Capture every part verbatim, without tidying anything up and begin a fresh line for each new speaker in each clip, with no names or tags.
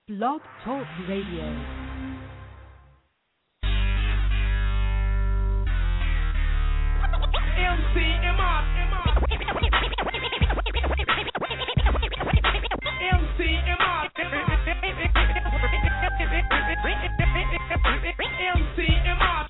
Blog Talk Radio.
M C M I M C M I M C M I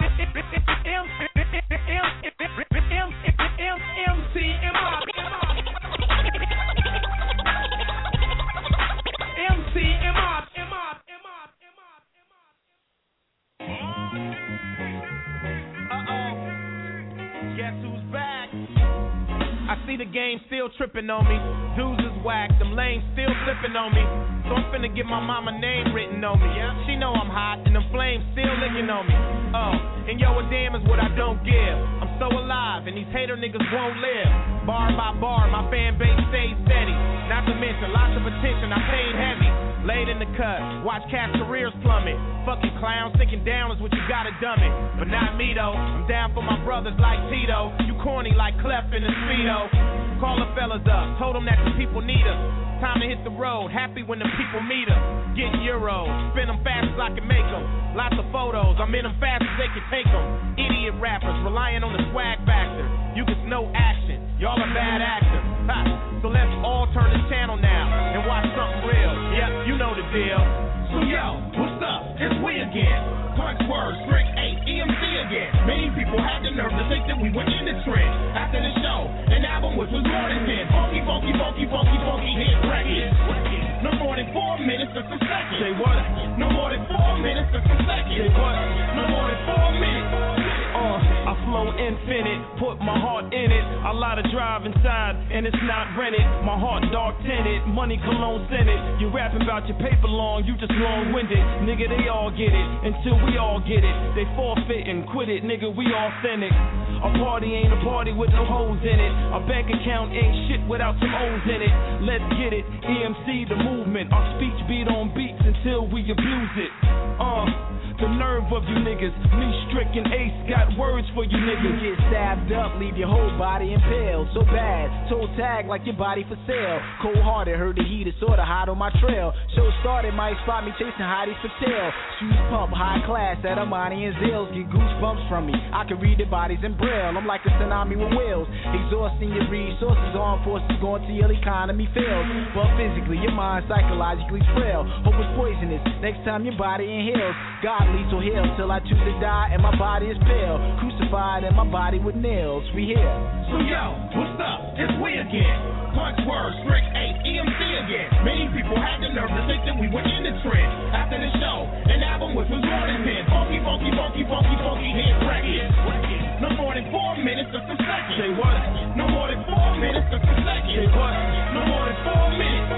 I see the game still tripping on me. Dudes is whack, them lanes still flipping on me. So I'm finna get my mama name written on me. Yeah, she know I'm hot and them flames still licking on me. Oh, and yo, a damn is what I don't give. I'm so alive and these hater niggas won't live. Bar by bar, my fan base stays steady. Not to mention lots of attention, I paid heavy. Laid in the cut, watch cats' careers plummet. Fucking clowns, thinking down is what you gotta dumb it. But not me though, I'm down for my brothers like Tito. You corny like Clef in the Speedo. Call the fellas up, told them that the people need us. Time to hit the road, happy when the people meet us. Getting euros, spin them fast as I can make them. Lots of photos, I'm in them fast as they can take them. Idiot rappers, relying on the swag factor. You get no action, y'all are bad actors. Ha. So let's all turn the channel now and watch something real. Yep, you know the deal. So yo, what's up? It's we again. Punch words, Strick eight, E M C again. Many people had the nerve to think that we were in the trend. After the show, an album which was more than ten. Funky, funky, funky, funky, funky hit records. No more than four minutes, just a second. Say what? No more than four minutes, just a second. Say what? No more than four minutes. Uh, I flow infinite, put my heart in it. A lot of drive inside, and it's not rented. My heart dark tinted, money cologne scented. You rapping about your paper long, you just long-winded. Nigga, they all get it, until we all get it. They forfeit and quit it, nigga, we authentic. A party ain't a party with no hoes in it. A bank account ain't shit without some O's in it. Let's get it, E M C the movement. Our speech beat on beats until we abuse it. Uh, the nerve of you niggas. Me, Strick, and Ace got words for you niggas.
You get stabbed up, leave your whole body impaled. So bad, toe tag like your body for sale. Cold hearted, heard the heat is sorta hot on my trail. Show started, might spot me chasing hotties for tail. Shoes pump, high class at Armani and Zales. Get goosebumps from me, I can read the bodies in braille. I'm like a tsunami with whales, exhausting your resources. Armed forces going till your economy fails. But physically, your mind psychologically frail. Hope is poisonous, next time your body inhales. God lethal hell till I choose to die and my body is pale. Crucified and my body with nails. We here.
So yo, what's up? It's we again. Punch words, Strick eight, E M C again. Many people had the nerve to think that we were in the trend. After the show, an album which was more than ten. Funky, funky, funky, funky, funky hit records. No more than four minutes, just a second. Say what? No more than four minutes, just a second. Say what? No more than four minutes.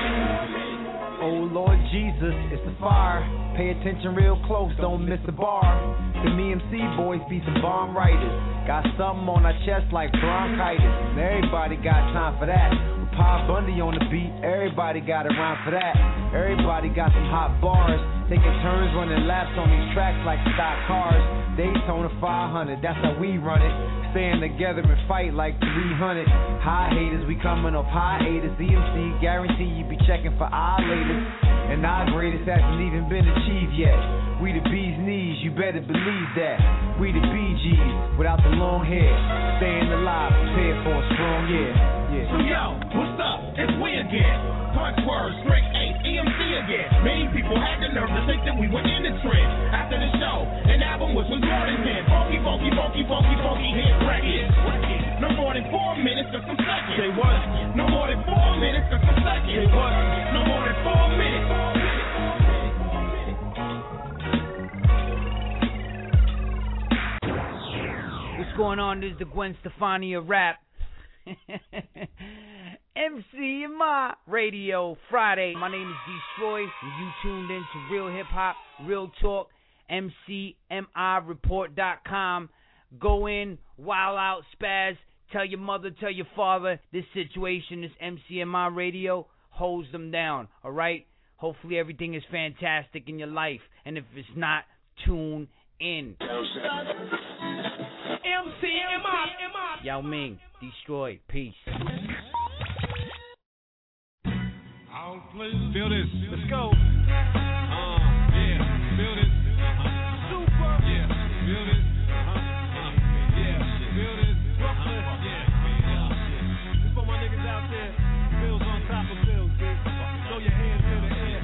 Oh Lord Jesus, it's the fire. Pay attention real close, don't miss the bar. The E M C boys be some bomb writers. Got something on our chest like bronchitis. And everybody got time for that. With Pa Bundy on the beat, everybody got a rhyme for that. Everybody got some hot bars. Taking turns running laps on these tracks like stock cars. Daytona five hundred, that's how we run it. Staying together and fight like three hundred. High haters, we coming up hiatus. E M C guarantee you be checking for our latest. And our greatest hasn't even been achieved yet. We the bee's knees, you better believe that. We the B Gs, without the long hair. Staying alive, prepared for a strong year. Yeah.
So yo, what's up? It's we again. Punch words, Strick eight, E M C again. Many people had the nerve to think that we were in the trend. After the show, an album which was more than ten. Funky, funky, funky, funky, funky hit records. No more than four minutes, just a second. Say what? No more than four minutes, just a second. Say what? No more than four minutes.
What's going on? This is the Gwen Stefani of rap. M C M I Radio Friday. My name is Destroy, and you tuned in to Real Hip Hop, Real Talk, M C M I report dot com. Go in, wild out, spaz, tell your mother, tell your father, this situation, this M C M I Radio holds them down, all right? Hopefully everything is fantastic in your life, and if it's not, tune in. M
C M I.
Yao Ming, Destroy, peace.
Feel this. Let's go.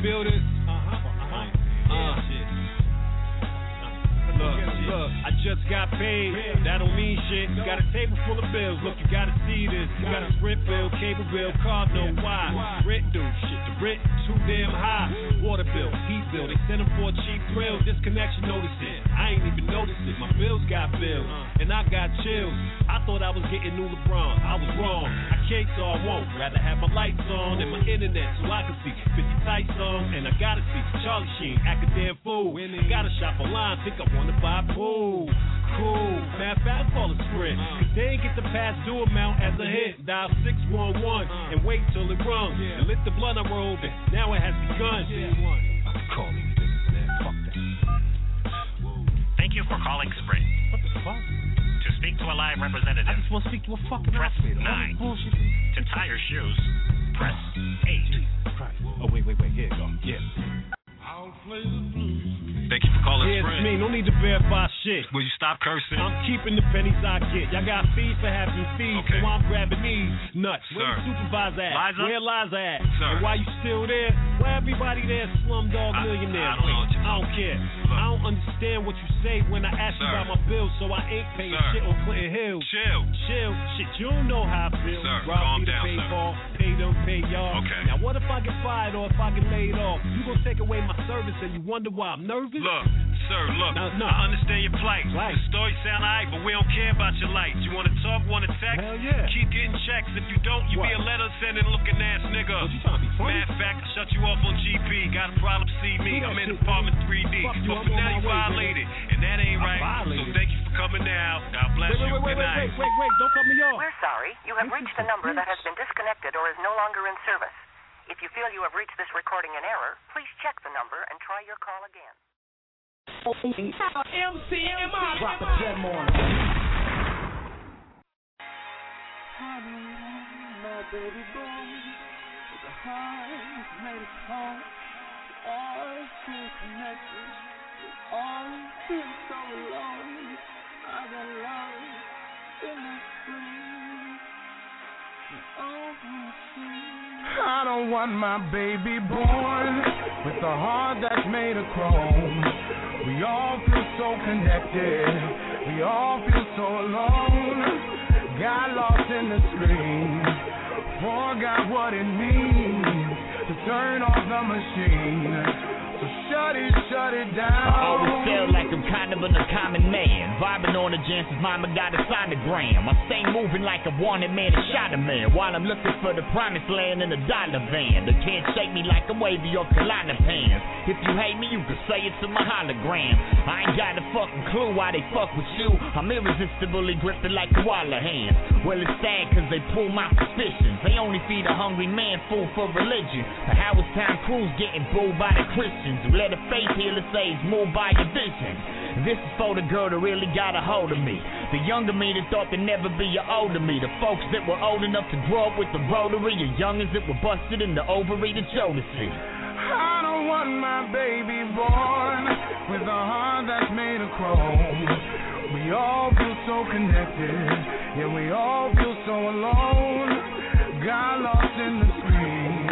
feel this? Uh-huh. Uh, uh, shit. Look, look, I just got paid. That don't mean shit. Got a table full of bills. Look, you gotta see this. You got a Sprint bill, cable bill, car no why. Rent due, shit. The rent too damn high. Water bill, heat bill. They send them for a cheap thrill. Disconnection notice it. I ain't even noticed it. My bills got bills, and I got chills. I thought I was getting new LeBron. I was wrong. I can't, so I won't. Rather have my lights on and my internet so I can see fifty tight songs. And I gotta see Charlie Sheen, act a damn fool. Gotta shop online, think I wanna buy pool. Cool. Matter of fact, call a Sprint. Cause they ain't get the past due amount as a hit. Dial six one one and wait till it runs. And lit the blunt I rolled and now it has begun. I can call these niggas, man. Fuck that.
Thank you for calling Sprint.
What the fuck?
To speak to a live representative,
I just want to speak to a fucking
press
operator.
nine.
Bullshit.
To tie your shoes, press eight.
Jesus Christ. Oh, wait, wait, wait. Here you go. Yeah.
Thank you for calling
Yeah,
Sprint.
it's me. No need to verify shit.
Will you stop cursing?
I'm keeping the pennies I get. Y'all got fees for having fees,
Okay.
so I'm grabbing these nuts. Where
Sir.
the supervisor at?
Liza?
Where Liza at?
Sir.
And while you still there, where everybody there Slumdog
I-
Millionaire?
I don't know what you're
I don't
talking
care.
about.
I don't understand what you say when I ask you
Sir.
about my bills, so I ain't paying
Sir.
shit on Clinton Hill.
Chill.
Chill. Shit, you don't know how I feel.
Sir,
Rob
calm
me to
down,
pay
sir.
for, pay them, pay y'all.
Okay.
Now what if I get fired or if I get laid off? You gonna take away my service and you wonder why I'm nervous?
Look, sir, look.
No, no.
I understand your plight.
Right.
The story sound alright, but we don't care about your lights. You want to talk, want to text?
Hell yeah.
Keep getting checks. If you don't, you
What?
be a letter sending looking ass nigga.
What, you trying to be funny?
Matter of fact, I shut you off on G P. Got a problem, see me.
Do that
I'm in
shit.
apartment three D.
Fuck you,
But
I'm
for
on
now,
my
you
way,
violated. And that ain't
I
right.
violated.
So thank you for coming now. God bless
Wait,
you.
wait, wait,
Good
wait,
night.
wait, wait, wait, don't cut me off.
We're sorry. You have reached a number that has been disconnected or is no longer in service. If you feel you have reached this recording in error, please check the number and try your call again.
M C M I.
Drop a gem on it.
My baby boy, with a heart made of home, all feel connected, all feel so alone. I got love in my sleep, oh,
I don't want my baby born with a heart that's made of chrome. We all feel so connected. We all feel so alone. Got lost in the screen. Forgot what it means to turn off the machine. So shut it, shut it down.
I always feel like I'm kind of an uncommon man. Vibing on the jam since mama got a sonogram. I stay moving like a wanted man and shot a man while I'm looking for the promised land in a dollar van. They can't shake me like I'm wavy or Kalana pants. If you hate me, you can say it to my hologram. I ain't got a fucking clue why they fuck with you. I'm irresistibly gripping like koala hands. Well, it's sad cause they pull my suspicions. They only feed a hungry man food for religion. But how is Tom Cruise getting booed by the Christians? Who let a faith healer say he's moved by your vision. This is for the girl that really got a hold of me. The younger me that thought there'd never be an older me. The folks that were old enough to grow up with the rotary. The youngins that were busted in the ovary to Jodeci.
I don't want my baby born with a heart that's made of chrome. We all feel so connected, yeah, we all feel so alone. Got lost in the screen,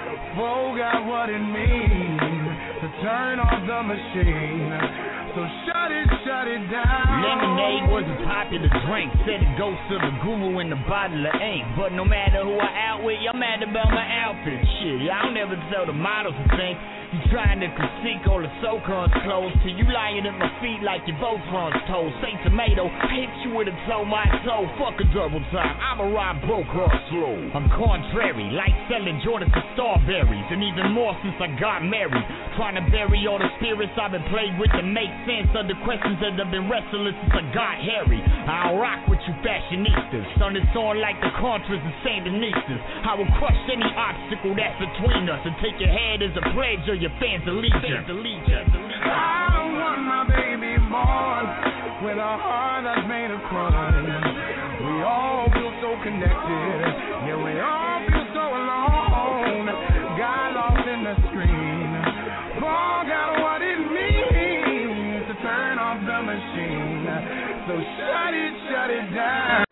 forgot what it means to turn off the machine. So shut it, shut it down.
Lemonade was a popular drink. Said it goes to the guru in a bottle of ink. But no matter who I out with, y'all mad about my outfit. Shit, y'all never tell the models a thing. You trying to critique all the so-cons clothes till you lying at my feet like your Voltron's toes. Say tomato, I hit you with a tomato. Fuck a double time, I'ma ride broke or slow. I'm contrary, like selling Jordans to Starberries. And even more since I got married. Trying to bury all the spirits I've been played with to make sense of the questions that have been restless since I got Harry. I don't rock with you fashionistas. Son, it's on like the Contras and Sandinistas. I will crush any obstacle that's between us and take your head as a pledge of your fans' allegiance.
I don't want my baby born with a heart that's made of chrome. We all feel so connected, yeah, we all feel so alone. Got lost in the screen, forgot what it means to turn off the machine. So shut it, shut it down.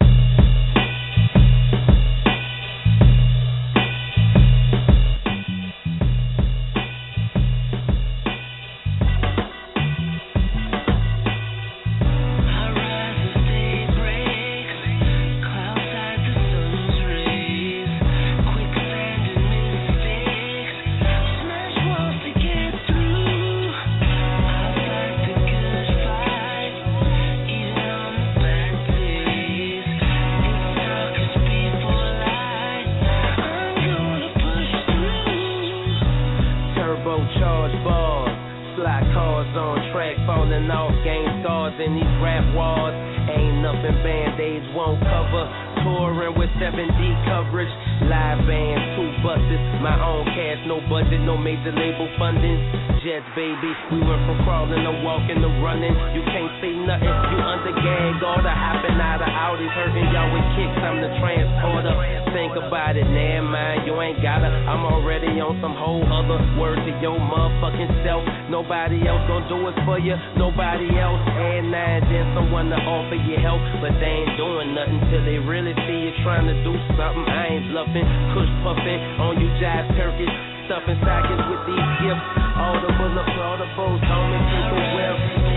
turbocharged bars. Fly cars on track, falling off, game scars in these rap walls. Ain't nothing band-aids won't cover. Touring with seven D coverage. Live bands, two buses. My own cash, no budget, no major label funding. Jets, baby, we went from crawling to walking to running. You can't say nothing, you under gag order. Hopping out of Audis, hurting y'all with kicks, I'm the transporter. Think about it, nah, man, you ain't gotta. I'm already on some whole other word to your motherfucking self. Nobody else gon' do it for you, nobody else. And now and then someone to offer you help, but they ain't doing nothing till they really see you trying to do something. I ain't bluffing, cush puffing on you jive turkeys, stuffing sockets with these gifts. Audible applaudables, homie, take a whip.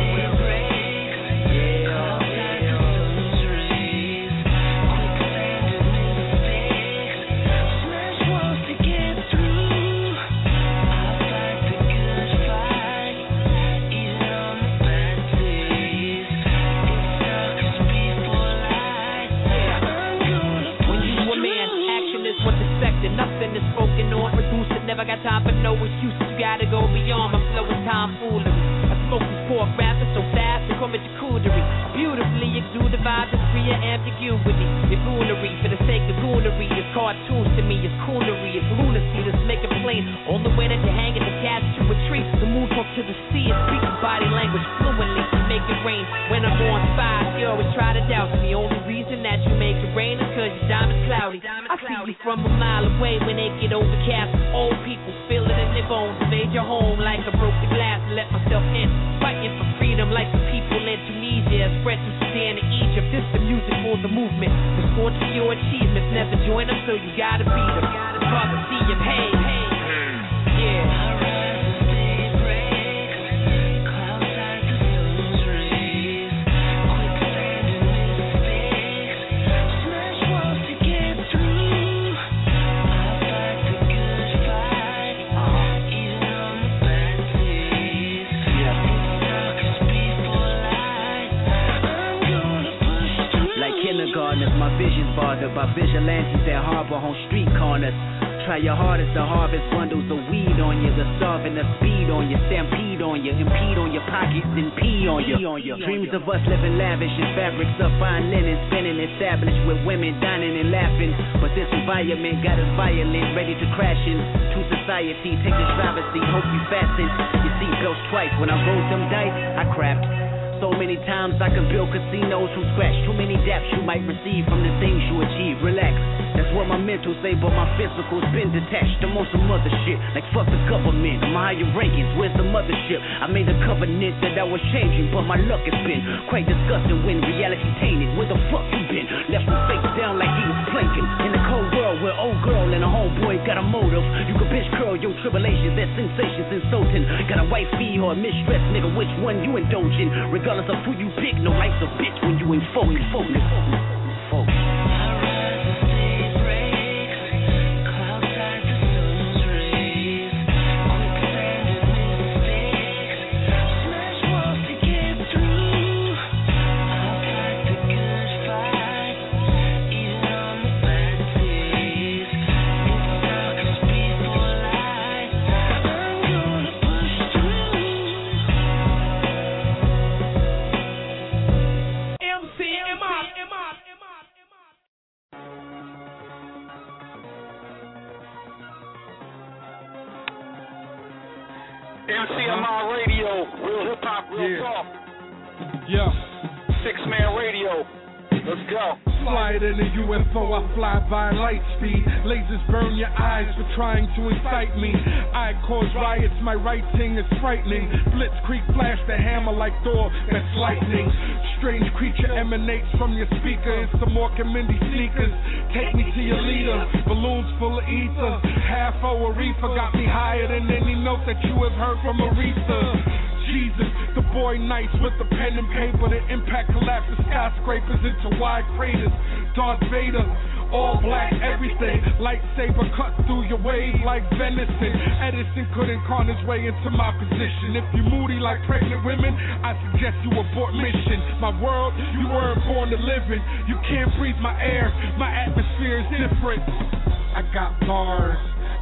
Nothing is spoken on, reduced it, never got time for no excuses. You gotta go beyond my flow and tomfoolery. I smoke these pork rappers so fast they call me charcuterie. Beautifully exude the vibes of free ambiguity. Your foolery for the sake of goonery is cartoons to me, it's coonery, it's lunacy. Let's make it plain. On the way that you're hanging, attached to a tree, the moonwalk to the sea and speak body language fluently to make it rain. When I'm on fire, you always try to doubt me. Only reason that you make it rain is cause your diamond's cloudy. I see you from a mile away when they get overcast. Old people feel it in their bones. Invade your home like I broke the glass and let myself in. Fighting for freedom like the people in Tunisia. Spread through Sudan and Egypt. This the music for the movement. Respond to your achievements. Never join them, so you gotta beat them. It's hard to see them. Hey, hey, yeah.
My vision's bothered by vigilantes that harbor on street corners. Try your hardest to harvest bundles of weed on you. The starving, the speed on you, stampede on you, impede on your pockets and pee on you. Dreams of us living lavish in fabrics of fine linen, spinning established with women dining and laughing. But this environment got us violent, ready to crash into society. Take this driver's seat, hope you fasten your seatbelts twice. When I rolled them dice, I crapped. So many times I can build casinos from scratch. Too many daps you might receive from the things you achieve. Relax, that's what my mental say, but my physical's been detached. I'm on some other shit, like fuck the government. I'm higher rankings, where's the mothership? I made a covenant that I was changing, but my luck has been quite disgusting when reality tainted. Where the fuck you been? Left him face down like he was planking. In the cold world where old girl and a homeboy got a motive. You can bitch curl your tribulations, that sensation's insulting. Got a wife fee or a mistress, nigga, which one you indulging? Regardless of who you pick, no life's a bitch when you ain't focused, focused, focused.
M C M I Radio, real hip hop, real
yeah.
talk.
Yeah.
Six man radio. Let's go.
Fly it in a U F O, I fly by light speed. Lasers burn your eyes for trying to incite me. I cause riots, my writing is frightening. Blitzkrieg flash the hammer like Thor, that's lightning. Strange creature emanates from your speaker. It's some more Mindy sneakers. Take me to your leader. Balloons full of ether. Half hour reefer got me higher than any note that you have heard from Aretha. Jesus, the boy nice with the pen and paper. The impact collapses skyscrapers into wide craters. Darth Vader, all black everything. Lightsaber cut through your wave like venison. Edison couldn't con his way into my position. If you moody like pregnant women, I suggest you abort mission. My world, you weren't born to live in. You can't breathe my air, my atmosphere is different. I got bars,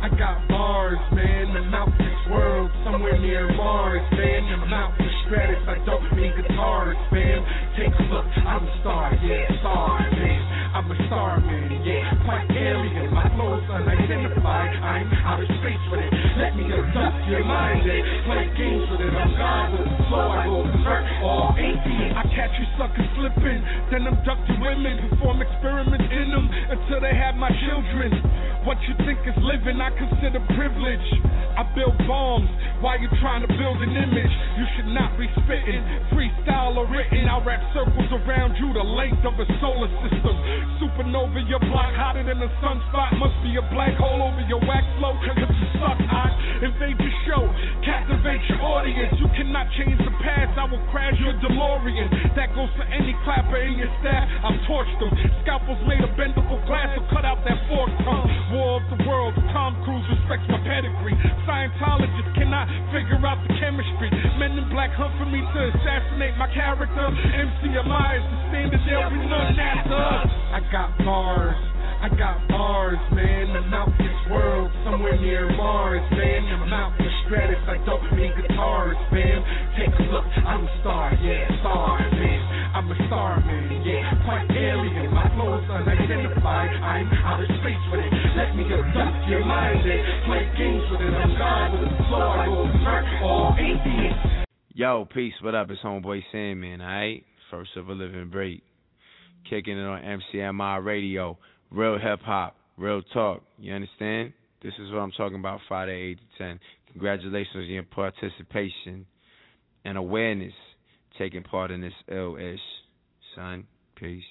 I got bars, man, I'm out this world, somewhere near Mars, man. I'm out the Stratus, I don't need guitars, fam. Take a look, I'm a star, yeah, star, man. I'm a star, man, yeah, quite alien. My flow's unidentified, I'm out of space with it. Let me abduct your mind and play games with it. I'm God with the flow, I go convert all atheists. I catch you suckers slipping, then abduct your women, perform experiments in them until they have my children. What you think is living, I consider privilege. I build bombs while you're trying to build an image. You should not be spitting, freestyle or written. I'll wrap circles around you the length of a solar system. Supernova, your block hotter than a sunspot. Must be a black hole over your wax flow, cause you suck hot. Invade your show, captivate your audience. You cannot change the past, I will crash your DeLorean. That goes for any clapper in your staff. I've torched them. Scalpels made of bendable glass, so cut out that fork tongue. War of the worlds, Tom Cruise respects my pedigree. Scientologists cannot figure out the chemistry. Men in black hunt for me to assassinate my character. M C M I is the standard, there'll be none after us. I got bars, I got bars, man. I'm out this world, somewhere near Mars, man. I'm out the Stratus, I don't need guitars, fam. Take a look, I'm a star, yeah, star, man. I'm a star, man, yeah, quite alien. My flow's unidentified, I'm out of space with it. Let me abduct your mind and play games with it. I'm God with the flow, I go convert all atheists.
Yo, peace, what up? It's homeboy Sandman, alright? First of a living break. Kicking it on M C M I Radio. Real hip-hop, real talk, you understand? This is what I'm talking about, Friday, eight to ten. Congratulations on your participation and awareness taking part in this ill-ish, son. Peace.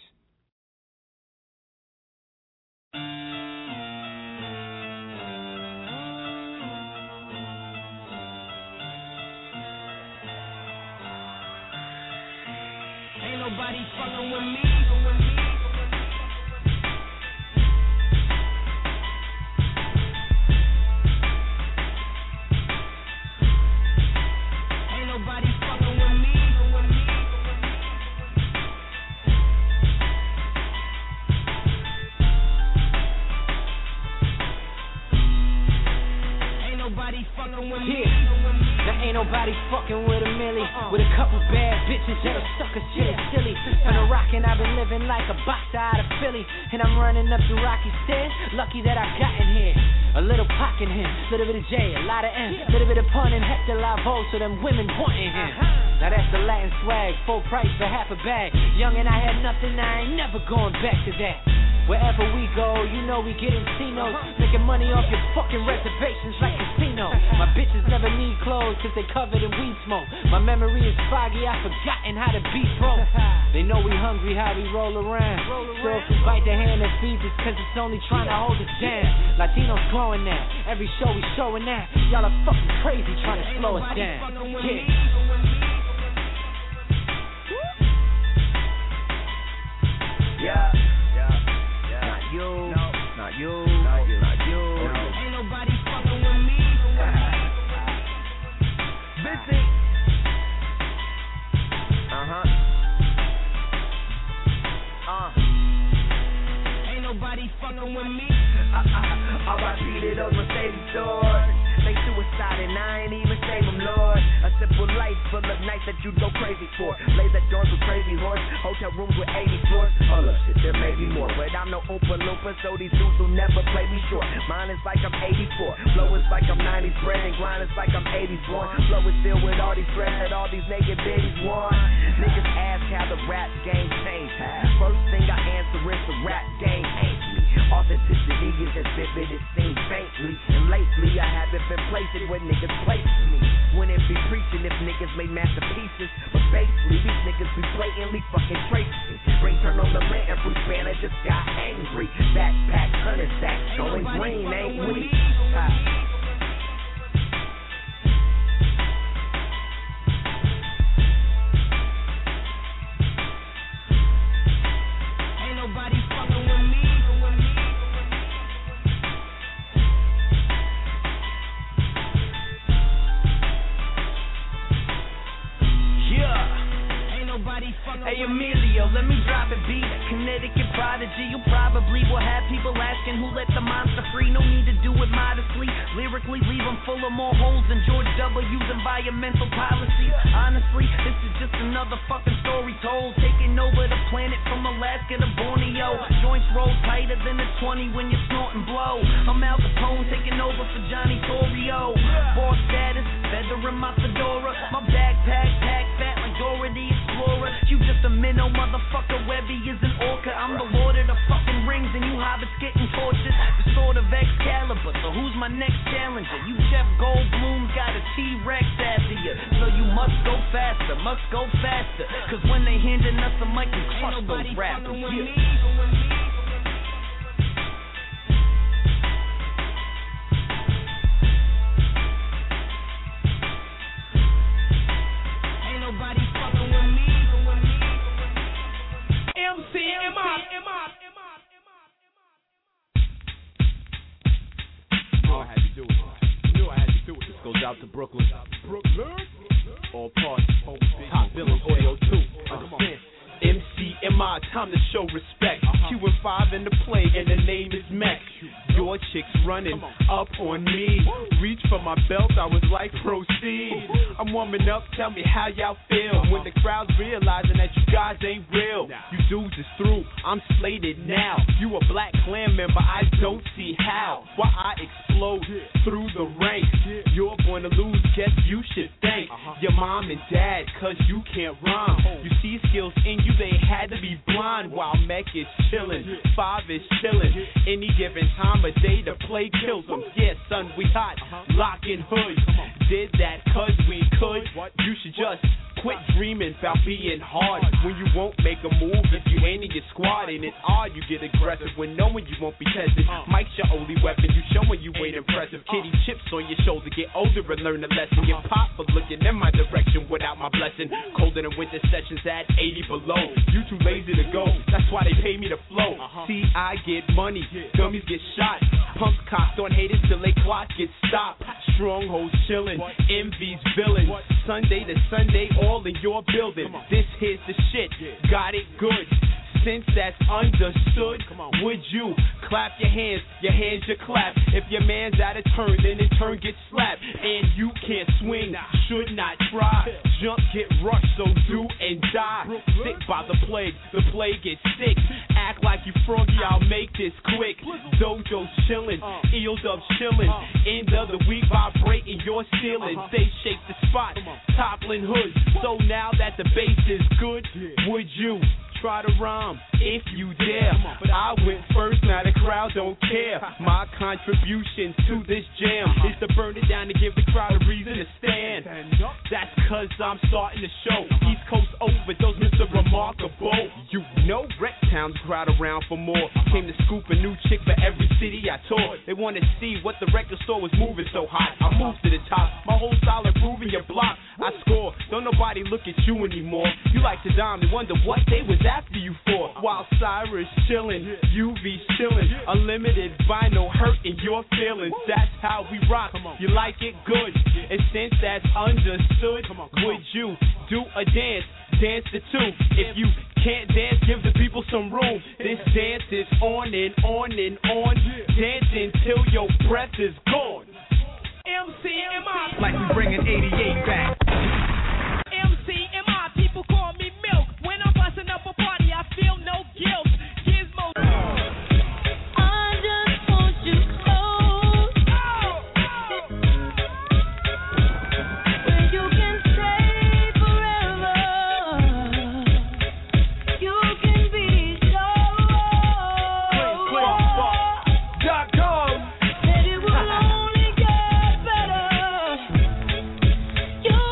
Ain't nobody fucking with me.
Nobody fucking with a millie, with a couple bad bitches that'll suck a shit silly. From the rockin', I've been living like a boxer out of Philly, and I'm running up the rocky stairs. Lucky that I got in here. A little Pac in him, little bit of J, a lot of M, little bit of pun and Hector Lavoe, so them women wanting him. Now that's the Latin swag, full price for half a bag. Young and I had nothing, I ain't never going back to that. Wherever we go, you know we get Encinos, making money off your fucking reservations like casino. My bitches never need clothes cause they covered in weed smoke. My memory is foggy, I've forgotten how to be broke. They know we hungry, how we roll around. So if we bite the hand that feeds us cause it's only trying to hold us down. Latinos growing now, every show we showing now. Y'all are fucking crazy trying to slow us down. Yeah.
Yeah. You, no, not you, not you, not you. No. Ain't nobody fucking with me. Busy. Uh huh. Uh. Ain't nobody fucking with me. Uh uh. I beat it up Mercedes doors. They suicide and I ain't even save them, Lord. A simple life full of nights that you go crazy for. Laser doors with crazy horse, hotel rooms with eighty floors. All up shit, there may be more, but I'm no Oompa Loompa, so these dudes will never play me short. Mine is like I'm eighty-four, flow is like I'm nineties bred, and grind is like I'm eighties born. Flow is filled with all these threads that all these naked babies want. Niggas ask how the rap game changed. First thing I answer is the rap game ain't me. Authenticity is as vivid as seen faintly, and lately I haven't been placing where niggas place me. Wouldn't be preaching if niggas made masterpieces, but basically these niggas be blatantly fucking tracing. Ring turn on the lamp, Bruce Banner just got angry. Backpack, hundred stacks, going green, ain't we? Ain't nobody fucking with me. Hey Emilio, let me drop it beat. Connecticut prodigy, you probably will have people asking who let the monster free. No need to do it modestly. Lyrically, leave them full of more holes than George W's environmental policy. Honestly, this is just another fucking story told. Taking over the planet from Alaska to Borneo. Joints roll tighter than a twenty when you snort and blow. I'm Al Capone taking over for Johnny Torrio. Boss status, feather in my fedora. My backpack packed fat like Dora the Explorer. You just a minnow, motherfucker. Webby is an orca. I'm the lord of the fucking rings, and you hobbits getting tortured. The sword of Excalibur. So who's my next challenger? You Jeff Goldblum got a T-Rex after you, so you must go faster, must go faster. Cause when they handing us a mic, we crush those rappers. Yeah.
M C M I.
Knew I had to do it. Knew I had to do it. This goes out to Brooklyn. Brooklyn. All parts. Top billing audio too. Understand? M C M I, time to show respect. Q and five in the play, and the name is Mech. Your chick's running up on me. Reach for my belt, I was like, proceed. I'm warming up, tell me how y'all feel. When the crowd's realizing that you guys ain't real. You dudes is through, I'm slated now. You a black clan member, I don't see how. Why I explode through the ranks. You're going to lose, guess you should thank your mom and dad, cause you can't rhyme. You see skills in you, they had to be blind. While Mech is chillin', five is chillin'. Any given time of day to play kills them. Yeah, son, we hot, lockin' hoods. Did that cause we could. You should just quit dreaming about being hard when you won't make a move if you ain't in your squad. Ain't it odd you get aggressive when knowing you won't be tested? Mike's your only weapon, you showing you ain't impressive. Kitty chips on your shoulder, get older and learn a lesson. Get pop for looking in my direction without my blessing. Colder than winter sessions at eighty below. You too lazy to go, that's why they pay me to flow. See, I get money, dummies get shot. Punks cocked on haters till they clock get stopped. Strongholds chillin', envy's villain. Sunday to Sunday, all in your building. This here's the shit, got it good. Since that's understood, would you clap your hands, your hands you clap. If your man's out of turn, then in turn gets slapped. And you can't swing, should not try. Jump, get rushed, so do and die. Sick by the plague, the plague gets sick. Act like you froggy, I'll make this quick. Dojo's chillin', eels up chillin'. End of the week vibrating your ceiling. They shake the spot, toppling hoods. So now that the bass is good, would you try to rhyme if you dare? But I went first, now the crowd don't care. My contribution to this jam is to burn it down to give the crowd a reason to stand. That's cause I'm starting the show. East Coast overdose, Mister Remarkable. You know Wrecktown's crowd around for more. Came to scoop a new chick for every city I toured. They want to see what the record store was moving so hot. I moved to the top, my whole style improving your block. I score, don't nobody look at you anymore. You like to dime and wonder what they was after you for. While Cyrus chillin', U V chillin', unlimited vinyl hurting your feelings. That's how we rock. You like it good, and since that's understood, would you do a dance? Dance to two. If you can't dance, give the people some room. This dance is on and on and on. Dance until your breath is gone.
M C M I.
Like we bringing eighty-eight back.
M C M I, people call me Milk. When I'm busting up a party, I feel no guilt. Gizmo.
I just want you close, where you can stay forever. You can be sure
dot com.
that it will only get better. You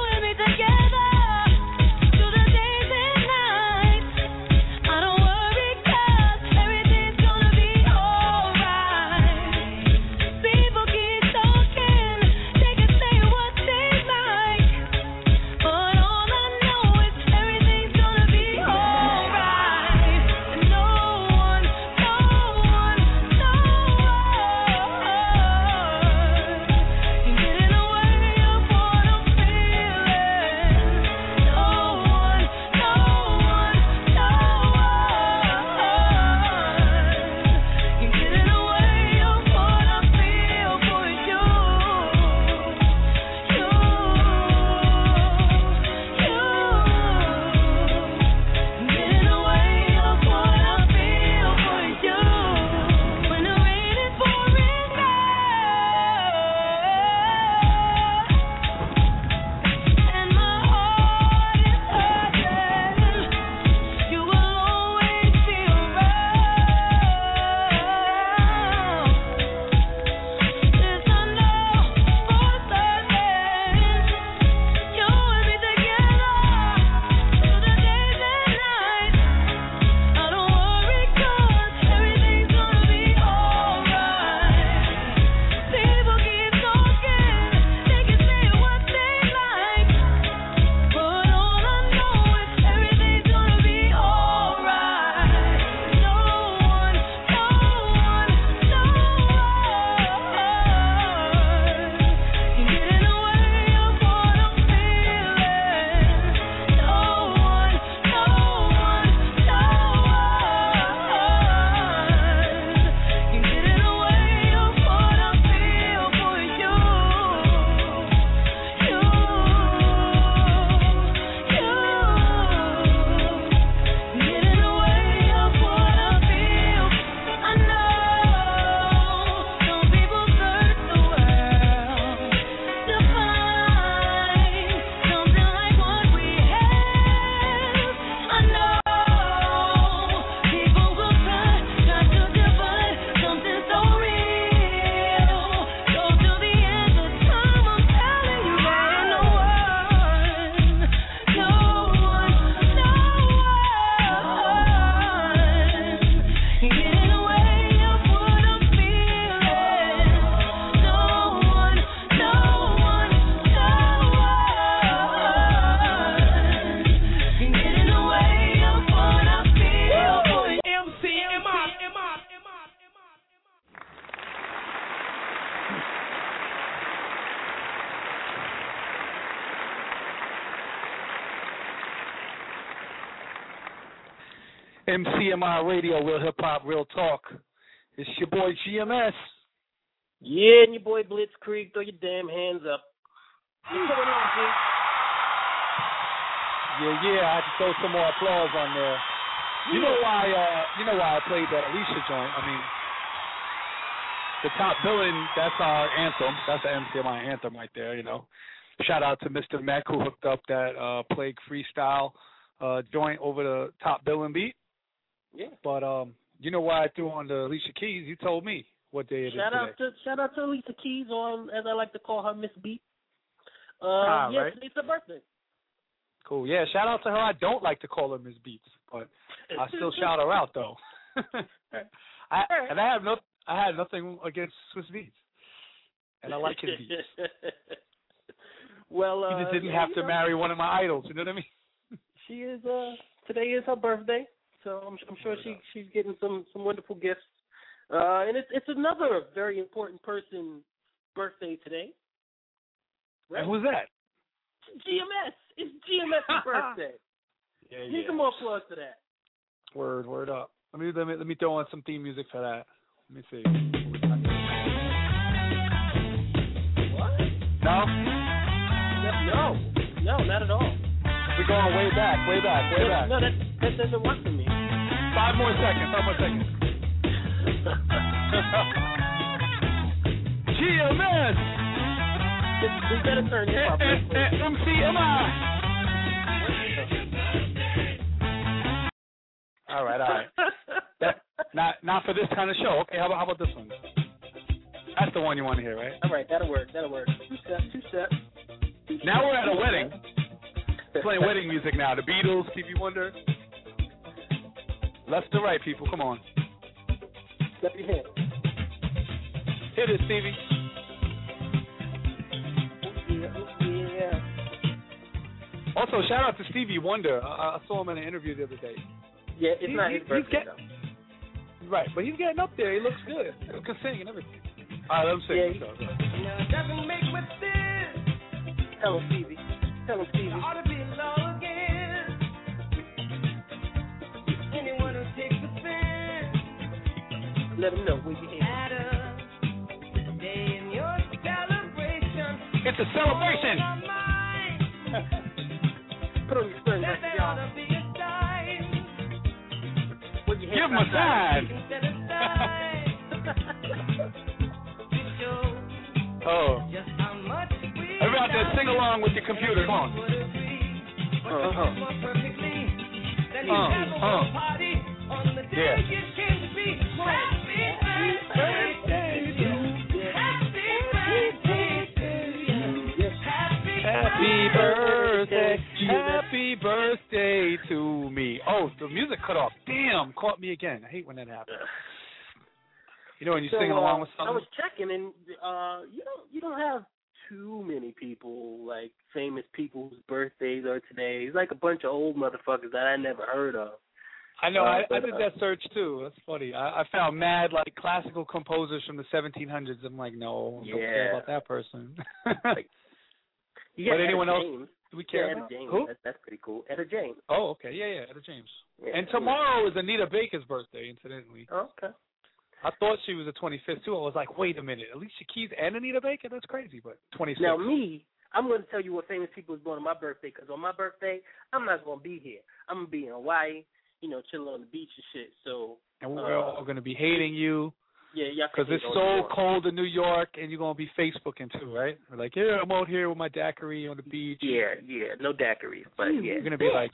M C M I Radio, Real Hip Hop, Real Talk. It's your boy G M S.
Yeah, and your boy Blitzkrieg. Throw your damn hands up. What's going on, G?
Yeah, yeah. I had to throw some more applause on there. You know why? Uh, you know why I played that Alicia joint? I mean, the top billing. That's our anthem. That's the M C M I anthem right there. You know. Shout out to Mister Mac who hooked up that uh, Plague Freestyle uh, joint over the top billing beat.
Yeah.
But um, you know why I threw on the Alicia Keys? You told me what day it
Shout
is
out
today.
to shout out to Alicia Keys, or as I like to call her, Miss Beat. Uh,
Ah,
yeah,
right.
it's her birthday.
Cool. Yeah, shout out to her. I don't like to call her Miss Beats, but I still shout her out though. I, and I have no, I had nothing against Swiss Beats, and I like his beats.
Well, uh,
he just didn't
yeah,
have
you
to
know,
marry one of my idols. You know what I mean?
She is. Uh, today is her birthday, so I'm, I'm sure she she's getting some some wonderful gifts. Uh, and it's it's another very important person's birthday today. Right?
And who's that?
G M S. It's G M S's birthday.
Yeah,
Need
yeah.
some more applause to that.
Word, word up. Let me let me let me throw on some theme music for that. Let me see.
What?
No?
No, no, not at all.
We're going way back, way back, way
no,
back.
No, that that doesn't work for me.
Five more seconds. Five more seconds. G M S.
We better turn this up.
M C M I. All right, all right. That, not not for this kind of show. Okay, how about how about this one? That's the one you want to hear, right?
All right, that'll work. That'll work. Two steps. Two steps.
Now we're at a wedding. We're playing wedding music now. The Beatles, Stevie Wonder. Left to right, people. Come on.
Step your hand.
Hit it, Stevie.
Yeah.
Also, shout out to Stevie Wonder. I, I saw him in an interview the other day.
Yeah, it's
He-
not
he-
his
he's
birthday,
get-
though.
Right, but he's getting up there. He looks good. He can sing and everything. All right, let him sing.
Yeah, he-
Let's go.
Doesn't make me feel
Tell him, Stevie. Tell him, Stevie.
ought to be in love again. Anyone who takes offense
Let him know where you at.
at a day in your celebration.
It's a celebration.
Put on your string
That
right
there
y'all.
ought to be a sign.
Put your
Give
hands
him a
outside.
sign.
Set aside to show
Oh.
just how much we
Everybody out there, sing along with your computer. Come on.
would agree.
Uh-huh.
More perfectly than you
Uh,
have a
uh.
whole party on the day
Yeah.
you came to be. Happy birthday to you. Happy birthday to you. Happy
Happy birthday.
Yeah.
Happy birthday to me. Oh, the music cut off. Damn, caught me again. I hate when that happens. You know when you're
So,
singing
uh,
along with
I
something?
was checking, and uh, you don't you don't have too many people, like famous people whose birthdays are today. It's like a bunch of old motherfuckers that I never heard of.
I know.
Uh,
I, I
but,
did
uh,
that search too. That's funny. I, I found mad like classical composers from the seventeen hundreds. I'm like, no, don't care
Yeah.
about that person.
You
But
got
anyone
Etta
else?
James.
Do we care
Yeah,
about?
Etta James.
Who?
That's, that's pretty cool. Etta James.
Oh, okay. Yeah, yeah. Etta James.
Yeah,
And
yeah.
tomorrow is Anita Baker's birthday, incidentally.
Oh, okay.
I thought she was the twenty-fifth too. I was like, wait a minute, Alicia Keys and Anita Baker? That's crazy, but twenty-six.
Now me, I'm going to tell you what famous people is born on my birthday, because on my birthday, I'm not going to be here. I'm going to be in Hawaii, you know, chilling on the beach and shit. So,
And we're
uh,
all going to be hating you
yeah, y'all
because
can
it's
hate on
so
New York.
cold in New York, and you're going to be Facebooking too, right? We're like, yeah, I'm out here with my daiquiri on the beach.
Yeah, yeah, no daiquiris, but yeah.
You're going to be like,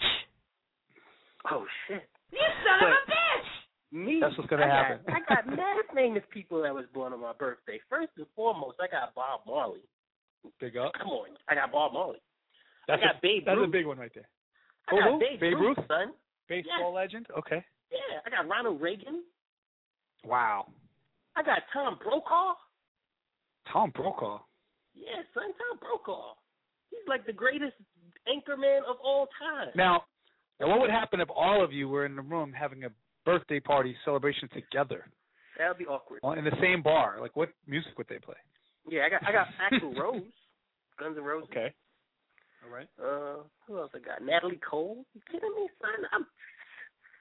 oh, shit.
You son of a bitch!
Me,
That's what's gonna
I
happen.
Got, I got mad famous people that was born on my birthday. First and foremost, I got Bob Marley.
big up.
Come on, I got Bob Marley.
That's,
I got
a,
Babe
that's
Ruth.
a big one right there.
I
Who,
got
who?
Babe,
Babe
Ruth,
Ruth?
son.
Baseball legend? Okay.
Yeah, I got Ronald Reagan.
Wow.
I got Tom Brokaw.
Tom Brokaw.
Yeah, son, Tom Brokaw. He's like the greatest anchorman of all time.
Now, now, what would happen if all of you were in the room having a birthday party celebration together
That would be awkward.
well, in the same bar? Like, what music would they play?
Yeah, I got I got Axl Rose, Guns N' Roses.
Okay. All right.
Uh, who else I got? Natalie Cole. You kidding me, son? I'm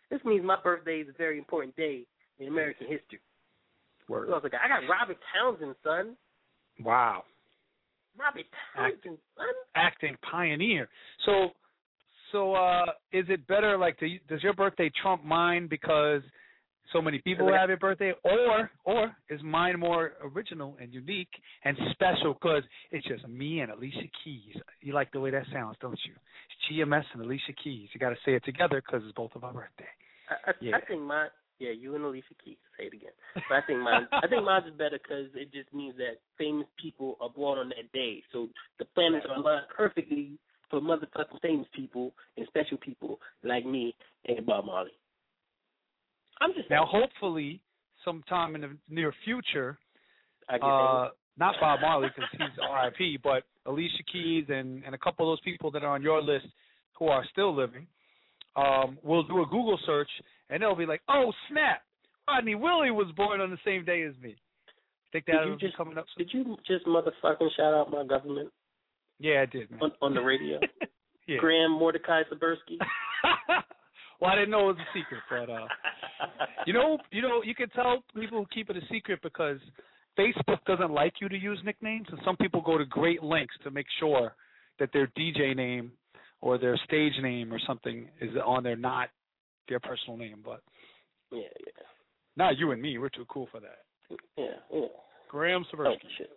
This means my birthday is a very important day in American history.
Word.
So I was like, I got Robert Townsend, son.
Wow.
Robert Townsend, son.
Acting pioneer. So, so uh, is it better? Like, do you, does your birthday trump mine because so many people have your birthday, or or is mine more original and unique and special because it's just me and Alicia Keys? You like the way that sounds, don't you? It's G M S and Alicia Keys. You got to say it together because it's both of our birthday.
I, I,
yeah.
I think mine. Yeah, you and Alicia Keys. Say it again. But I think mine. I think mine's is better because it just means that famous people are born on that day. So the planets are aligned perfectly for motherfucking famous people and special people like me and Bob Marley. I'm just
now. Hopefully, sometime in the near future,
I get
uh, not Bob Marley because he's R I P, but Alicia Keys and and a couple of those people that are on your list who are still living. Um, we'll do a Google search and they'll be like, "Oh snap! Rodney Willie was born on the same day as me." Think that will be coming up soon?
Did you just motherfucking shout out my government?
Yeah, I did, man.
On, on the radio.
yeah.
Graham Mordecai Sabursky.
Well, I didn't know it was a secret, but uh, you know, you know, you can tell people who keep it a secret because Facebook doesn't like you to use nicknames, and some people go to great lengths to make sure that their D J name or their stage name or something is on there, not their personal name. But
yeah, yeah.
Not you and me. We're too cool for that.
Yeah, yeah.
Graham Sabursky.
Oh, shit.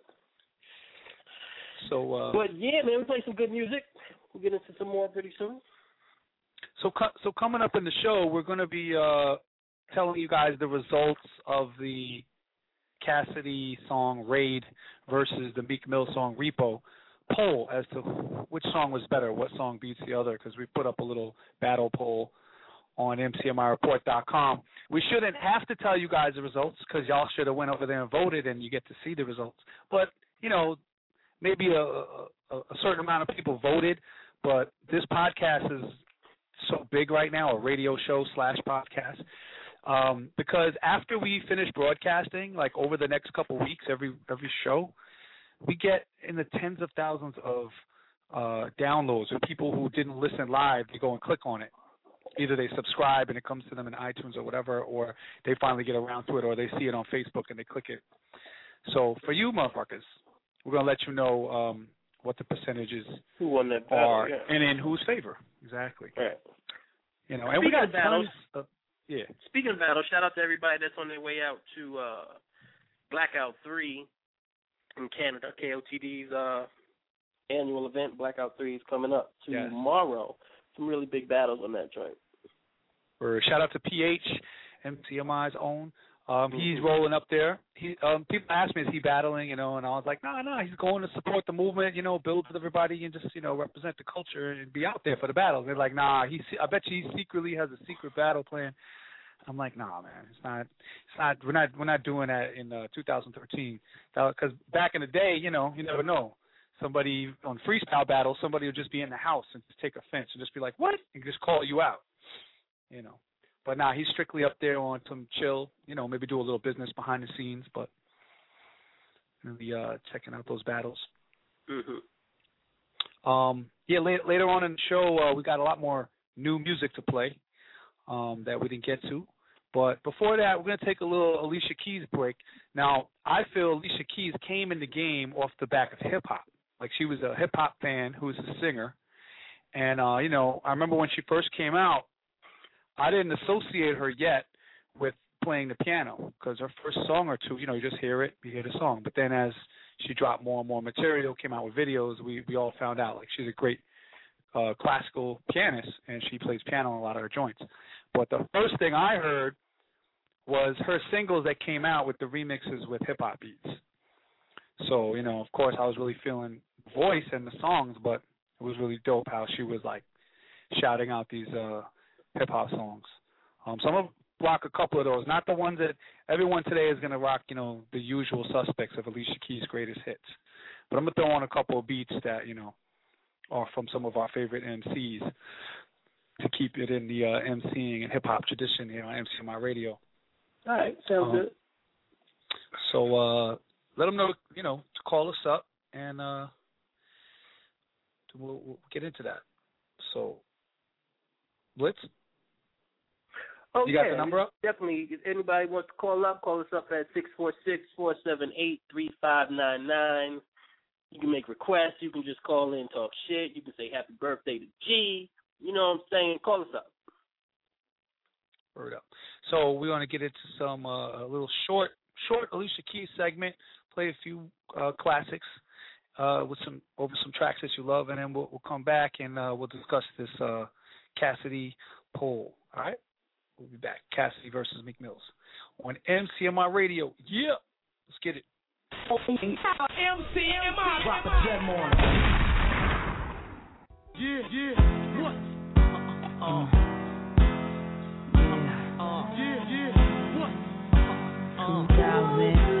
So, uh,
but yeah, man, we play some good music. We'll get into some more pretty soon.
So, so coming up in the show, we're going to be uh, telling you guys the results of the Cassidy song "Raid" versus the Meek Mill song "Repo" poll as to which song was better, what song beats the other, because we put up a little battle poll on M C M I report dot com. We shouldn't have to tell you guys the results because y'all should have went over there and voted, and you get to see the results. But you know, maybe a, a, a certain amount of people voted, but this podcast is so big right now, a radio show slash podcast, um, because after we finish broadcasting, like over the next couple of weeks, every every show, we get in the tens of thousands of uh, downloads of people who didn't listen live. They go and click on it. Either they subscribe and it comes to them in iTunes or whatever, or they finally get around to it, or they see it on Facebook and they click it. So for you motherfuckers, we're going to let you know um, what the percentages
Who won that battle,
are
yeah.
and in whose favor. Exactly.
Right.
You know, and we got
battles.
tons of, yeah.
Speaking of battle, shout out to everybody that's on their way out to uh, Blackout three in Canada. K O T D's uh, annual event, Blackout three, is coming up tomorrow. Yes. Some really big battles on that joint.
Or shout out to P H, M C M I's own. Um,
mm-hmm.
He's rolling up there. He um, people ask me, is he battling? You know, and I was like, no, no, he's going to support the movement. You know, build with everybody and just you know represent the culture and be out there for the battles. They're like, nah, he. I bet you he secretly has a secret battle plan. I'm like, nah, man, it's not. It's not. We're not. We're not doing that in uh, two thousand thirteen. Because back in the day, you know, you never know. Somebody on freestyle battle, somebody would just be in the house and just take offense and just be like, what? And just call you out. You know. But now nah, he's strictly up there on some chill, you know, maybe do a little business behind the scenes, but really uh, checking out those battles.
Mm-hmm.
Um, yeah, later, later on in the show, uh, we got a lot more new music to play um, that we didn't get to. But before that, we're going to take a little Alicia Keys break. Now, I feel Alicia Keys came in the game off the back of hip-hop. Like, she was a hip-hop fan who was a singer. And, uh, you know, I remember when she first came out, I didn't associate her yet with playing the piano because her first song or two, you know, you just hear it, you hear the song. But then as she dropped more and more material, came out with videos, we, we all found out, like, she's a great uh, classical pianist, and she plays piano on a lot of her joints. But the first thing I heard was her singles that came out with the remixes with hip-hop beats. So, you know, of course, I was really feeling the voice and the songs, but it was really dope how she was, like, shouting out these uh, hip-hop songs. Um, so I'm going to rock a couple of those, not the ones that everyone today is going to rock, you know, the usual suspects of Alicia Keys' greatest hits. But I'm going to throw on a couple of beats that, you know, are from some of our favorite M Cs to keep it in the uh, MCing and hip-hop tradition here on M C M I Radio.
All right, sounds
um,
good.
So uh, let them know, you know, to call us up, and uh, we'll, we'll get into that. So, Blitz?
Oh,
you
yeah,
got the number up?
Definitely. If anybody wants to call up, call us up at six four six, four seven eight, three five nine nine. You can make requests. You can just call in and talk shit. You can say happy birthday to G. You know what I'm saying? Call us up.
Word up. So we want to get into some uh, a little short, short Alicia Keys segment. Play a few uh, classics uh, with some over some tracks that you love, and then we'll, we'll come back and uh, we'll discuss this uh, Cassidy poll. All right, we'll be back. Cassidy versus Meek Mills on M C M I Radio. Yeah, let's get it.
M C M I.
Drop a gem on it.
Yeah, yeah. What? Uh, uh, uh. Yeah, yeah. What? Uh, uh. two thousand.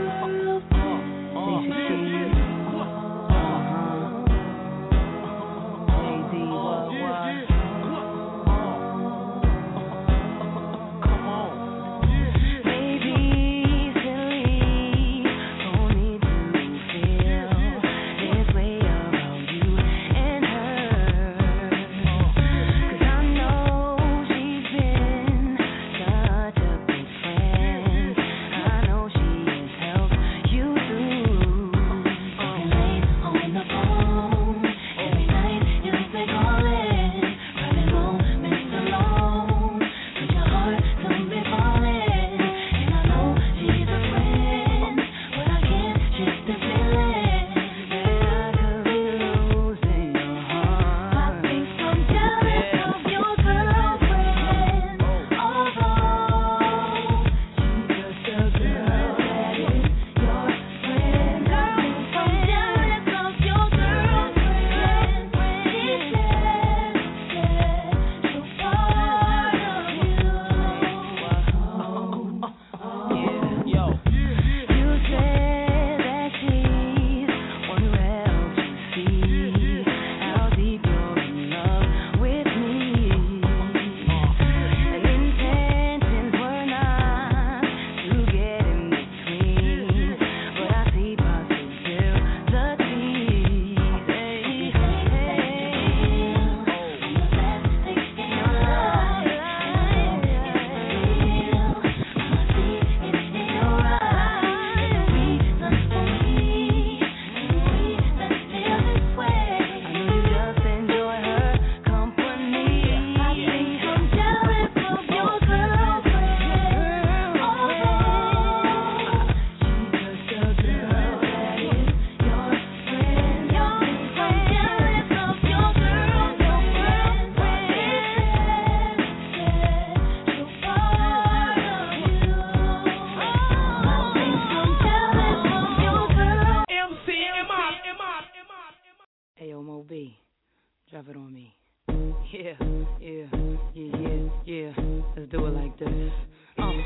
Drop it on me. Yeah, yeah, yeah, yeah, yeah. Let's do it like this. Um.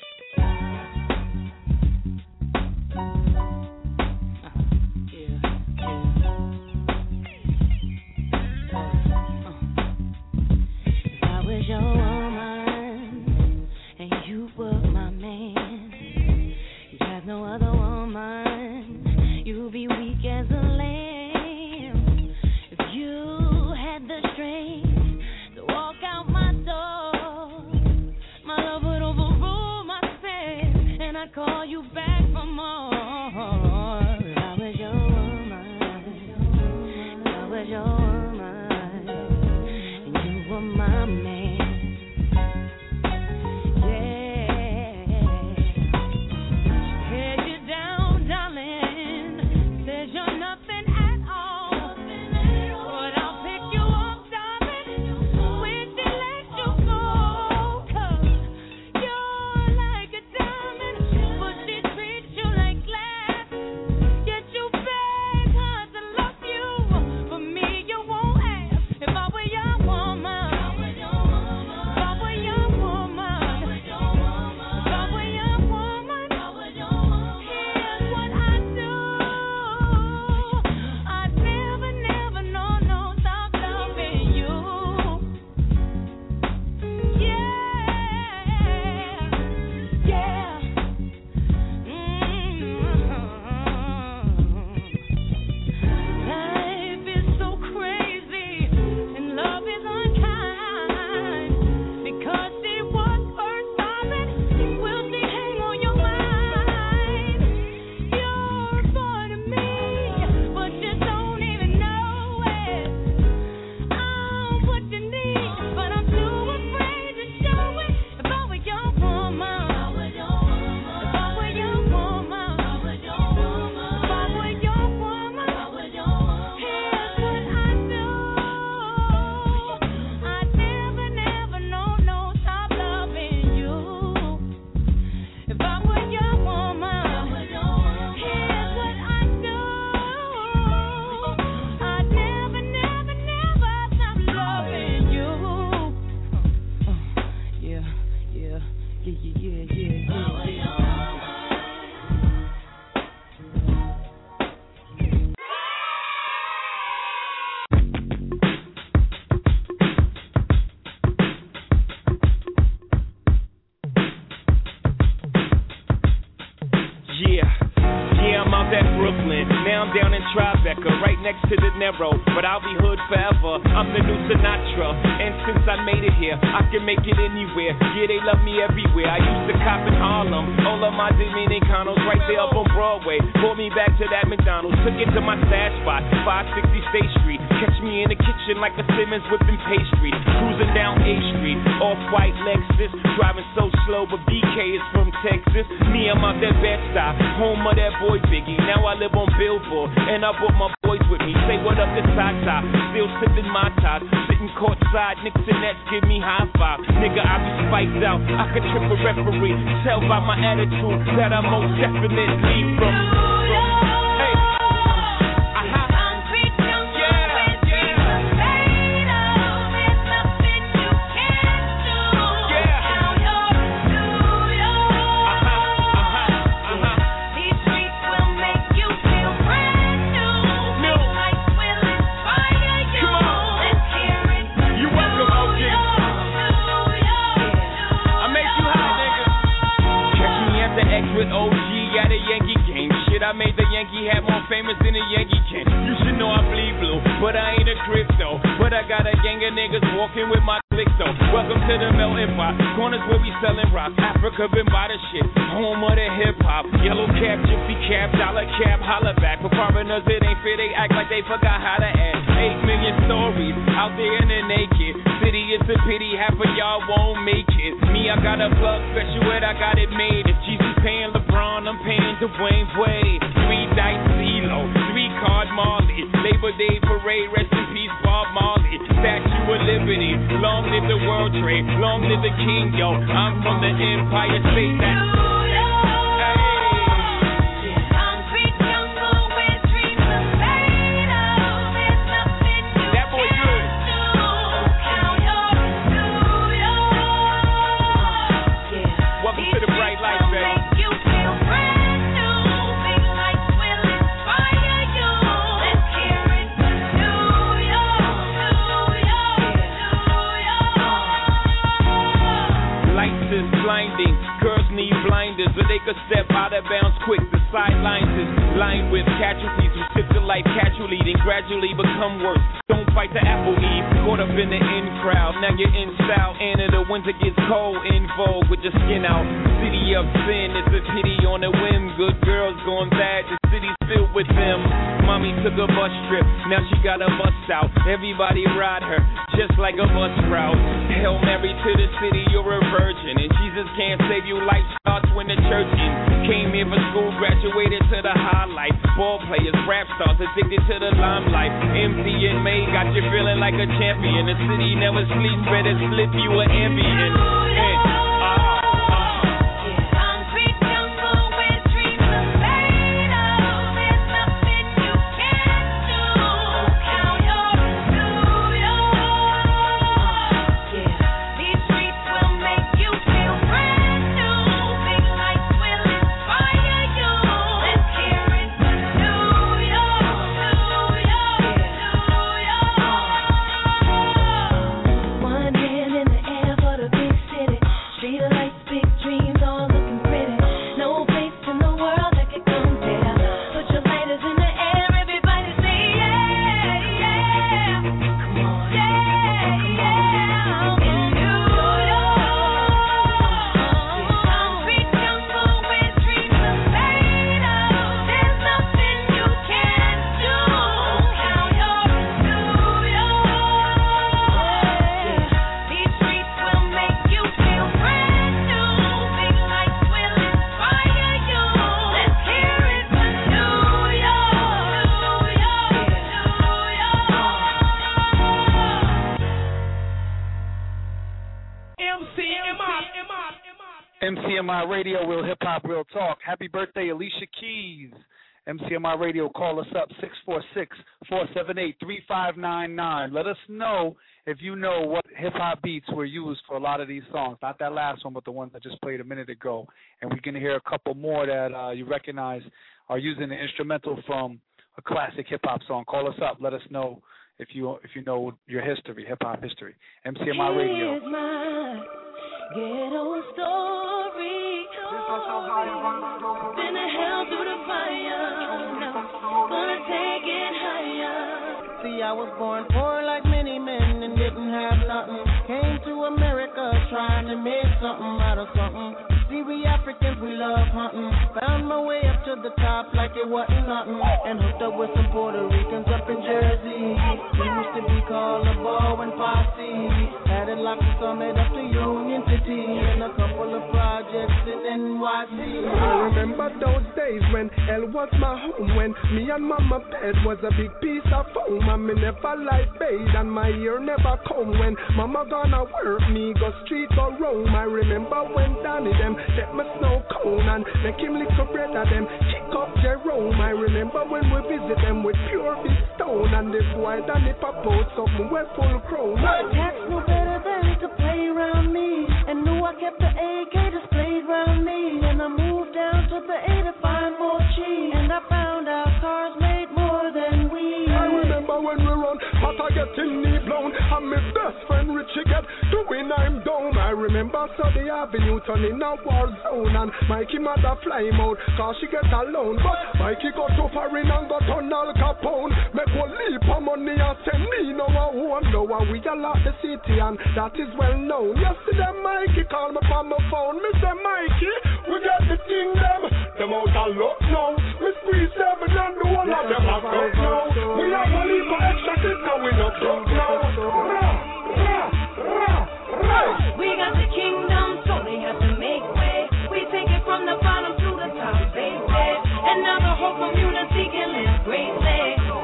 Your woman, and you were my man. You have no other woman. You be weak as a lamb. If you had the strength to walk out my door, my love would overrule my sin, and I'd call you back for more. I was your woman. I was your woman, and you were my man.
Let
the hood forever. I'm the new Sinatra, and since I made it here, I can make it anywhere. Yeah, they love me everywhere. I used to cop in Harlem, all of my Dominicanos right there up on Broadway. Brought me back to that McDonald's, took it to my stash spot, five sixty State Street. Catch me in the kitchen like a Simmons whipping pastry. Cruising down A Street, off-white Lexus, driving so slow, but B K is from Texas. Me, I'm out that Bed-Stuy, home of that boy Biggie. Now I live on Billboard, and I brought my boys with me. Say what up to Tata, still sipping my top, sitting courtside, Knicks and Nets give me high five. Nigga, I be spiked out, I could trip a referee. Tell by my attitude that I most definitely from. Hey. With O G at a Yankee game. Shit, I made the Yankee hat more famous than a Yankee can. You should know I bleed blue, but I ain't a crypto. But I got a gang of niggas walking with my click though. Welcome to the melting pot. Corners where we selling rock. Africa been by the shit. Home of the hip hop. Yellow cap, gypsy cap, dollar cap, holla back. For foreigners it ain't fair, they act like they forgot how to act. Eight million stories out there in the naked city. It's a pity half of y'all won't make it. Me, I got a plug special and I got it made. If Jesus paying LeBron, I'm paying Dwayne Wade. Three dice CeeLo, three card Marley. Labor Day parade, rest in peace Bob Marley. Statue of Liberty, long live the World Trade, long live the King, yo. I'm from the Empire State. That's but they could step out of bounds quick. The sidelines is lined with casualties who sip the life casually, then gradually become worse. Don't fight the apple eve, caught up in the in crowd. Now you're in style, and in the winter gets cold, in vogue with your skin out. City of sin, it's a pity on a whim. Good girls going bad, the city's filled with them. Mommy took a bus trip, now she got a bus out. Everybody ride her, just like a bus route. Hail Mary to the city, you're a virgin, and Jesus can't save you. Life starts when the church ends. Came here for school, graduated to the highlight. Ball players, rap stars, addicted to the limelight. M C and May got you feeling like a champion. The city never sleeps, better slip you an ambient. And, uh,
M C M I Radio, Real Hip Hop, Real Talk. Happy birthday, Alicia Keys. M C M I Radio, call us up, six four six, four seven eight, three five nine nine. Let us know if you know what hip-hop beats were used for a lot of these songs. Not that last one, but the ones I just played a minute ago. And we can hear a couple more that uh, you recognize are using the instrumental from a classic hip-hop song. Call us up. Let us know if you if you know your history, hip-hop history. M C M I Radio.
Here's my ghetto story. Been a hell through the fire. Now gonna take it higher.
See, I was born poor like many men and didn't have nothing. Came to America trying to make something out of something. See, we Africans, we love hunting. Found my way up to the top like it wasn't nothing. And hooked up with some Puerto Ricans up in Jersey. We used to be called the Baldwin Posse. Had it locked to Summit up to Union City. And a couple of projects in N Y C.
I remember those days when hell was my home. When me and mama bed was a big piece of foam. And me never like bathe and my ear never come. When mama gonna work, me go street or roam. I remember when Danny them set my snow cone and make him little brother them kick up Jerome. I remember when we visit them with pure big stone and this boy Danny pop out something well full grown.
Cats knew better than to play around me and knew I kept the A K displayed around me. And I moved down to the A to find more cheese and I found out cars made more than we.
I remember when we run, but I get in knee blown and my best friend Richie get doing I'm down. I remember Sunday Avenue turning a war zone and Mikey mother fly him out cause she get alone. But Mikey got to foreign and got on Al Capone. Make one leap of money and send me no one home. Now we a lot the city and that is well known. Yesterday Mikey called me from my phone. Mister Mikey, we got the thing them. Them out of luck now. We squeeze them and the whole of them are broke now. We have a leap of extra kids now we not broke now.
We got the kingdom, so they have to make way. We take it from the bottom to the top, baby. And now the whole community can live greatly.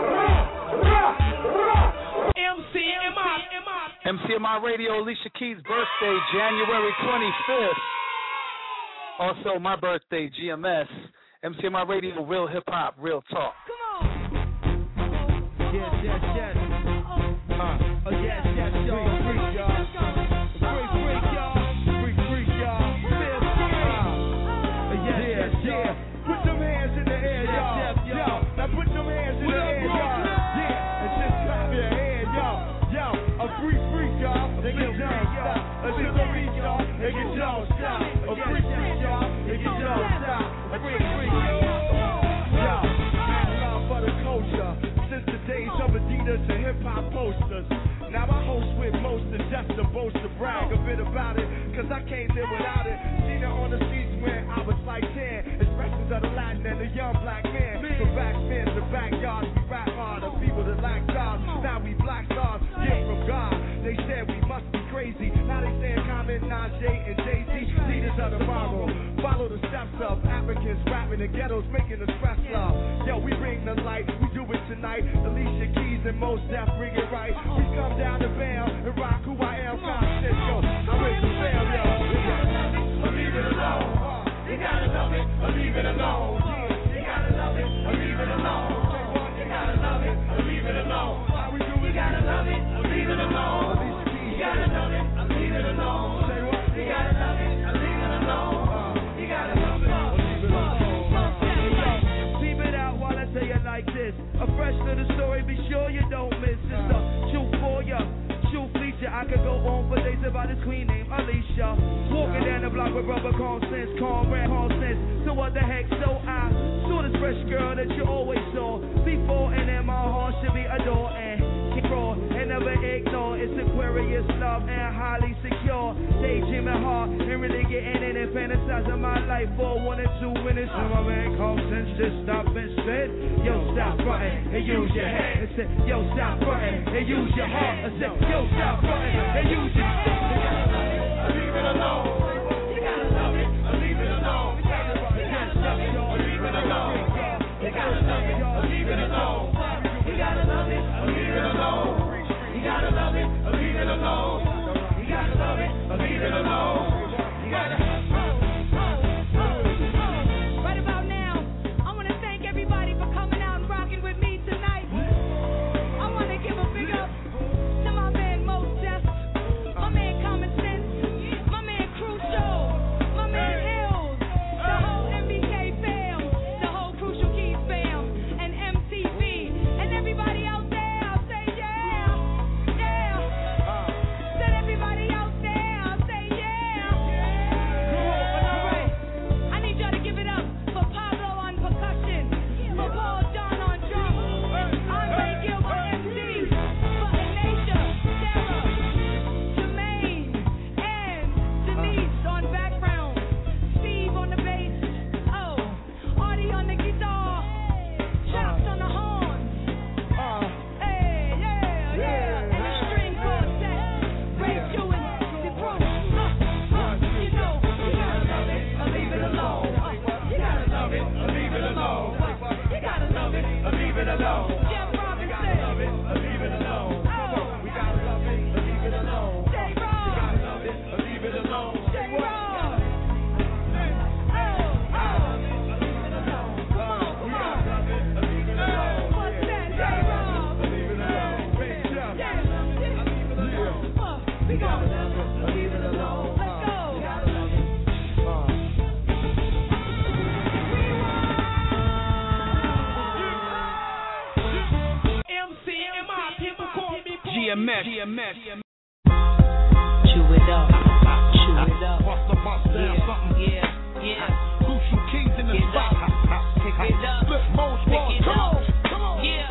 M C M I
M C M I Radio, Alicia Keys' birthday, January twenty-fifth. Also, my birthday, G M S. M C M I Radio, real hip hop, real talk.
Come on. Yes, yes, yes. Uh, oh, yes, yes, y'all. Freak, y'all. Freak, freak, y'all. Freak, freak, y'all. Feel free. Uh, yes, yes, yes. Put them hands in the air, y'all. Yo, now put them hands in the air, y'all. Yeah, and just clap your hands, y'all. Yo, a free freak, y'all. They get don't stop. A little freak, y'all. They get don't stop. A free freak, y'all. They get don't stop. A free freak, y'all. Yo, man, love for the culture. Since the days of Adidas and hip hop posters. Now I host with most and just to boast to brag a bit about it. Cause I can't live without it. Seen it on the streets when I was like ten. Expressions of the Latin and the young black man. From backspins to backyards, we rap hard. The people that lack jobs, now we black stars. Gift from God. They said we must be crazy. Now they saying Common, Najee, and Jay-Z. Leaders of tomorrow. Follow the steps of Africans rapping in ghettos, making the stress love. Yo, we bring the light. We do it tonight. Alicia Keys and Mos Def bring it right. We come down to bam and rock who I am. Conscious, yo. I'm with the fam, yo. Or leave it alone. You gotta love it, or leave it alone. You gotta love it, or leave it alone. You gotta love it, or leave it alone. You gotta love it, or leave it alone. You gotta love it, or leave it alone. You gotta love it, or leave it alone. You gotta love it, or leave it alone. Leave it out while I tell you like this. A fresh little story, be sure you don't miss. It's a shoot for ya. True feature, I could go on for days about this queen named Alicia. Walking down the block with rubber calm sense, calm rap, calm sense. So what the heck? So I saw this fresh girl that you always saw before, and then my heart should be adored and control and never ignore. It's Aquarius love and highly secure. Daydreaming hard and really getting in and fantasizing my life for one or two minutes. And my man calm sense just stopped and said, yo, stop frontin' and use your head. I said, yo, stop frontin' and use your heart. I said, yo, stop frontin' and use your head. You gotta love it or leave it alone. You gotta love it or leave it alone. You gotta love it or leave it alone. You gotta love it or leave it alone. You gotta love it or leave it alone. You gotta love it or leave it alone. You gotta love it or leave it alone. You gotta.
Right about now, I want to thank everybody for coming out and rocking with me tonight. I want to give a big up to my man Mos Def, my man Common Sense, my man Crucial.
M S.
Chew it up, chew it up.
Bust a bust down something.
Yeah, yeah.
Crucial Kings in the spot.
Pick it up,
Flip Mode
pick
Squad.
it
Come
up.
on, come on.
Yeah.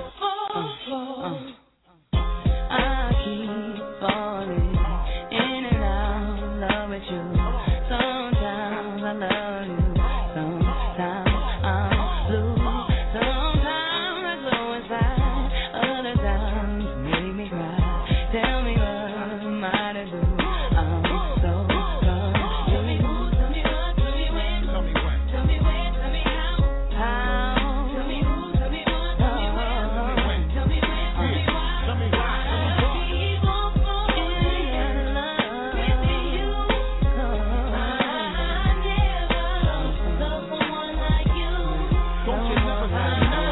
I keep falling in and out of love with you. Sometimes I love you, sometimes I'm blue. Sometimes I go inside, other times you make me cry. Tell me what am I to do? I'm so confused. Tell me who, tell me what, tell me when, tell me when, tell me when, tell me how, how. Tell me who, tell me what, tell me when, tell me when, tell me when, tell me why. Tell me why. Keep on falling in love with you. I never loved someone like you.
Don't you never say never.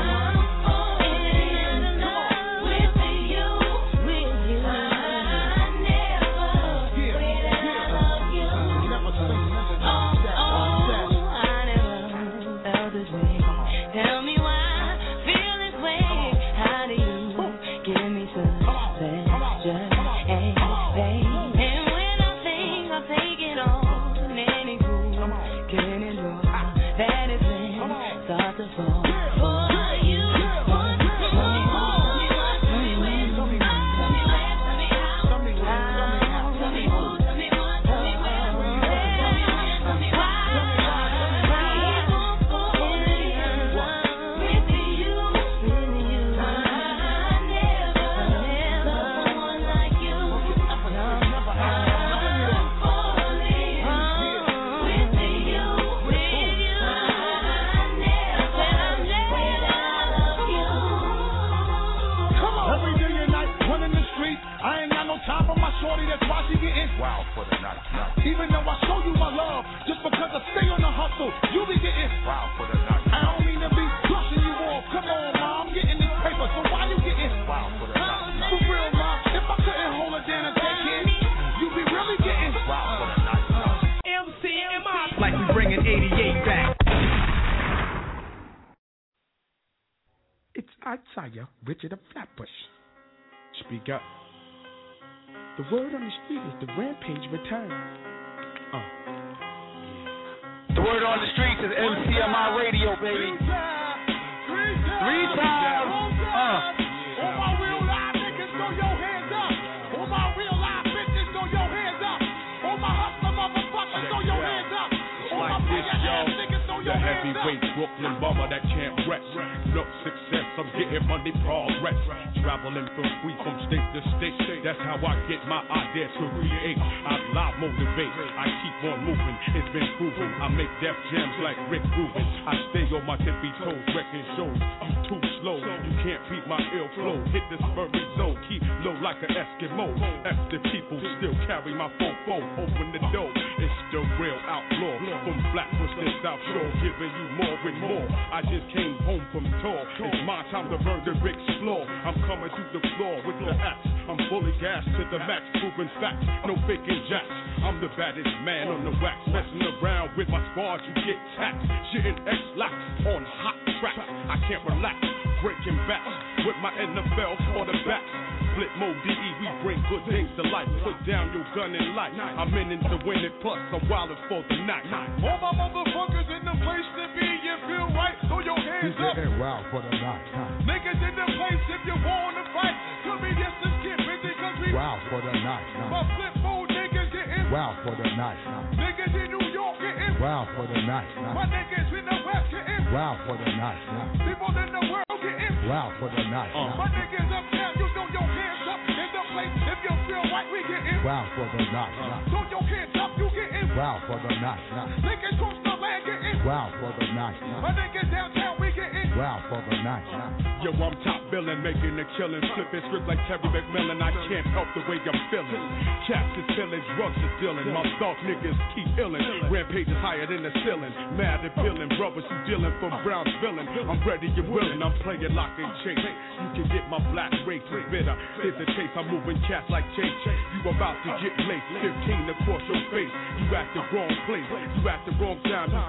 Tell me why I feel this way. How do you give me such pleasure? Hey, babe. And when I think I'll take it all, and any fool can endure, that is when I start to fall for you. Tell me who, tell me what, tell me when, tell me where, tell me how, tell me how, tell me who, tell me what, tell me when, tell me when, tell me why.
Every day and night, running the streets. I ain't got no time for my shorty, that's why she getting
Wow for the night, night.
Even though I show you my love, just because I stay on the hustle, you be getting
Wow for the night.
I don't mean to be brushing you off. Come on, mom, I'm getting this paper, so why you getting
Wow for the night.
For real, mom, if I couldn't hold her down and take care, you be really getting
Wow for the night, night.
M C M I. Like we bringing eighty-eight back.
It's Isaiah Richard of Flatbush. Speak up. The word on the street is the Rampage return. Uh.
The word on the streets is M C M I Radio, baby. Three times. Uh.
All my real live niggas, throw your hands up. All my real live bitches, throw your hands up. All my hustler motherfuckers, throw your hands up. All my
Like this,
player ass
yo.
niggas, throw
The
your hands up.
heavyweight Brooklyn bomber that can't rest. No success, I'm getting money progress. Traveling from free from state to state. That's how I get my idea to create. I live motivate. I keep on moving. It's been proven. I make death jams like Rick Rubin. I stay on my tippy toes, wrecking shows. You too slow. You can't beat my ill flow. Hit this furry zone. Keep low like an Eskimo. F the people still carry my fofo. Open the door. It's the real outlaw. From Flatbush to South Shore, giving you more and more. I just came home from tour. It's my time to burn the Rick's floor. I'm coming through the floor with the axe. I'm fully gassed to the max, proving facts. No faking jacks. I'm the baddest man on the wax. Messing around with my squad, you get taxed. Shitting X-Lax on hot tracks. I can't relax. Breaking backs with my N F L quarterbacks. Flip mode D E, we bring good things to life. Put down your gun and light. I'm in it to win it, plus I'm wildin' for the night. All my motherfuckers in the place to be, you feel right? Throw your hands up.
Wow for the night, night.
Niggas in the place if you wanna fight. Tell me yes, let's get busy, cause we
Wow for the night,
my
night.
flip mode niggas getting
Wow for the night, night.
niggas in New York getting
Wow for the night,
my
night.
niggas in the West getting
Wow for the night, night.
people in the world getting
Wow for the night,
my
night.
niggas uptown, you throw your hands up in the place if you feel right, we getting
Wow for the night, night.
throw your hands up, you getting
Wow for the night, night.
niggas cross the land getting
Wow for the night,
my
night.
niggas downtown, we getting
Wow for the night, night.
Yo, I'm top billing, making a killing, flipping script like Terry McMillan. I can't help the way I'm feeling. Caps is filling, drugs is dealing. My thought niggas keep illin'. Rampage is higher than the ceiling. Mad and feeling, brothers who dealing from Brown's villain. I'm ready and willing, I'm playing lock and chase. You can get my black race is bitter. Here's the chase, I'm moving cats like Chase. You about to get laced, fifteen across your face. You at the wrong place, you at the wrong time. You didn't use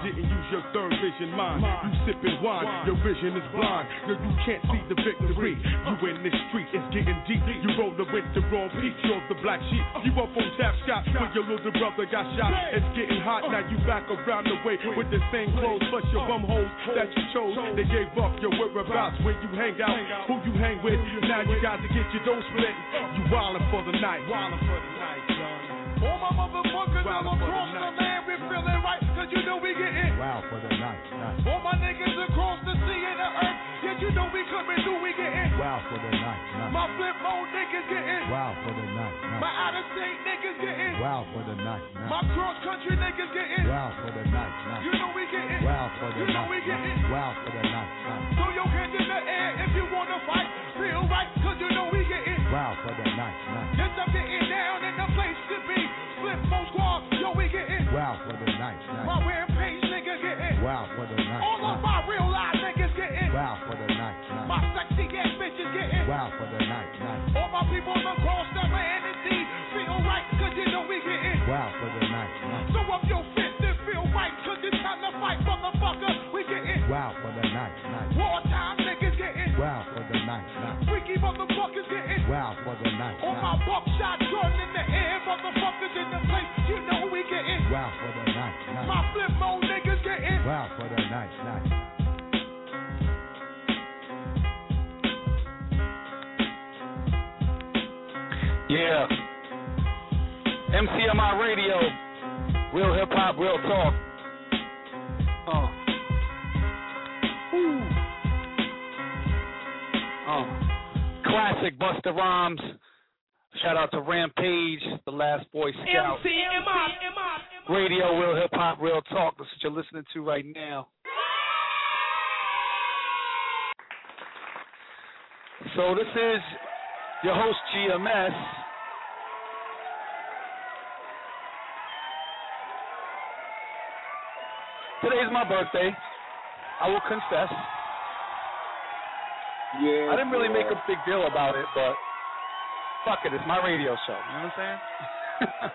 your third vision mind. You sipping wine, your vision is blind. Girl, you can't see the victory. You in this street, it's getting deep. You roll the winter on peak, you're the black sheep. You up on tap shot when your little brother got shot. It's getting hot, now you back around the way with the same clothes, plus your bum hoes that you chose. They gave up your whereabouts when you hang out, who you hang with. Now you got to get your dough split. You wildin' for the night. Wildin' for the night, son. All my motherfuckers all across the land, we feeling right, cause you know we getting
wow for the night. night.
All my niggas across the sea and the earth, yeah, you know we coming through, we getting
wow for the night. night.
My flip mode niggas getting
wow for the night. night.
My out of state niggas getting
wow for the night. night.
My cross country niggas getting
wow for the night. night.
You know we getting
wow for the
you know
night.
we getting
wow for the night. night.
Throw your hands in the air if you wanna fight, feel right, cause you know we getting
wow for the night. night.
Yes, I'm getting down in the place to be. Flip mode squad, yo, we getting
wow for the night. night.
My rampage nigga getting
wow for the night.
all of my real life niggas getting
wow for the night. night.
My sexy ass bitches getting
wow for the night. night.
All my people across the land and sea feel right, cause you know we getting
wow for the night. night.
So up your fist and feel right, cause it's time to fight, motherfucker. We getting
wow for the night. night.
Wartime niggas getting
wow for the night. night.
Freaky motherfuckers getting
wow for the night.
All my buckshot gun in the air, motherfuckers in the place, you know we getting
wow for the night. night.
My flip mode niggas getting
wow for the night. night.
Yeah. M C M I Radio. Real hip hop, real talk. Oh. Ooh. Oh. Classic Busta Rhymes. Shout out to Rampage, the last Boy Scout.
M C M I
Radio, real hip hop, real talk. That's what you're listening to right now. So this is your host G M S. Today's my birthday. I will confess.
Yeah.
I didn't really make a big deal about it, but fuck it, it's my radio show. You know what I'm saying?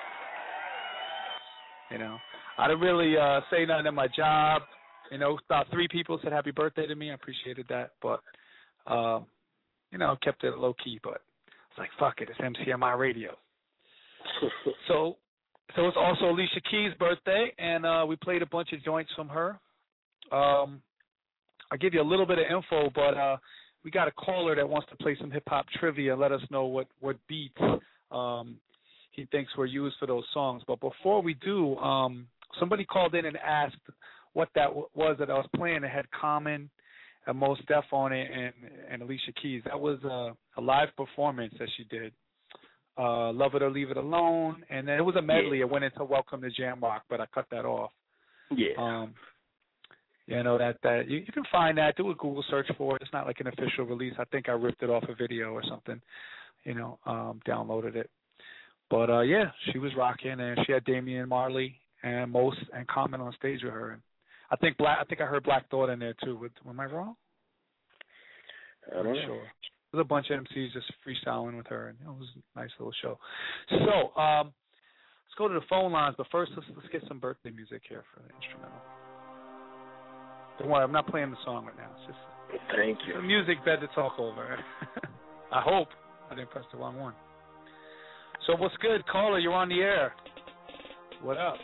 You know, I didn't really uh, say nothing at my job. You know, about three people said happy birthday to me. I appreciated that, but um, you know, kept it low key. But it's like fuck it, it's M C M I Radio. so. So it's also Alicia Keys' birthday, and uh, we played a bunch of joints from her. Um, I'll give you a little bit of info, but uh, we got a caller that wants to play some hip-hop trivia and let us know what, what beats um, he thinks were used for those songs. But before we do, um, somebody called in and asked what that w- was that I was playing. It had Common and Mos Def on it and, and Alicia Keys. That was a, a live performance that she did. Uh, Love It or Leave It Alone, and then it was a medley. Yeah. It went into Welcome to Jamrock, but I cut that off.
Yeah.
Um, you know that that you, you can find that. Do a Google search for it. It's not like an official release. I think I ripped it off a video or something. You know, um, downloaded it. But uh, yeah, she was rocking, and she had Damian Marley and Mos and Common on stage with her. And I think Black. I think I heard Black Thought in there too. With, am I wrong?
I don't
I'm
know.
sure. There's a bunch of M Cs just freestyling with her, and it was a nice little show. So um, let's go to the phone lines, but first let's, let's get some birthday music here for the instrumental. Don't worry, I'm not playing the song right now. It's just
Thank you.
the music bed to talk over. I hope I didn't press the wrong one. So what's good, caller? You're on the air. What up?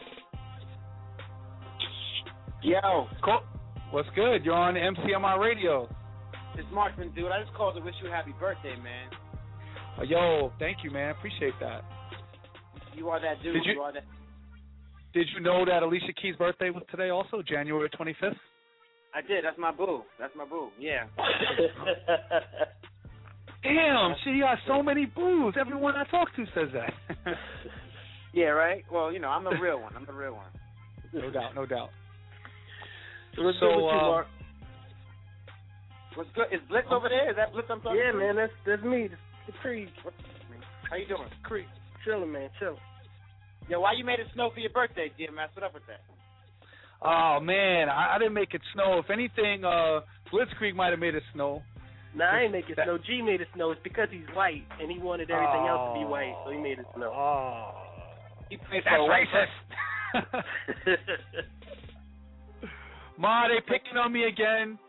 Yo.
Cool. What's good? You're on M C M I Radio.
It's Marksman, dude. I just called to wish you a happy birthday, man.
Oh, yo, thank you, man. Appreciate that.
You are that dude.
Did you,
you are that.
Did you know that Alicia Keys' birthday was today also, January twenty-fifth?
I did. That's my boo. That's my boo. Yeah.
Damn, she got so many boos. Everyone I talk to says that.
Yeah, right? Well, you know, I'm the real one. I'm the real one.
No doubt, no doubt.
So, what's
So,
good with you,
uh,
Mark?
What's good? Is Blitz over there? Is that Blitz I'm talking
Yeah,
to?
man, that's that's me. The Creed.
How you doing?
Creed. Chilling, man, chilling.
Yo, why you made it snow for your birthday, G M S? What up with that?
Oh, man, I, I didn't make it snow. If anything, uh, Blitzkrieg might have made it snow.
Nah, I ain't make it snow. G made it snow. It's because he's white, and he wanted everything
oh,
else to be white, so he made it snow.
Oh.
He plays
That's
for a white
racist. Ma, they picking on me again.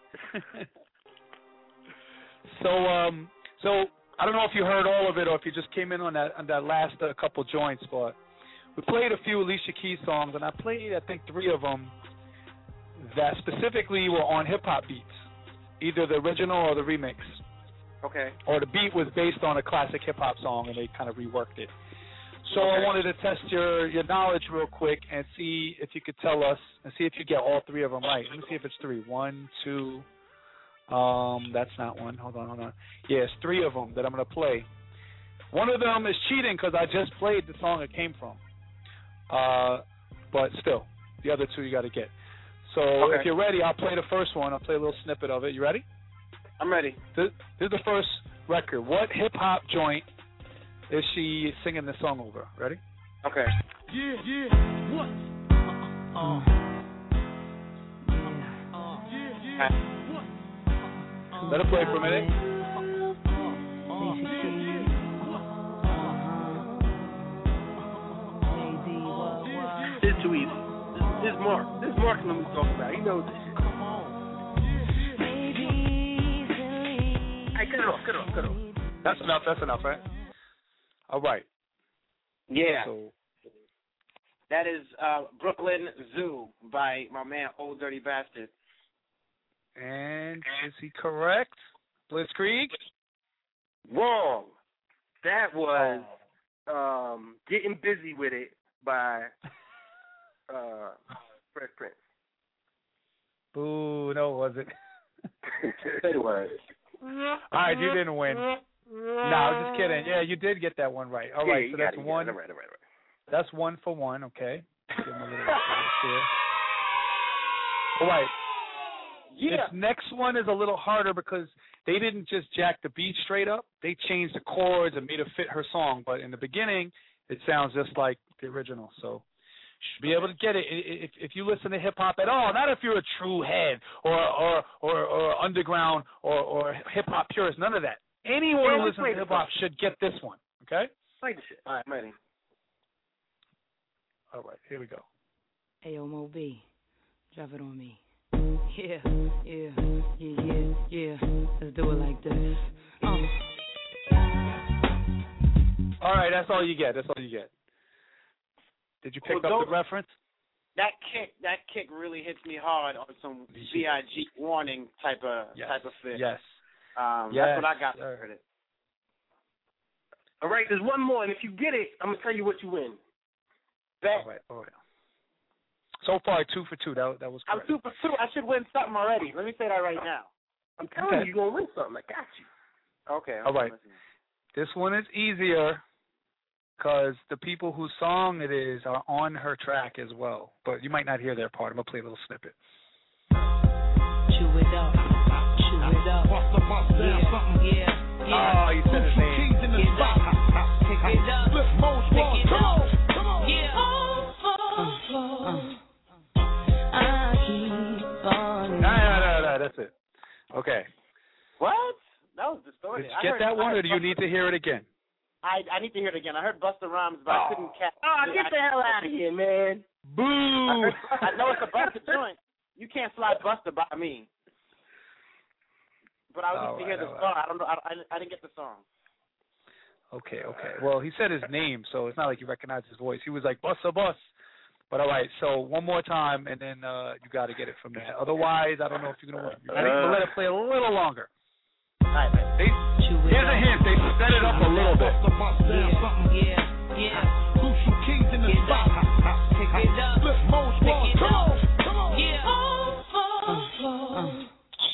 so, um, so I don't know if you heard all of it or if you just came in on that on that last uh, couple joints, but we played a few Alicia Keys songs, and I played I think three of them that specifically were on hip hop beats, either the original or the remix.
Okay.
Or the beat was based on a classic hip hop song, and they kind of reworked it. So
okay.
I wanted to test your, your knowledge real quick and see if you could tell us, and see if you get all three of them right. Let me see if it's three. One, two. Um, that's not one. Hold on, hold on. Yeah, it's three of them that I'm going to play. One of them is cheating because I just played the song it came from. Uh, but still, the other two you got to get. So
okay.
if you're ready, I'll play the first one. I'll play a little snippet of it. You ready?
I'm ready.
This, this is the first record. What hip-hop joint is she singing this song over? Ready?
Okay.
Yeah, yeah. What?
Uh,
uh, yeah, yeah.
Let it play for a minute.
This is too easy. This is Mark. This is Mark when we talk about. He knows this shit. Come on. Hey, cut it off, cut it off, cut it off.
That's enough, that's enough, right? All right.
Yeah.
So,
that is uh, Brooklyn Zoo by my man Old Dirty Bastard.
And is he correct? Blitzkrieg?
Wrong. That was um, Getting Busy With It by uh, Fresh Prince.
Boo, no, it wasn't.
It was.
All right, you didn't win. No, I was just kidding. Yeah, you did get that one right. All right,
yeah,
so that's
it,
one.
All right, all right, all right.
That's one for one, okay. Give him a little here. All right.
Yeah.
This next one is a little harder because they didn't just jack the beat straight up. They changed the chords and made it fit her song. But in the beginning, it sounds just like the original. So you should be able to get it if if you listen to hip hop at all. Not if you're a true head or or or, or underground or, or hip hop purist. None of that. Anyone
yeah,
who listens to hip hop should get this one. Okay.
Play the shit. All right, I'm ready.
All right, here we go.
Hey, O Mo B, drop it on me. Yeah, yeah, yeah, yeah, yeah. Let's do it like this. Um.
All right, that's all you get. That's all you get. Did you pick
well,
up the reference?
That kick, that kick really hits me hard on some B I G warning type of
yes.
type of fit.
Yes.
Um,
yes.
That's what I got for it. All right, there's one more, and if you get it, I'm gonna tell you what you win. Bet.
All right, all right. So far, two for two. That that was correct.
I'm two for two. I should win something already. Let me say that right now. I'm telling
okay.
you, you're gonna win something. I got you. Okay.
All right. This one is easier because the people whose song it is are on her track as well. But you might not hear their part. I'm gonna play a little snippet.
Chew it up. Chew it up. Yeah. Yeah.
Oh, you said his name.
Pick it up. Pick it up. Pick it up. Come on. Yeah. Uh, uh. I keep on.
No, no, no, no, that's it. Okay.
What? That was distorted.
Did you get that one, or do you need to hear it again?
I I need to hear it again. I heard Busta Rhymes, but
oh.
I couldn't catch.
Oh, get the hell out of here, man!
Boo!
I, heard, I know it's a Busta joint. You can't slide Busta by me. But I was
all
need
right,
to hear the
all
song.
right.
I don't know. I, I, I didn't get the song.
Okay, okay. Well, he said his name, so it's not like you recognize his voice. He was like, Busta Bus. But all right, so one more time, and then uh, you got to get it from there. Otherwise, I don't know if you're going to win. I think we'll let it play a little longer.
All right, man.
They, here's a hint. They set it up a little bit.
Yeah, yeah, yeah. Crucial Kings in the spot. Pick it up. Flip most Pick it up. Come on. Yeah. Uh, uh.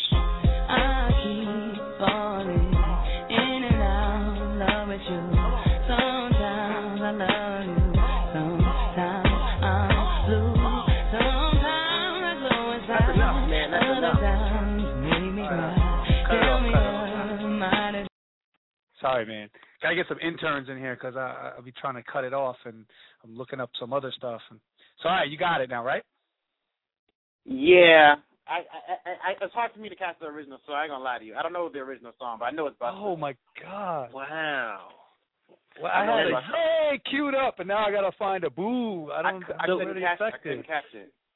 I keep falling in and out of love with you. Sometimes I love you. Sometimes I'm blue. Sometimes I go inside.
That's enough, man. That's enough.
Other times make me cry. Tell me what I
Sorry, man. Gotta get some interns in here because I I'll be trying to cut it off, and I'm looking up some other stuff. And so, all right, you got it now, right?
Yeah. I, I, I, it's hard for me to catch the original, so I ain't gonna lie to you. I don't know the original song, but I know it's Busta.
Oh my God!
Wow.
Well, I, I had a yay queued up, and now I gotta find a boo. I don't.
I, I
I don't
couldn't
really
catch it. I
expect
couldn't
it.
catch it.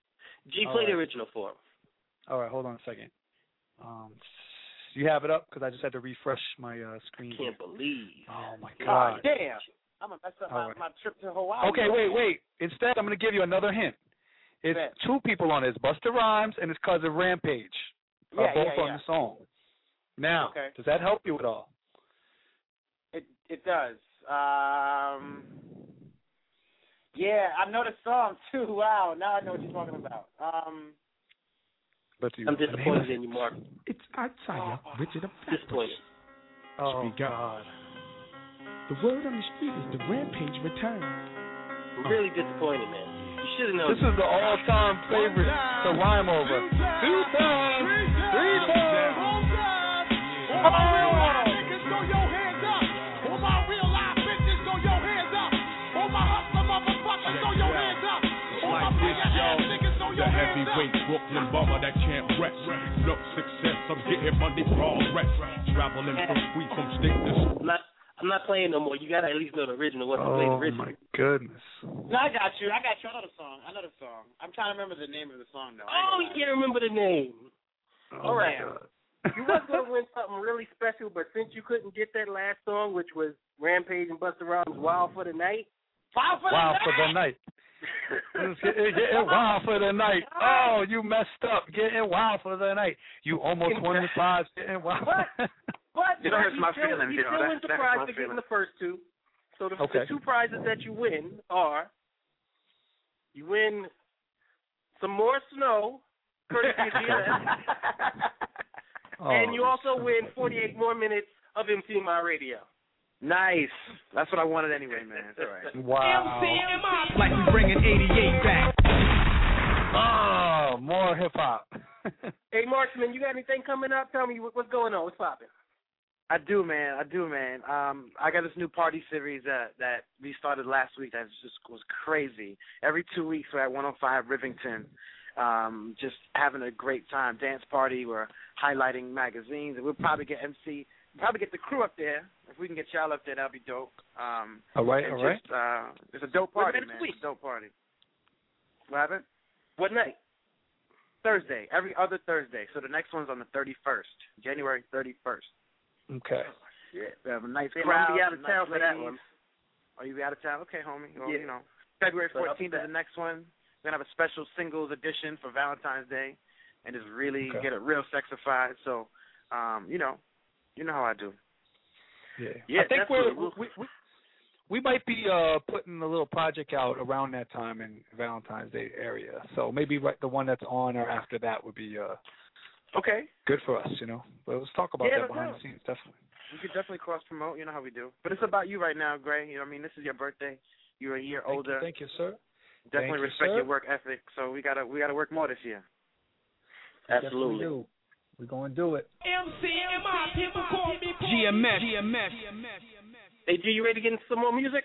G,
All
play
right.
the original for him.
All right, hold on a second. Um, you have it up? Because I just had to refresh my uh, screen.
Can't believe.
Oh, my
God
God.
damn. I'm going to mess up
All
my,
right.
my trip to Hawaii.
Okay, wait, wait. Instead, I'm going to give you another hint. It's
Bet.
two people on it. It's Busta Rhymes and his cousin Rampage. Are
Yeah,
both
yeah,
on
yeah.
the song. Now,
Okay.
does that help you at all?
It it does. Um, yeah, I know the song too. Wow, now I know what you're talking about. Um,
But you,
I'm disappointed in you, Mark.
It's Isaiah Richard of
Disappointed.
Oh,
Speak up.
God.
The word on the street is the Rampage return.
I'm really disappointed, man. You should have known.
This is the all-time favorite to rhyme over. Two times. Three times.
All my real life niggas, throw your hands up. All my real life bitches, throw your hands up. All my hustler motherfuckers, throw your hands up. All my
Like this,
player ass
yo,
niggas, throw
the
your hands up.
heavyweight Brooklyn bomber that can't rest. Look, success, I'm getting money progress. Traveling from sweet from state to state.
I'm not, I'm not playing no more. You gotta at least know the original. What's play the
Oh,
original?
my goodness.
no, I got you. I got you. I know the song. I know the song. I'm trying to remember the name of the song though. I ain't
Oh,
gonna
you
lie.
can't remember the name.
Oh,
All
my
right.
God.
You was gonna win something really special, but since you couldn't get that last song, which was Rampage and Busta Rhymes' "Wild for the Night,"
Wild for
Wow
the
for the night. Getting wild for the night. Oh, you messed up. Getting wild for the night. You almost won the prize. Getting wild.
But, but
You know, hurts
you
my
still,
feelings,
you
you know,
still
that-
wins the
that hurts
prize
my
for getting
feelings.
the first two. So the,
Okay.
the two prizes that you win are you win some more snow, courtesy of D L S,
Oh,
and you also win forty-eight more minutes of M C My Radio.
Nice. That's what I wanted anyway, man. It's all right.
Wow.
Like we bringing eighty-eight back.
Oh, more hip hop.
Hey, Marksman, you got anything coming up? Tell me what, what's going on. What's popping?
I do, man. I do, man. Um, I got this new party series that that we started last week. That just was crazy. Every two weeks we're at one oh five Rivington, um, just having a great time. Dance party. We're highlighting magazines, and we'll probably get M C, probably get the crew up there. If we can get y'all up there, that'll be dope. Um,
All right,
and
all right.
just, uh, it's a dope
What
party,
night
man.
is the week?
It's a dope party. What happened?
What night?
Thursday. Every other Thursday. So the next one's on the thirty-first, January thirty-first.
Okay.
Yeah, we have a nice
Damn,
crowd.
I'm gonna be out of
nice
town for that
ladies.
one.
Are you out of town? Okay, homie. Well,
Yeah.
you know, February
So
fourteenth is
upset.
the next one. We're gonna have a special singles edition for Valentine's Day, and just really
Okay.
get it real sexified. So, um, you know, you know how I do.
Yeah.
Yeah,
I think we're,
definitely.
we we we might be uh putting a little project out around that time in Valentine's Day area. So maybe right, the one that's on or after that would be uh
Okay.
good for us, you know. But let's talk about
Yeah,
that
no
behind
doubt.
the scenes, definitely.
We could definitely cross promote. You know how we do. But it's about you right now, Gray. You know, what I mean, this is your birthday. You're a year
Thank
older.
you, thank you, sir.
Definitely
Thank you,
respect
sir.
your work ethic. So we gotta we gotta work more this year.
Absolutely.
Definitely do. We're gonna do it.
M C M I, people call me
G M S. G M S.
Hey, G, you ready to get into some more music?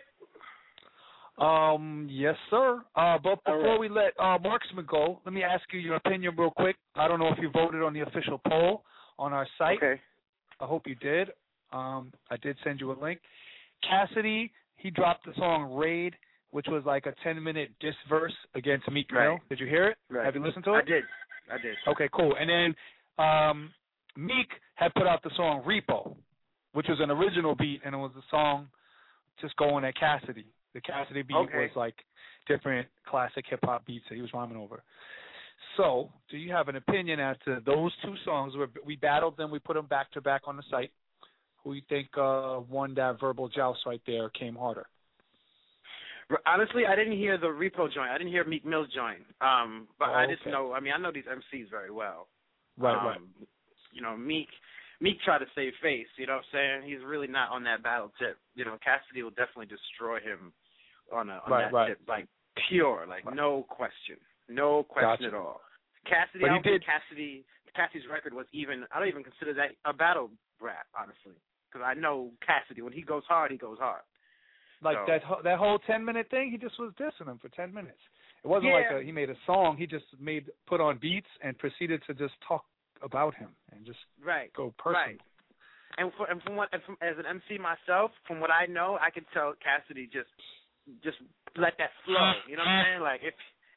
Um, yes, sir. Uh, but
All
before
right.
we let uh, Marksman go, let me ask you your opinion real quick. I don't know if you voted on the official poll on our site.
Okay.
I hope you did. Um, I did send you a link. Cassidy, he dropped the song Raid, which was like a ten-minute diss verse against Meek Mill.
Right.
Did you hear it?
Right.
Have you listened to
I
it?
did. I did.
Okay, cool. And then um, Meek had put out the song Repo, which was an original beat, and it was a song just going at Cassidy. The Cassidy beat
Okay.
was like different classic hip-hop beats that he was rhyming over. So, do you have an opinion as to those two songs? Where we battled them, we put them back-to-back on the site. Who you think uh, won that verbal joust right there, came harder?
Honestly, I didn't hear the Repo joint. I didn't hear Meek Mill's joint. Um, but
Oh,
I just
okay.
know. I mean, I know these M Cs very well.
Right,
um,
right.
You know, Meek. Meek tried to save face. You know what I'm saying? He's really not on that battle tip. You know, Cassidy will definitely destroy him on a on
Right,
that
right.
tip, like pure, like no question, no question
Gotcha.
at all. Cassidy,
But
I
he
don't think
did-
Cassidy. Cassidy's record was even. I don't even consider that a battle rap, honestly, because I know Cassidy. When he goes hard, he goes hard.
Like
So-
that ho- that whole ten minute thing, he just was dissing him for ten minutes. It wasn't
Yeah.
like a, he made a song. He just made put on beats and proceeded to just talk about him and just
Right.
go personal.
Right. And, for, and from what, and from, as an M C myself, from what I know, I can tell Cassidy just, just let that flow. You know what I'm saying? Like if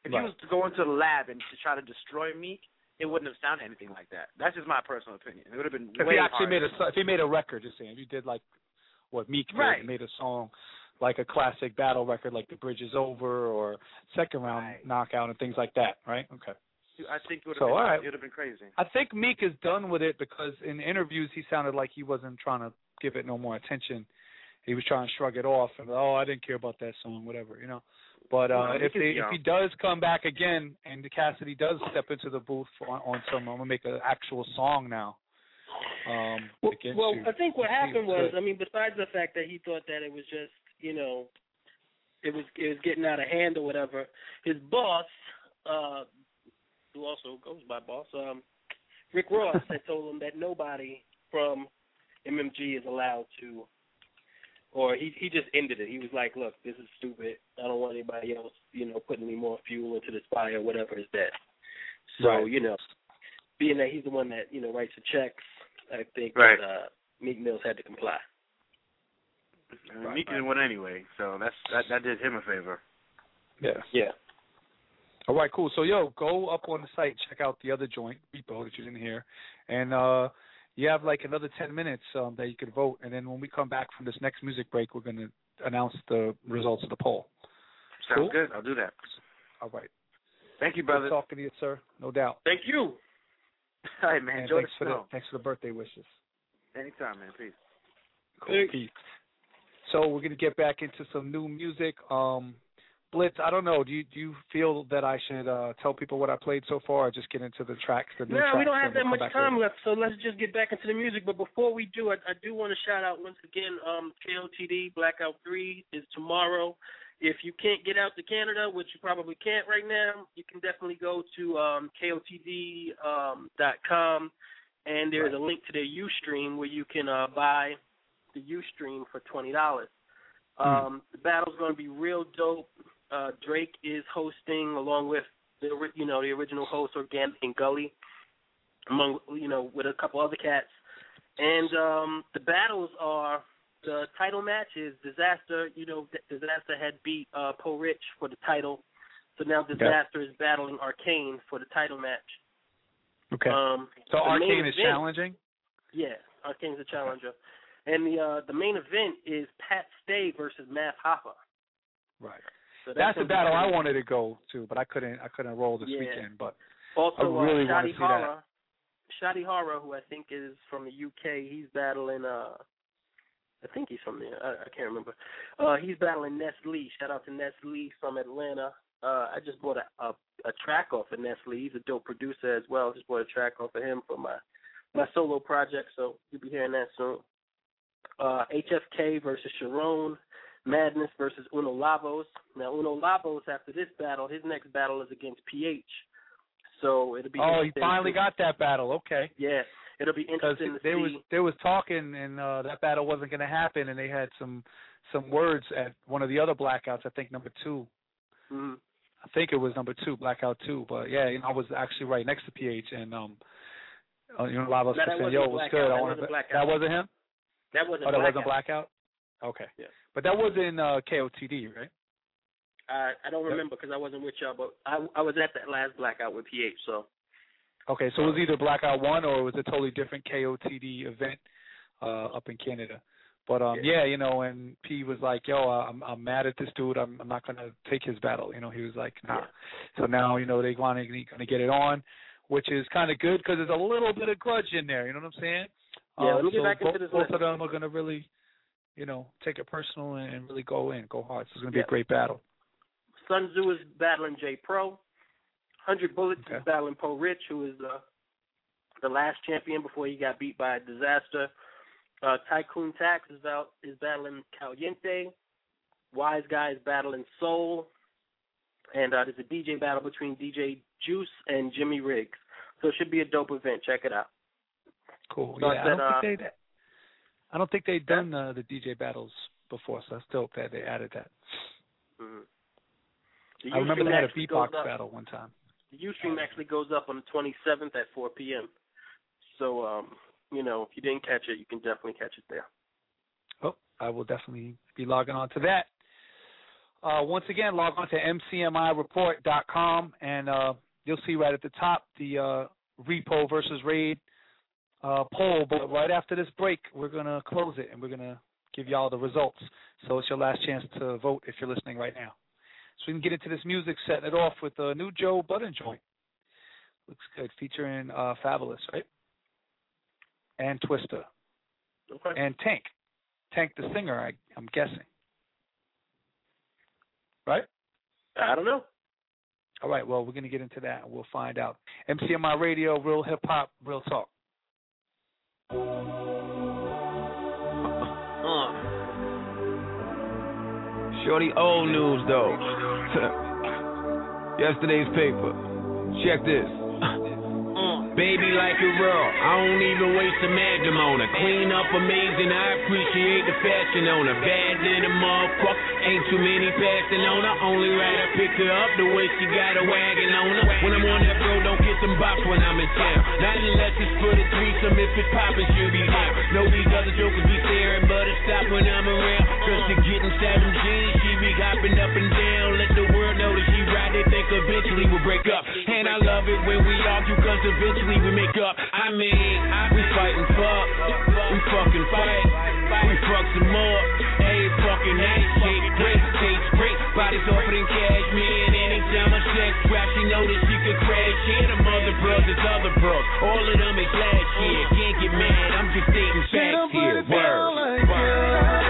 If
Right.
he was to go into the lab and to try to destroy Meek, it wouldn't have sounded anything like that. That's just my personal opinion. It would have been
If
way
he actually
harder.
made a, if he made a record, just saying, if he did like what Meek did,
Right.
and made a song like a classic battle record, like The Bridge Is Over or Second Round
Right.
Knockout and things like that, right? Okay.
I think it would have
So,
been,
all right.
it would have been crazy.
I think Meek is done with it because in interviews he sounded like he wasn't trying to give it no more attention. He was trying to shrug it off and, oh, I didn't care about that song, whatever, you know. But uh,
Well,
if
Meek is
they, if
young.
he does come back again and Cassidy does step into the booth for, on, on some, I'm gonna make an actual song now. Um,
Well,
against
well
you.
I think what
See,
happened
it's
was,
good.
I mean, besides the fact that he thought that it was just, you know, it was it was getting out of hand or whatever, his boss, uh, who also goes by boss, um, Rick Ross, had told him that nobody from M M G is allowed to, or he he just ended it. He was like, look, this is stupid. I don't want anybody else, you know, putting any more fuel into this fire, whatever is that. So,
Right.
you know, being that he's the one that, you know, writes the checks, I think
Right.
that uh, Meek Mills had to comply.
I mean, Meek didn't win anyway, so that's that, that did him a favor.
Yeah.
Yeah.
All right, cool. So, yo, go up on the site, check out the other joint, Repo, that you didn't hear. And uh, you have like another ten minutes um, that you could vote. And then when we come back from this next music break, we're going to announce the results of the poll.
Sounds
Cool?
good. I'll do that.
All right.
Thank you,
Good
brother.
talking to you, sir. No doubt.
Thank you.
All right, man.
And
Enjoy
thanks
the
for the
snow.
thanks for the birthday wishes.
Anytime, man. Peace.
Cool. Peace. So we're gonna get back into some new music. Um, Blitz, I don't know. Do you do you feel that I should uh, tell people what I played so far, or just get into the tracks? The new
No,
tracks,
we don't
and
have that
we'll
much
come back
time
later?
left, so let's just get back into the music. But before we do, I, I do want to shout out once again, um, K O T D Blackout three is tomorrow. If you can't get out to Canada, which you probably can't right now, you can definitely go to um, K O T D dot com, and there's a link to their Ustream where you can uh, buy the Ustream for twenty dollars. Um, the battle's going to be real dope. Uh, Drake is hosting along with the ori- you know the original host Organic and Gully, among you know with a couple other cats, and um, the battles are the title match is Disaster. You know D- Disaster had beat uh, Poe Rich for the title, so now Disaster is battling Arcane for the title match.
Okay.
Um,
so
the main
Arcane is
event-
challenging.
Yeah, Arcane's a challenger, and the uh, the main event is Pat Stay versus Math Hoffa.
Right.
So
That's the
gonna be
battle I
pretty-
wanted to go to, but I couldn't. I couldn't roll this
Yeah.
weekend. But
Also,
I really
uh,
want to
Shadi
see
Hara, Shadi Hara, who I think is from the U K, he's battling. Uh, I think he's from there. I, I can't remember. Uh, he's battling Ness Lee. Shout out to Ness Lee from Atlanta. Uh, I just bought a, a a track off of Ness Lee. He's a dope producer as well. Just bought a track off of him for my my solo project, so you'll be hearing that soon. Uh, H F K versus Sharon. Madness versus Uno Lavos. Now, Uno Lavos, after this battle, his next battle is against P H. So it'll be
that. Oh, he
interesting
finally
to-
got that battle. Okay.
Yeah, it'll be
Because
interesting to
there
see.
was there was talking, and uh, that battle wasn't going to happen, and they had some some words at one of the other blackouts. I think number two.
Mhm.
I think it was number two, blackout two. But yeah, you know, I was actually right next to P H, and um, uh, you know, Lavos was
No, that
saying,
wasn't
"Yo, what's
Blackout.
good?" I
That
want
wasn't
to.
Blackout.
That wasn't him.
That wasn't
Oh, that
blackout.
wasn't blackout. Okay.
Yeah.
But that was in uh, K O T D, right?
I I don't remember because I wasn't with y'all, but I I was at that last blackout with P H. So
Okay, so it was either Blackout One or it was a totally different K O T D event uh, up in Canada. But um, yeah. yeah, you know, and P was like, "Yo, I'm I'm mad at this dude. I'm I'm not gonna take his battle." You know, he was like, "Nah."
Yeah.
So now, you know, they want to gonna get it on, which is kind of good because there's a little bit of grudge in there. You know what I'm saying?
Yeah,
um,
let me get
so
back into
both,
this
both
list.
of them are gonna really, you know, take it personal and, and really go in, go hard. So it's gonna be
Yeah.
a great battle.
Sun Tzu is battling J Pro. one hundred Bullets
Okay.
is battling Poe Rich, who is uh, the last champion before he got beat by Disaster. Uh, Tycoon Tax is, out, is battling Caliente. Wise Guy is battling Soul. And uh, there's a D J battle between D J Juice and Jimmy Riggs. So it should be a dope event. Check it out.
Cool.
So I
Yeah, I
said,
don't
uh,
think they. I don't think they've done uh, the D J battles before, so that's dope that they added that.
Mm-hmm. The
I remember
Ustream
they had a
actually
beatbox
goes up-
battle one time.
The Ustream actually goes up on the twenty-seventh at four p.m. So, um, you know, if you didn't catch it, you can definitely catch it there.
Oh, I will definitely be logging on to that. Uh, once again, log on to M C M I report dot com, and uh, you'll see right at the top the uh, Repo versus Raid uh, poll. But right after this break, we're going to close it, and we're going to give y'all the results. So it's your last chance to vote if you're listening right now. So we can get into this music, setting it off with a new Joe Budden joint. Looks good, featuring uh, Fabulous, right? And Twista.
Okay.
And Tank. Tank the singer, I, I'm guessing. Right?
I don't know.
All right, well, we're going to get into that, and we'll find out. M C M I Radio, real hip-hop, real talk.
Uh. Shorty, old news, though. Yesterday's paper. Check this. Baby like a real, I don't even waste a magnum on her. Clean up amazing, I appreciate the fashion on her. Bad than a motherfucker, ain't too many passing on her. Only right I pick her up the way she got a wagon on her. When I'm on that road, don't get them bops when I'm in town. Not unless it's for the threesome, if it's poppin', she'll be down. Know these other jokers be staring, but it stop when I'm around. Cause to get inside them jeans, she be hopping up and down. Let the world know that she ride, they think eventually we'll break up. And I love it when we argue, cause eventually we make up. I mean, we fight and fuck, we fucking fight, we fuck some more. Every fucking night, shit great, states great, bodies offered in cash. Me and anytime I sex rap, she know that she could crash. Yeah, them other brothers, other bros, all of them is last year. Can't get mad, I'm just stating facts here. Word, word.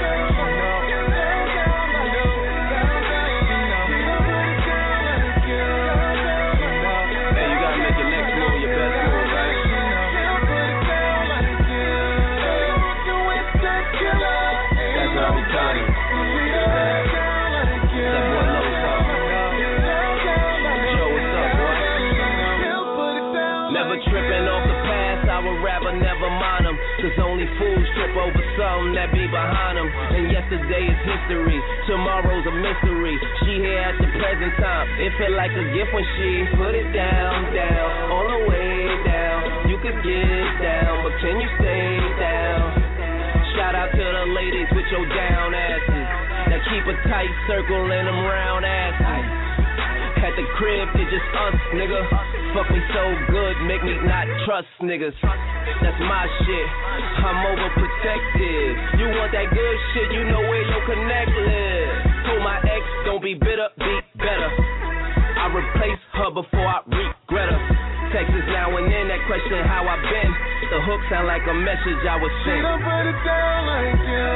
Never mind them, cause only fools trip over something that be behind them. And yesterday is history, tomorrow's a mystery. She here at the present time, it felt like a gift when she put it down, down, all the way down. You could get down, but can you stay down? Shout out to the ladies with your down asses that keep a tight circle in them round asses. At the crib, it's just us, nigga. Fuck me so good, make me not trust niggas. That's my shit, I'm overprotective. You want that good shit, you know where your connect live. Told my ex, don't be bitter, be better. I replace her before I regret her. Texts now and then, that question how I been. The hook sound like a message I was sent. She don't put it down like you.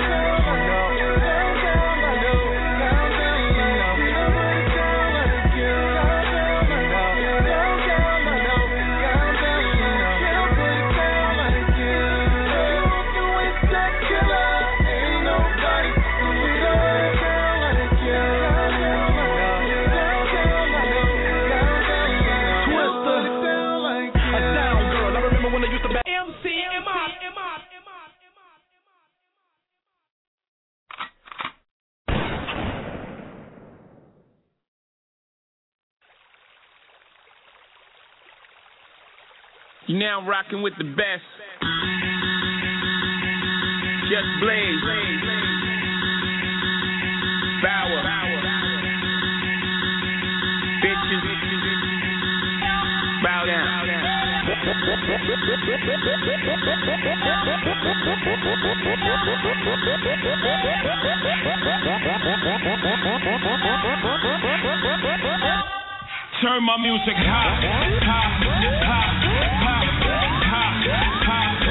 You now rocking with the best. Just Blaze. Bauer. Bitches. Bow down.
Turn my music high, high, high, high, high,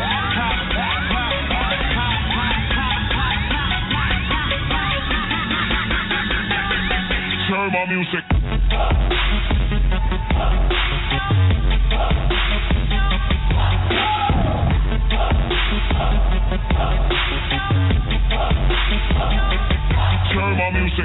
high. Turn my music. Turn my music.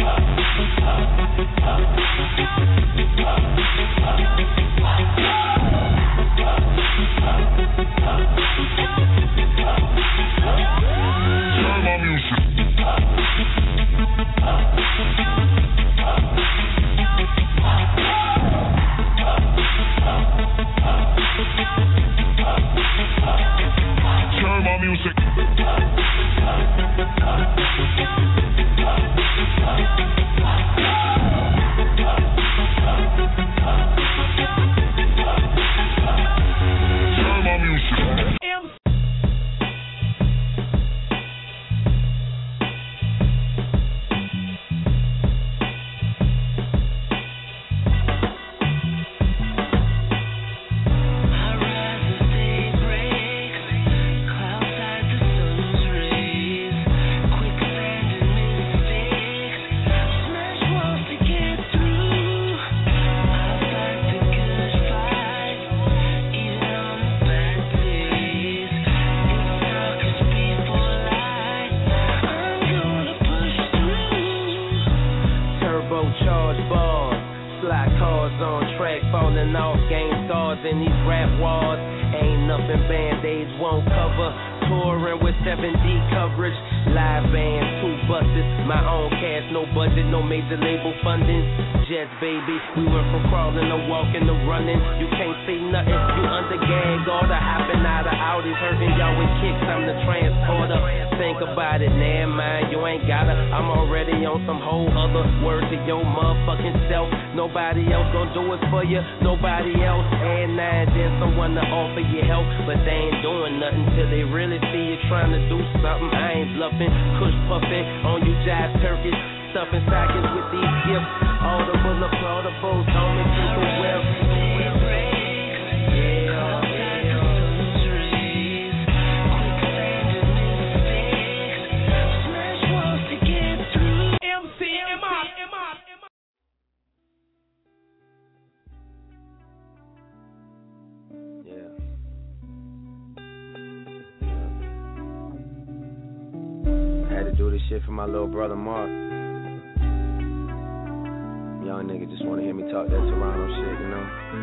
Turn my music. Turn my music.
balls. Slide cars on track, falling off, game stars in these rap walls. Ain't nothing band-aids won't cover. Touring with seven D coverage. Live bands, two buses. My own cash, no budget, no major label funding. Jets, baby, we went from crawling to walking to running. You can't say nothing, you under gag order. Hopping out of Audis, hurting y'all with kicks, I'm the transporter. Think about it, never mind, you ain't gotta. I'm already on some whole other word to your motherfucking self. Nobody else gon' do it for you, nobody else. And now and then someone to offer you help, but they ain't doing nothing till they really see you trying to do something. I ain't bluffing, cush puffing on you jive turkeys, stuffing stockings with these gifts. Audible, applaudable, homie, people well.
Do this shit for my little brother Mark. Young nigga just wanna hear me talk that Toronto shit, you know?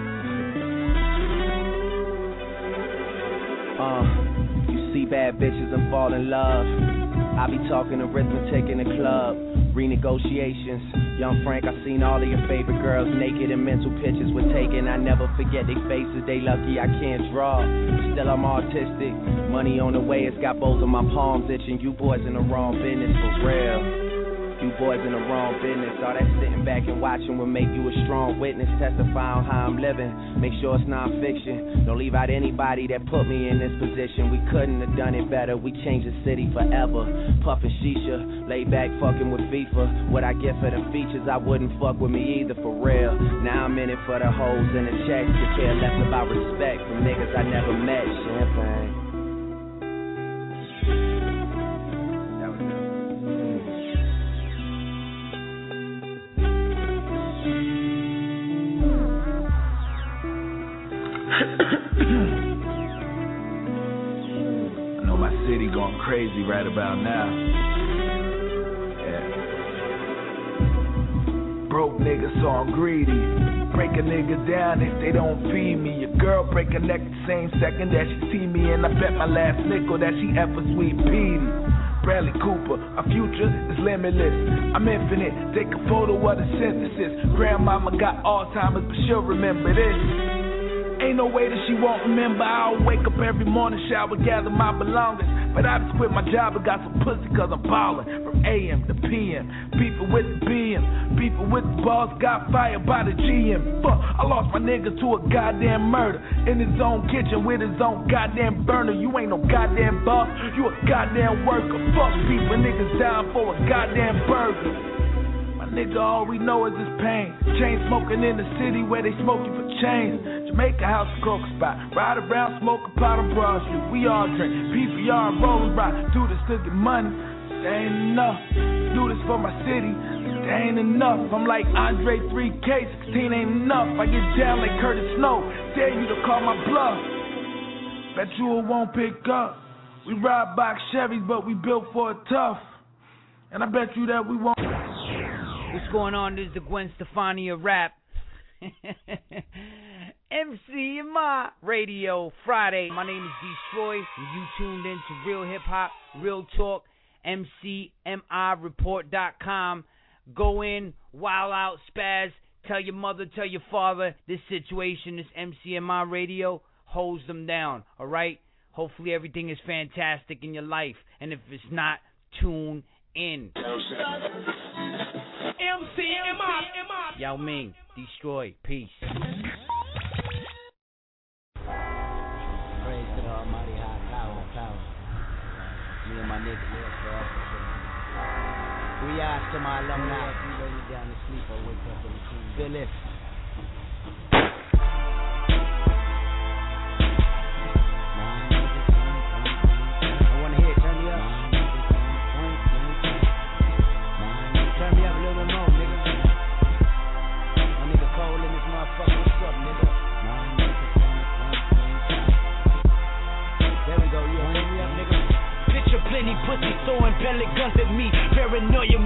Uh, you see bad bitches and fall in love. I be talking arithmetic in the club. Renegotiations. Young Frank, I seen all of your favorite girls naked and mental pictures were taken. I never forget their faces, they lucky I can't draw. Still I'm artistic. Money on the way, it's got both of my palms itching. You boys in the wrong business, for real. You boys in the wrong business. All that sitting back and watching will make you a strong witness. Testify on how I'm living. Make sure it's non-fiction. Don't leave out anybody that put me in this position. We couldn't have done it better. We changed the city forever. Puffin' shisha, lay back fucking with FIFA. What I get for the features, I wouldn't fuck with me either, for real. Now I'm in it for the hoes and the checks. To care less about respect from niggas I never met. Champagne.
I know my city going crazy right about now. Yeah. Broke niggas, so I'm greedy. Break a nigga down if they don't feed me. Your girl break a neck the same second that she see me, and I bet my last nickel that she ever sweet Petey. Bradley Cooper, our future is limitless. I'm infinite, take a photo of the synthesis. Grandmama got Alzheimer's, but she'll remember this. Ain't no way that she won't remember. I'll wake up every morning, shower, gather my belongings. But I just quit my job and got some pussy cause I'm ballin'. From A M to P M, beefing with the B M, beefing with the boss, got fired by the G M. Fuck, I lost my nigga to a goddamn murder. In his own kitchen with his own goddamn burner. You ain't no goddamn boss, you a goddamn worker. Fuck people, niggas down for a goddamn burger. Nigga, all we know is this pain. Chain smoking in the city where they smoking for chains. Jamaica house, coke spot. Ride around, smoke a pot of Broad Street. We all drink P P R and rollin' rock. Do this to get money. That ain't enough. Do this for my city. That ain't enough. I'm like Andre three K. sixteen ain't enough. I get down like Curtis Snow. Dare you to call my bluff. Bet you it won't pick up. We ride box Chevys, but we built for it tough. And I bet you that we won't.
What's going on? This is the Gwen Stefani of rap. M C M I Radio Friday. My name is Destroy, and you tuned in to Real Hip Hop, Real Talk, M C M I report dot com. Go in, wild out, spaz. Tell your mother, tell your father. This situation, this M C M I Radio holds them down. All right. Hopefully everything is fantastic in your life, and if it's not, tune in. M C M I. Yao Ming, Destroy, peace.
Praise to the Almighty High Power, power. Me and my niggas here forever. Three eyes to my alumni. If you lay me down to sleep or wake up in the team. Feel this. I wanna hear it. Turn me up. Turn me up a little bit more, nigga. My nigga Cole in this motherfucker. What's up, nigga? There we go. You turn me up, nigga.
Picture plenty pussy throwing pellet guns at me. Paranoia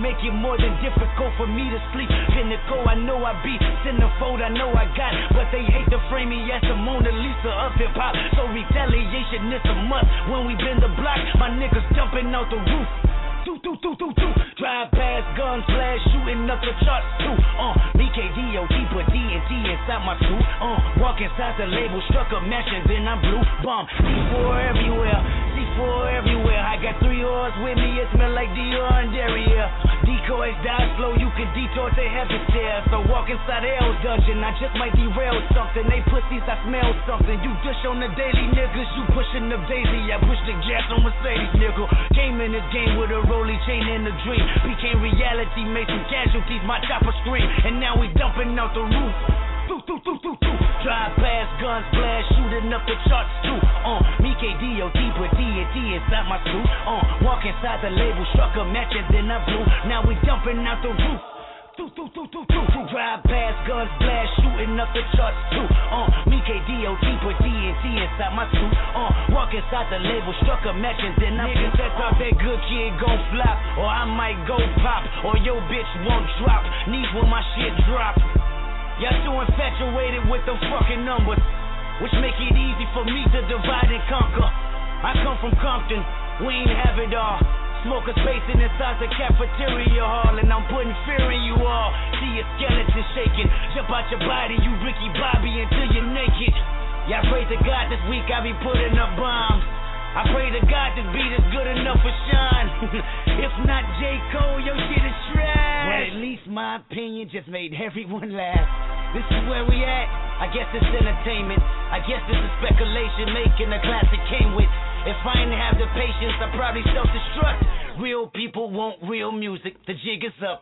make it more than difficult for me to sleep. Pinnacle, I know I be centerfold, I know I got, but they hate to frame me as the Mona Lisa of hip hop. So retaliation is a must. When we bend the block, my niggas jumping out the roof. Do, do, do, do, do. Drive past, guns flash, shooting up the charts too. Uh, B K D O T, put D and T inside my suit. Uh, walk inside the label, struck a match and then I blew. Bomb, C four everywhere, C four everywhere. I got three R's with me, it smell like Dior and Derriere. Decoys die slow, you can detour to heaven stairs. So walk inside Hell's dungeon, I just might derail something. They pussies, I smell something. You dish on the daily niggas, you pushing the daisy. I push the gas on Mercedes, nigga. Came in this game with a rolly chain and a dream. Became reality, made some casualties, my chopper scream. And now we dumping out the roof. Doo, doo, doo, doo, doo. Drive past, guns blast, shooting up the charts too. Uh, me K D O T, put D and T inside my suit. Uh, walk inside the label, struck a match and then I blew. Now we dumping out the roof. Doo, doo, doo, doo, doo, doo. Drive past, guns blast, shooting up the charts too. Uh, me K D O T, put D and T inside my suit. Uh, walk inside the label, struck a match and then I blew. Niggas that thought that good kid gon' flop, or I might go pop, or your bitch won't drop. Knees when my shit drop. Y'all too infatuated with the fucking numbers, which make it easy for me to divide and conquer. I come from Compton, we ain't have it all. Smokers pacing inside the cafeteria hall, and I'm putting fear in you all. See your skeleton shaking, jump out your body, you Ricky Bobby until you're naked. Yeah, I pray to God this week I be putting up bombs. I pray to God this beat is good enough for Sean. If not J. Cole, your shit is trash. But at least my opinion just made everyone laugh. This is where we at. I guess it's entertainment. I guess this is speculation making a classic came with. If I didn't have the patience, I'd probably self-destruct. Real people want real music. The jig is up.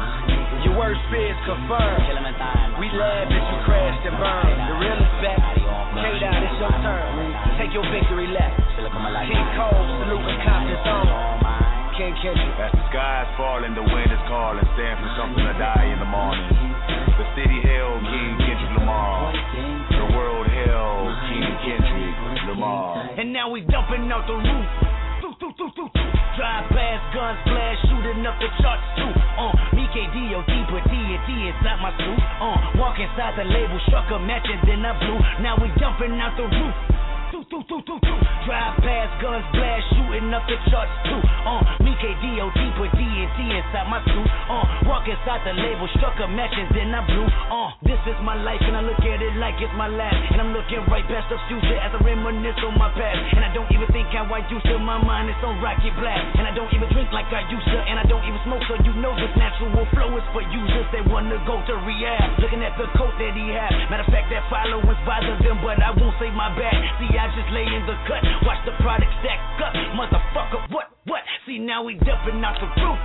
Your worst fears confirmed. We laugh as you crashed and burned. The real is back. K-Dot, it's your turn. Take your victory lap. King Cole, salute the Compton's own. King Kendrick.
As the sky's falling, the wind is calling. Stand for something to die in the morning. The city hell, King Kendrick Lamar. The world hell, King Kendrick Lamar.
And now we dumping out the roof. Doo, doo, doo, doo, doo. Drive past, guns blast, shooting up the charts too. Uh, me K D O T, put D and T inside my suit. Uh, walk inside the label, struck a match and then I blew. Now we dumping out the roof. Doo, doo, doo, doo, doo. Drive past, guns blast, shooting up the charts too. Uh, me K D O T, put D and T inside my suit. Uh, walk inside the label, struck a match and then I blew. Uh, this is my life and I look at it like it's my last. And I'm looking right past the future as I reminisce on my past. And I don't even think how I used to. My mind is on rocket blast. And I don't even drink like I used to. And I don't even smoke, so you know this natural flow is for users that wanna go to rehab. Looking at the coat that he had. Matter of fact, that followers bother them, but I won't say my bad. See, I just lay in the cut, watch the product stack up. Motherfucker, what, what? See, now we dumping out the roof.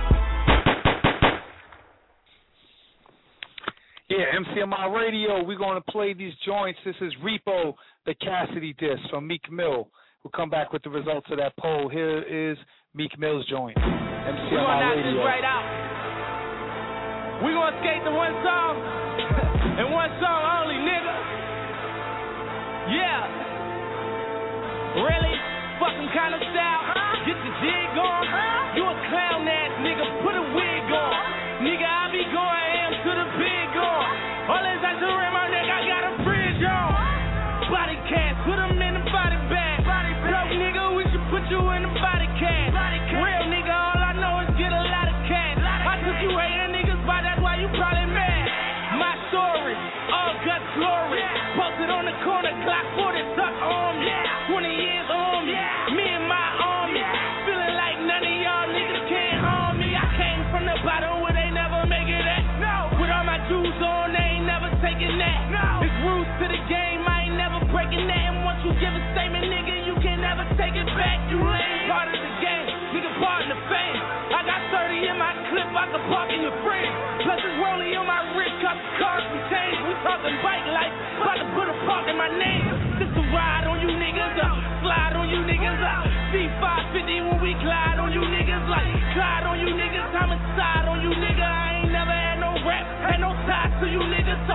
Yeah, M C M I Radio, we're going to play these joints. This is Repo, the Cassidy disc from Meek Mill. We'll come back with the results of that poll. Here is Meek Mill's joint. M C M I Radio.
This right out. We gonna skate to one song and one song only, nigga. Yeah. Really? Fucking kind of style. Get the jig on. You a clown ass nigga. Put a wig on. Nigga, I be going am to the big on. All this I do in my neck, I got a bridge on. Body cast, put them in the body bag. Broke nigga, we should put you in the body cast. Real nigga, all I know is get a lot of cash. I took you hating niggas, but that's why you probably mad. My story, all guts glory. Posted on the corner, Glock forty tuck on me. twenty years on me, me and my army. Feeling like none of y'all niggas can't harm me. I came from the bottom where they never make it at. No. With all my jewels on, they ain't never taking that. No. It's rules to the game, I ain't never breaking that. And once you give a statement, nigga, you can never take it back. You ain't part of the game, nigga, part of the fame. I got thirty in my clip, I can park in your frame. Plus it's rolling on my wrist, cause the cars can change. We talking bike life, about to put a park in my name. This a ride on you niggas up, slide on you niggas up. C five fifty when we glide on you niggas like glide on you niggas, homicide on you nigga. I ain't never had no rap, had no ties to you niggas. So why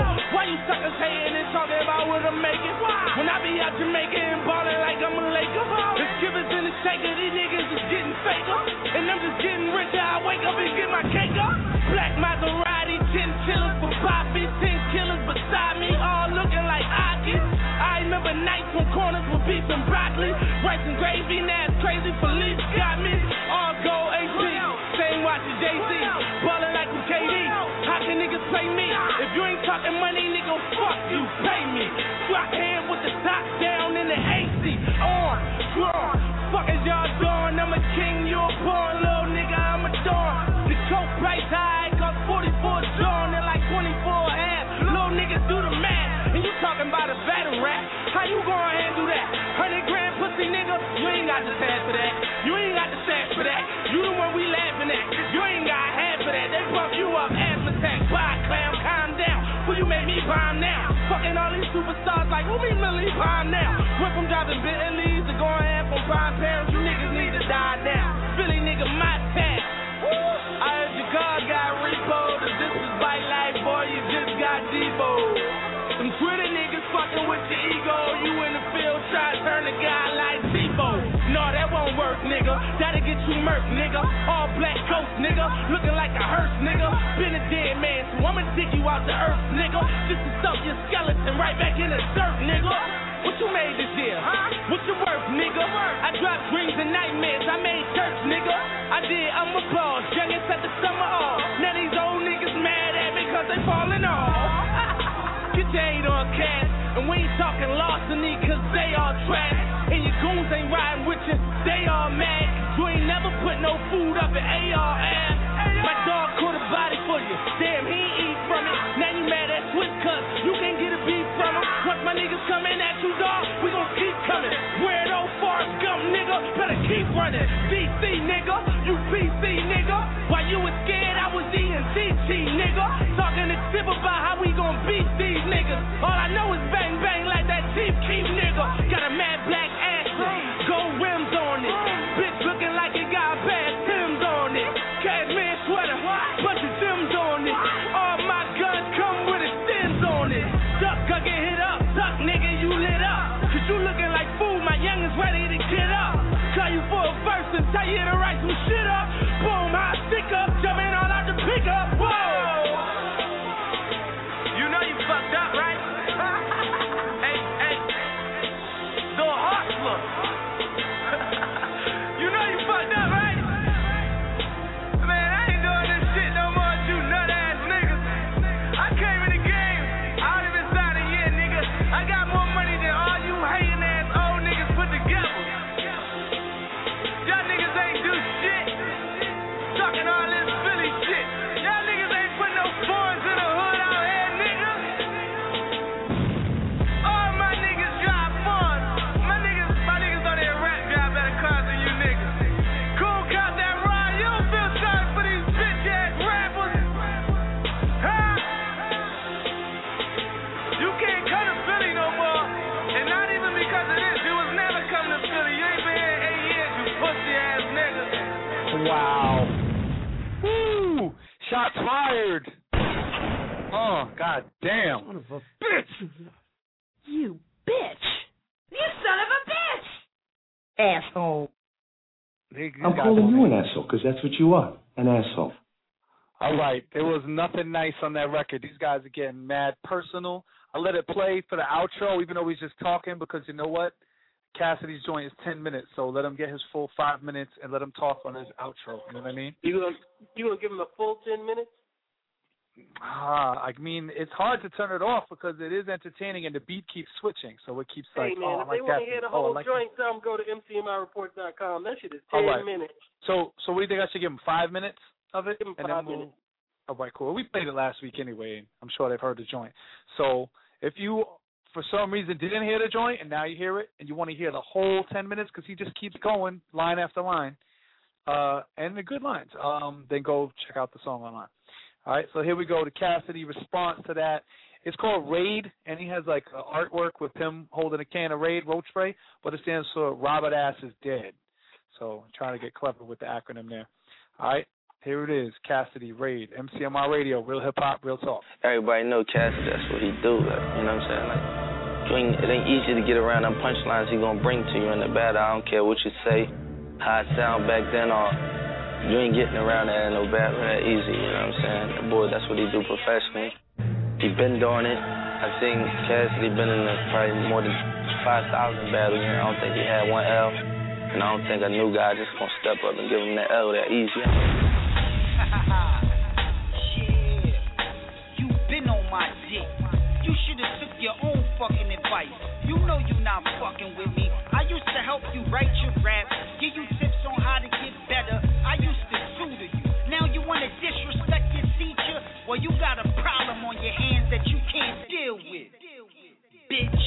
you suckers hating and talking about what I'm making? When I be out Jamaica and ballin' like I'm a Laker. The skippers in the shaker, these niggas is getting faker. And I'm just getting richer, I wake up and get my cake up. Black Maserati, ten killers for Poppy, ten killers beside me, all looking like Aki. I remember nights on corners with beef and broccoli. Rice and gravy, now it's crazy, police got me. All gold A C, same watch as Jay-Z. Ballin' like I'm K D, how can niggas play me? If you ain't talking money, nigga, fuck you, pay me. Rock hand with the top down in the A C. On, on, fuck is y'all doing? I'm a king, you a pawn, little nigga, I'm a dawn. The coke price high, cost forty-four John, they're like twenty-four a half. Little niggas do the math, and you talking about a battle rap? How you gonna handle that? Hundred grand pussy nigga, you ain't got the stash for that. You ain't got the stash for that. You the one we laughing at. You ain't got half for that. They bump you up, asthma attack, bye clown, calm down. Will you make me bomb now? Fucking all these superstars like who me Millie bomb now? Went from driving Bentleys to going half on prime parents. You niggas need to die now. Philly nigga, my town. I heard your car got repoed. If this is bike life, boy, you just got Debo. Some Twitter niggas fucking with your ego. You in the field try to turn a guy like Debo. No, that won't work, nigga. That'll get you murked, nigga. All black ghost, nigga. Looking like a hearse, nigga. Been a dead man, so I'ma dig you out the earth, nigga. Just to stuff your skeleton right back in the dirt, nigga. What you made this year, huh? What's your worth, nigga? I dropped dreams and nightmares, I made church, nigga. I did, I'm a boss, youngest at the summer off. Now these old niggas mad at me cause they falling off. Get your hate on cat, and we ain't talking larceny cause they all trash. And your goons ain't riding with you, they all mad. You ain't never put no food up in A R ass. My dog caught a body for you, damn he ain't eat from it. Now you mad at Swiss cuz you can't get a beat from him. Once my niggas coming at you dog, we gon' keep coming. Weirdo Forrest Gump nigga, better keep running. D C nigga, you P C nigga. While you was scared I was eating T T nigga. Talking to Tip about how we gon' beat these niggas. All I know is bang bang like that Chief Keef nigga. Got a mad black ass, gold rims on it. Bitch looking like it got bad Timbs on it. Cashmere sweater, bunch of Timbs on it. All my guns come with a stems on it. Duck, I get hit up, duck nigga, you lit up. Cause you looking like food, my youngins ready to get up. Call you for a verse and tell you to write some shit up. Boom, high stick up, jumping all out the pickup. Whoa! You know you fucked up, right? Hey, hey, the hustler. You know you fucked up, right? Man, I ain't doing this shit no more with you nut ass niggas. I came in the game, I only been signed a year, nigga. I got more money than all you hating ass old niggas put together. Y'all niggas ain't do shit. Talking all this Philly shit. Y'all niggas ain't put no foreigns in the hood out here, nigga. All my niggas drive foreigns. My niggas, my niggas on their rap drive better cars than you niggas. Cool cop that ride, you don't feel sorry for these bitch ass rappers. Huh? You can't come to Philly no more. And not even because of this. You was never coming to Philly. You ain't been here in eight years, you pussy ass niggas.
Wow. Woo! Shots fired. Oh, god damn.
Son of a bitch. You bitch. You son of a bitch. Asshole.
I'm calling you an asshole because that's what you are, an asshole.
All right, there was nothing nice on that record. These guys are getting mad personal. I let it play for the outro, even though he's just talking, because you know what? Cassidy's joint is ten minutes, so let him get his full five minutes and let him talk on his outro. You know what I mean?
You gonna you gonna give him a full ten minutes?
Ah, I mean, it's hard to turn it off because it is entertaining and the beat keeps switching, so it keeps
Hey
like,
man,
oh,
if
I like
they want
that.
to hear the
Oh,
whole
I like
joint, tell them go to M C M I report dot com. That shit is ten
All right.
minutes.
So, so what do you think I should give him? Five minutes of it?
Give him
and
five
then we'll,
minutes.
All right, cool. We played it last week anyway, and I'm sure they've heard the joint. So if you, for some reason, didn't hear the joint, and now you hear it, and you want to hear the whole ten minutes because he just keeps going line after line, uh, and the good lines, um, then go check out the song online. All right, so here we go. The Cassidy response to that. It's called Raid, and he has like uh, artwork with him holding a can of Raid road spray, but it stands for Robert Ass is Dead. So I'm trying to get clever with the acronym there. All right, Here it is, Cassidy Raid, M C M R Radio, Real Hip Hop, Real Talk.
Everybody know Cassidy, that's what he do. Like, you know what I'm saying? Like, you ain't, it ain't easy to get around them punchlines he gonna bring to you in the battle. I don't care what you say, how it sound back then, or you ain't getting around that in no battle that easy. You know what I'm saying? The boy, that's what he do professionally. He been doing it. I think Cassidy been in the, probably more than five thousand battles, and I don't think he had one L. And I don't think a new guy just gonna step up and give him that L that easy.
Shit, you been on my dick. You should've took your own fucking advice. You know you not fucking with me. I used to help you write your rap, give you tips on how to get better. I used to tutor you. Now you wanna disrespect your teacher? Well, you got a problem on your hands that you can't deal with, bitch.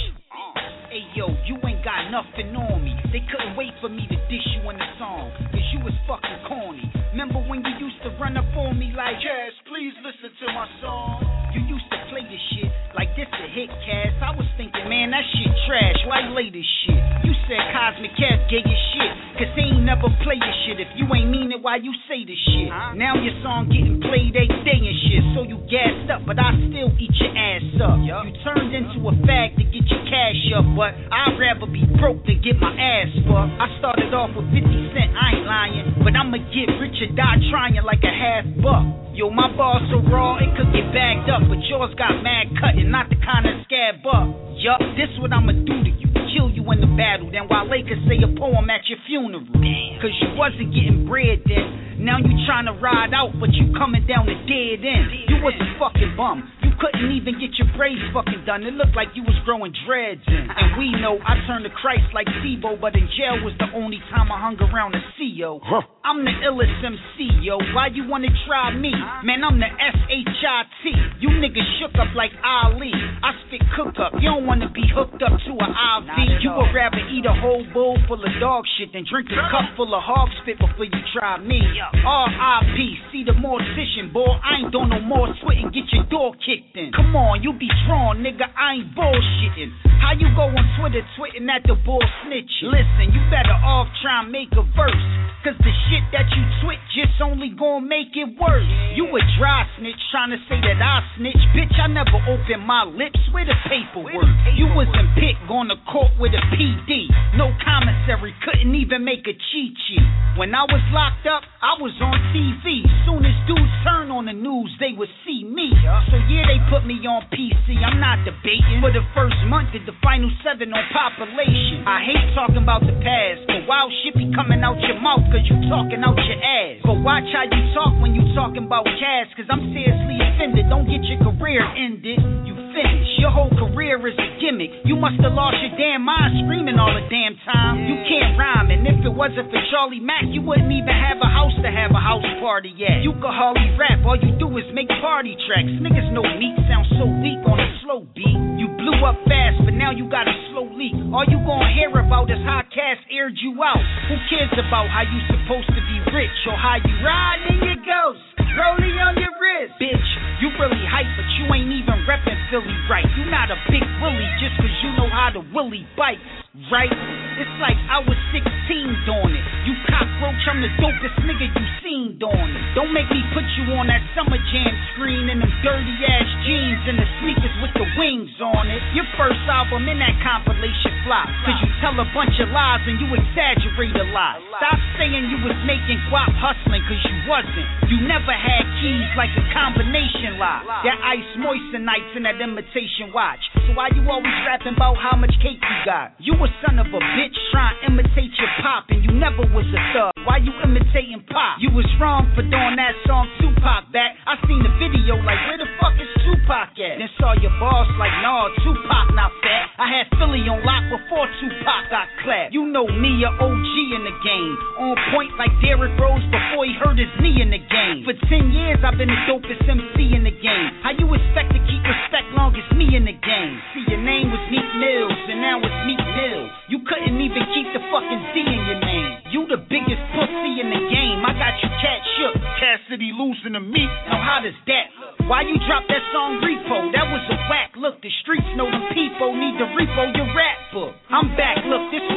Hey yo, you ain't got nothing on me. They couldn't wait for me to dish you in the song, cause you was fucking corny. Remember when you used to run up on me like, Cass, please listen to my song? You used to play this shit like this a hit, Cass. I was thinking, man, that shit trash. Why play this shit? You said Cosmic Cass gay as shit, cause they ain't never play this shit. If you ain't mean it, why you say this shit? Now your song getting played every day and shit, so you gassed up, but I still eat your ass up. You turned into a fag to get your cash up, but I'd rather be broke than get my ass fucked. I started off with fifty cent, I ain't lying, but I'ma get rich or die trying like a half buck. Yo, my bars so raw, it could get bagged up, but yours got mad cutting, not the kind of scab up. Yup, this what I'ma do to you, kill you in the battle, then while they could say a poem at your funeral. Damn. Cause you wasn't getting bread then, now you trying to ride out, but you coming down the dead end. You was a fucking bum, you couldn't even get your braids fucking done, it looked like you was growing dreads in. And we know I turned to Christ like Tebow, but in jail was the only time I hung around the C O. Huh. I'm the illest M C, yo, why you wanna try me? Man, I'm the S H I T, you niggas shook up like Ali. I spit cook up, you don't wanna be hooked up to an I V. You would rather eat a whole bowl full of dog shit than drink a cup full of hog spit before you try me. R I P, see the mortician, boy, I ain't doing no more sweating, get your door kicked in. Come on, you be strong, nigga, I ain't bullshitting. How you go on Twitter twitting at the bull snitching? Listen, you better off try and make a verse, cause the shit that you twit just only gonna make it worse. You a dry snitch trying to say that I snitch, bitch, I never opened my lips with the paperwork. You was in pit going to court with a P D, no commissary, couldn't even make a cheat sheet. When I was locked up, I was on T V. Soon as dudes turn on the news, they would see me. So yeah, they put me on P C, I'm not debating. For the first month, did the final seven on population. I hate talking about the past, but wild shit be coming out your mouth cause you talking out your ass. But watch how you talk when you talking about cash, cause I'm seriously offended. Don't get your career ended, you finished. Your whole career is a gimmick. You must have lost your damn mind screaming all the damn time. You can't rhyme, and if it wasn't for Charlie Mack, you wouldn't even have a house to have a house party at. You could hardly rap, all you do is make party tracks. Niggas know meat sounds so weak on a slow beat. You blew up fast, but now you got a slow leak. All you gonna hear about is how Cass aired you out. Who cares about how you supposed to be rich or how you ride in your ghost, rolling on your wrist? Bitch, you really hype, but you ain't even reppin' Philly right. You not a big willy just cause you know how to willy bite, right? It's like I was sixteen doing it. You cockroach, I'm the dopest nigga you seen doing it. Don't make me put you on that Summer Jam screen in them dirty ass jeans and the sneakers with the wings on it. Your first album in that compilation flop, cause you tell a bunch of lies and you exaggerate a lot. Stop saying you was making guap hustling cause you wasn't. You never had keys like a combination lock. That ice moisten nights and that imitation watch. So why you always rapping about how much cake you got? You a son of a bitch trying to imitate your pop and you never was a thug. Why you imitating pop? You was wrong for doing that song Tupac back. I seen the video like where the fuck is Tupac at? Then saw your boss like nah, Tupac not fat. I had Philly on lock before Tupac got clapped. You know me, a O G in the game, on point like Derrick Rose before he hurt his knee in the game. For ten years I've been the dopest M C in the game. How you expect to keep respect long as me in the game? See, your name was Meek Mills and now it's Meek Mills. You couldn't even keep the fucking D in your name. You the biggest pussy in the game. I got you cat shook. Cassidy losing to me. Now how does that look? Why you drop that song Repo? That was a whack look. The streets know them people need to repo your rap book. I'm back. Look, this what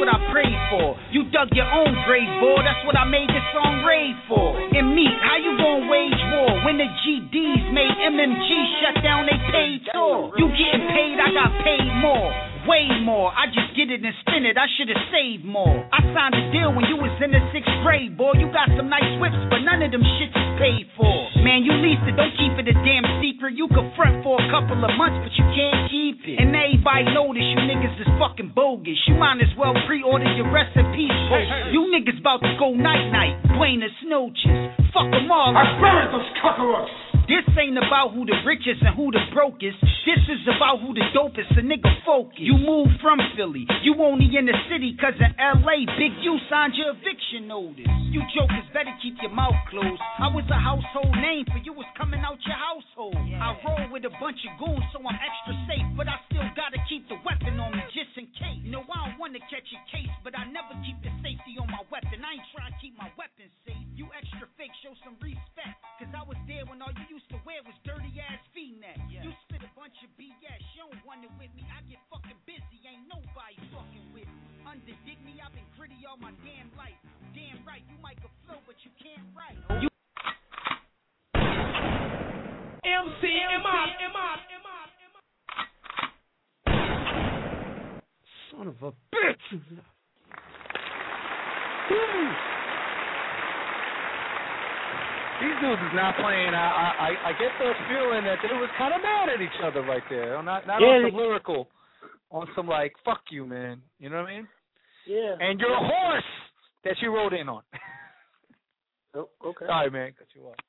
what I prayed for. You dug your own grave, boy, that's what I made this song rave for. And me, how you gon' wage war when the G Ds made M M G shut down they paid tour? You getting paid, I got paid more. Way more, I just get it and spin it, I should've saved more. I signed a deal when you was in the sixth grade, boy. You got some nice whips, but none of them shits is paid for. Man, you leased it, don't keep it a damn secret. You could front for a couple of months, but you can't keep it. And everybody notice you niggas is fucking bogus. You might as well pre-order your recipes. You niggas about to go night-night, Buenas noches. Fuck them all. I spirit those cockroaches. This ain't about who the richest and who the brokest. This is about who the dopest, a nigga focus. You moved from Philly, you only in the city cause in L A Big U signed your eviction notice. You jokers better keep your mouth closed. I was a household name for you was coming out your household. I roll with a bunch of goons so I'm extra safe, but I still gotta keep the weapon on me just in case. No, I don't wanna catch a case, but I never keep the safety on my weapon. I ain't trying to keep my weapon safe. You extra fake, show some respect, cause I was there when all you used to wear was dirty ass V-neck. Yeah. You spit a bunch of B S, you don't want it with me. I get fucking busy, ain't nobody fucking with me. Underdig me, I've been gritty all my damn life. Damn right, you might go flow, but you can't write. You M C M I M I M I
Son of a bitch.
These dudes is not playing. I, I I get the feeling that they was kind of mad at each other right there. Not not
yeah,
on some lyrical, on some like fuck you, man. You know what I mean?
Yeah.
And your horse that you rode in on.
Oh, okay.
Sorry, man, cut you off.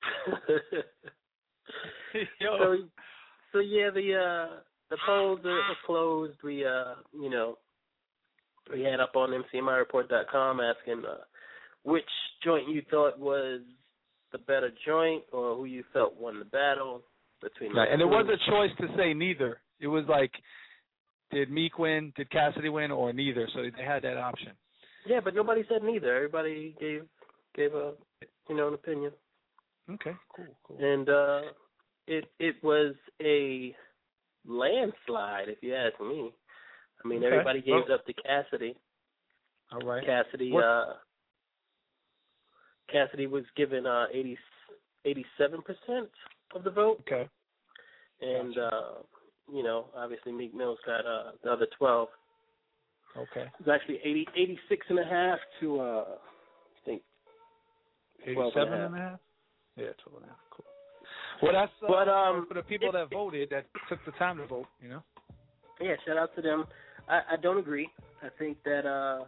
Yo.
So, so yeah, the uh, the polls are, are closed. We uh, you know, we had up on M C M I report dot com asking uh, which joint you thought was the better joint, or who you felt won the battle between.
Right, and there was a choice to say neither. It was like, did Meek win, did Cassidy win, or neither? So they had that option.
Yeah, but nobody said neither. Everybody gave gave a you know an opinion.
Okay, cool, cool.
And uh, it it was a landslide, if you ask me. I mean,
okay.
everybody gave
well,
it up to Cassidy.
All right.
Cassidy. Uh, Cassidy was given uh, eighty, eighty-seven percent of the vote.
Okay.
And,
gotcha.
uh, you know, obviously Meek Mill's got uh, the other twelve.
Okay.
It was actually eighty, eighty-six and a half to, uh, I think,
eighty-seven and a half? Yeah, twelve and a half. Cool. Well, that's uh,
but, um,
for the people that voted, that took the time to vote, you know?
Yeah, shout out to them. I, I don't agree. I think that uh,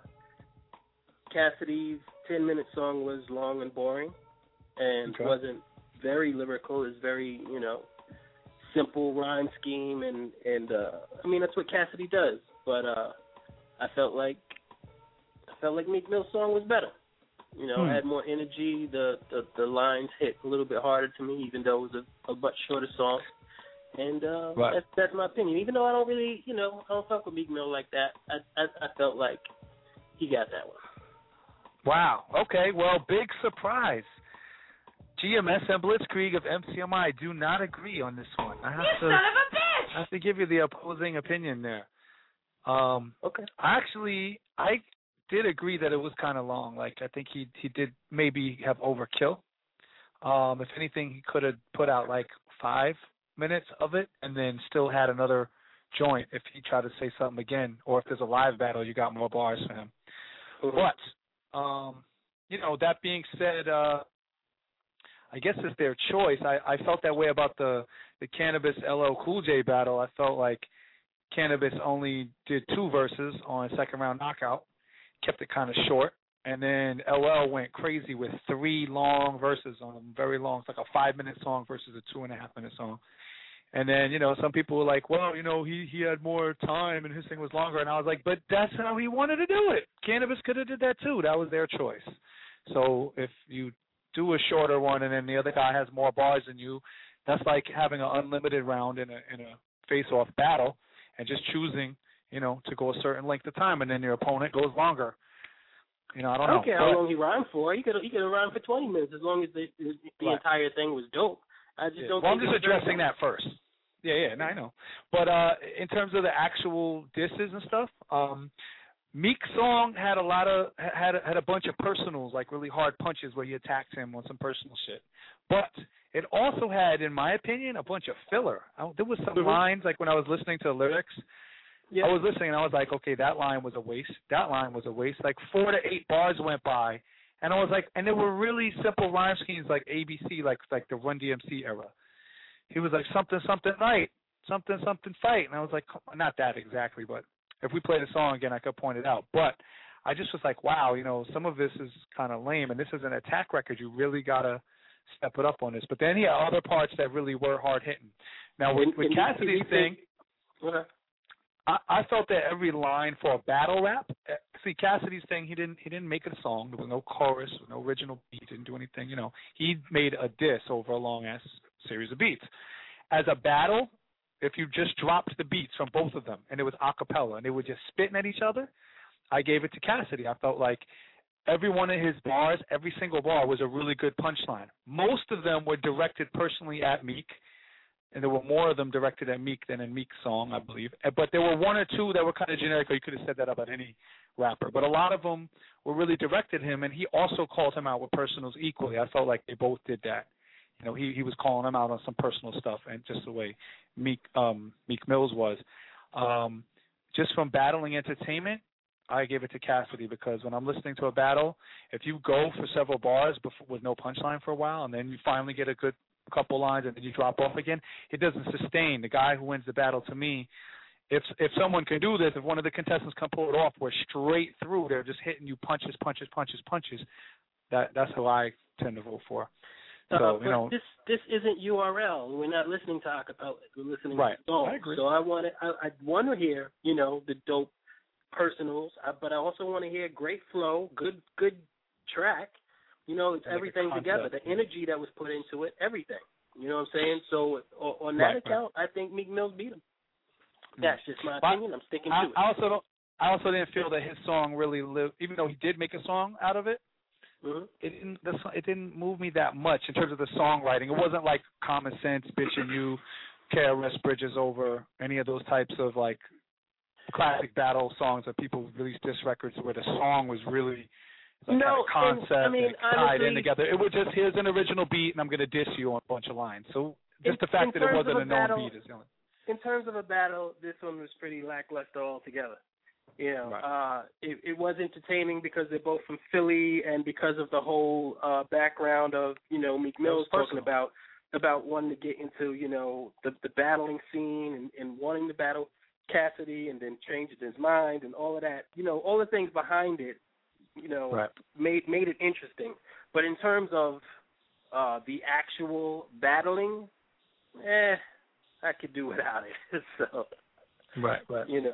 Cassidy's ten-minute song was long and boring and
okay.
wasn't very lyrical. It's very, you know, simple rhyme scheme, and, and uh, I mean, that's what Cassidy does. But uh, I felt like I felt like Meek Mill's song was better. You know,
hmm.
had more energy. The, the the lines hit a little bit harder to me, even though it was a, a much shorter song. And uh,
right.
that's that's my opinion. Even though I don't really, you know, I don't fuck with Meek Mill like that, I I, I felt like he got that one.
Wow. Okay. Well, big surprise. G M S and Blitzkrieg of M C M I do not agree on this one. I have
You
to,
son of a bitch!
I have to give you the opposing opinion there. Um,
okay.
Actually, I did agree that it was kind of long. Like, I think he he did maybe have overkill. Um, if anything, he could have put out like five minutes of it and then still had another joint if he tried to say something again, or if there's a live battle, you got more bars for him.
Mm-hmm.
But Um, you know, that being said, uh, I guess it's their choice. I, I felt that way about the, the Cannabis L L Cool J battle. I felt like Cannabis only did two verses on a second round knockout, kept it kind of short, and then L L went crazy with three long verses on them, very long. It's like a five minute song versus a two and a half minute song. And then, you know, some people were like, well, you know, he, he had more time and his thing was longer. And I was like, but that's how he wanted to do it. Cannabis could have did that too. That was their choice. So if you do a shorter one and then the other guy has more bars than you, that's like having an unlimited round in a in a face-off battle and just choosing, you know, to go a certain length of time and then your opponent goes longer. You know, I don't
I don't
know.
care how long he rhymed for. He could he could have rhymed for twenty minutes as long as the the, the
right.
entire thing was dope. I just
yeah.
don't.
Well,
think
I'm just addressing that first. Yeah, yeah, no, I know. But uh, in terms of the actual disses and stuff, um, Meek's song had a lot of had a, had a bunch of personals, like really hard punches where he attacked him on some personal shit. But it also had, in my opinion, a bunch of filler. I, there was some mm-hmm. lines like when I was listening to the lyrics. Yeah. I was listening and I was like, okay, that line was a waste. That line was a waste. Like four to eight bars went by, and I was like, and there were really simple rhyme schemes like A B C, like like the Run D M C era. He was like something something night, something something fight, and I was like, not that exactly, but if we play the song again, I could point it out. But I just was like, wow, you know, some of this is kind of lame, and this is an attack record. You really gotta step it up on this. But then he had other parts that really were hard hitting. Now with, with Cassidy's thing.
Okay.
I, I felt that every line for a battle rap. See, Cassidy's thing, he didn't he didn't make it a song. There was no chorus, no original beat. Didn't do anything. You know, he made a diss over a long ass series of beats. As a battle, if you just dropped the beats from both of them and it was a cappella and they were just spitting at each other, I gave it to Cassidy. I felt like every one of his bars, every single bar was a really good punchline. Most of them were directed personally at Meek. And there were more of them directed at Meek than in Meek's song, I believe. But there were one or two that were kind of generic, or you could have said that about any rapper. But a lot of them were really directed at him, and he also called him out with personals equally. I felt like they both did that. You know, he, he was calling him out on some personal stuff, and just the way Meek um, Meek Mills was. Um, just from battling entertainment, I gave it to Cassidy, because when I'm listening to a battle, if you go for several bars before, with no punchline for a while, and then you finally get a good couple lines and then you drop off again, it doesn't sustain. The guy who wins the battle, to me, if if someone can do this, if one of the contestants can pull it off where straight through they're just hitting you punches, punches, punches, punches, that that's who I tend to vote for. So,
uh,
you know,
this this isn't U R L. We're not listening to acapella. We're listening
right.
to songs.
I agree.
So I want to I, I want to hear, you know, the dope personals, but I also want to hear great flow, good good track. You know, it's everything together. The energy that was put into it, everything. You know what I'm saying? So on that
right,
account,
right.
I think Meek Mills beat him. That's just my
but
opinion. I'm sticking
I,
to it.
I also don't. I also didn't feel that his song really lived, even though he did make a song out of it.
Mm-hmm.
It didn't. The, it didn't move me that much in terms of the songwriting. It wasn't like Common Sense, Bitch and You, K R S Bridges Over, any of those types of like classic battle songs that people released diss records where the song was really. Like
no,
kind of concept
and, I mean,
and tied
honestly,
in together. It was just, here's an original beat, and I'm going to diss you on a bunch of lines. So just
in,
the fact that it wasn't a, a known
battle,
beat is the only.
In terms of a battle, this one was pretty lackluster altogether. You know, right. uh, it, it was entertaining because they're both from Philly, and because of the whole uh, background of, you know, Meek Mills talking about about wanting to get into, you know, the the battling scene and, and wanting to battle Cassidy, and then changing his mind and all of that. You know, all the things behind it. You know,
right.
made made it interesting. But in terms of uh, the actual battling, eh, I could do without it. so,
right, right.
You know.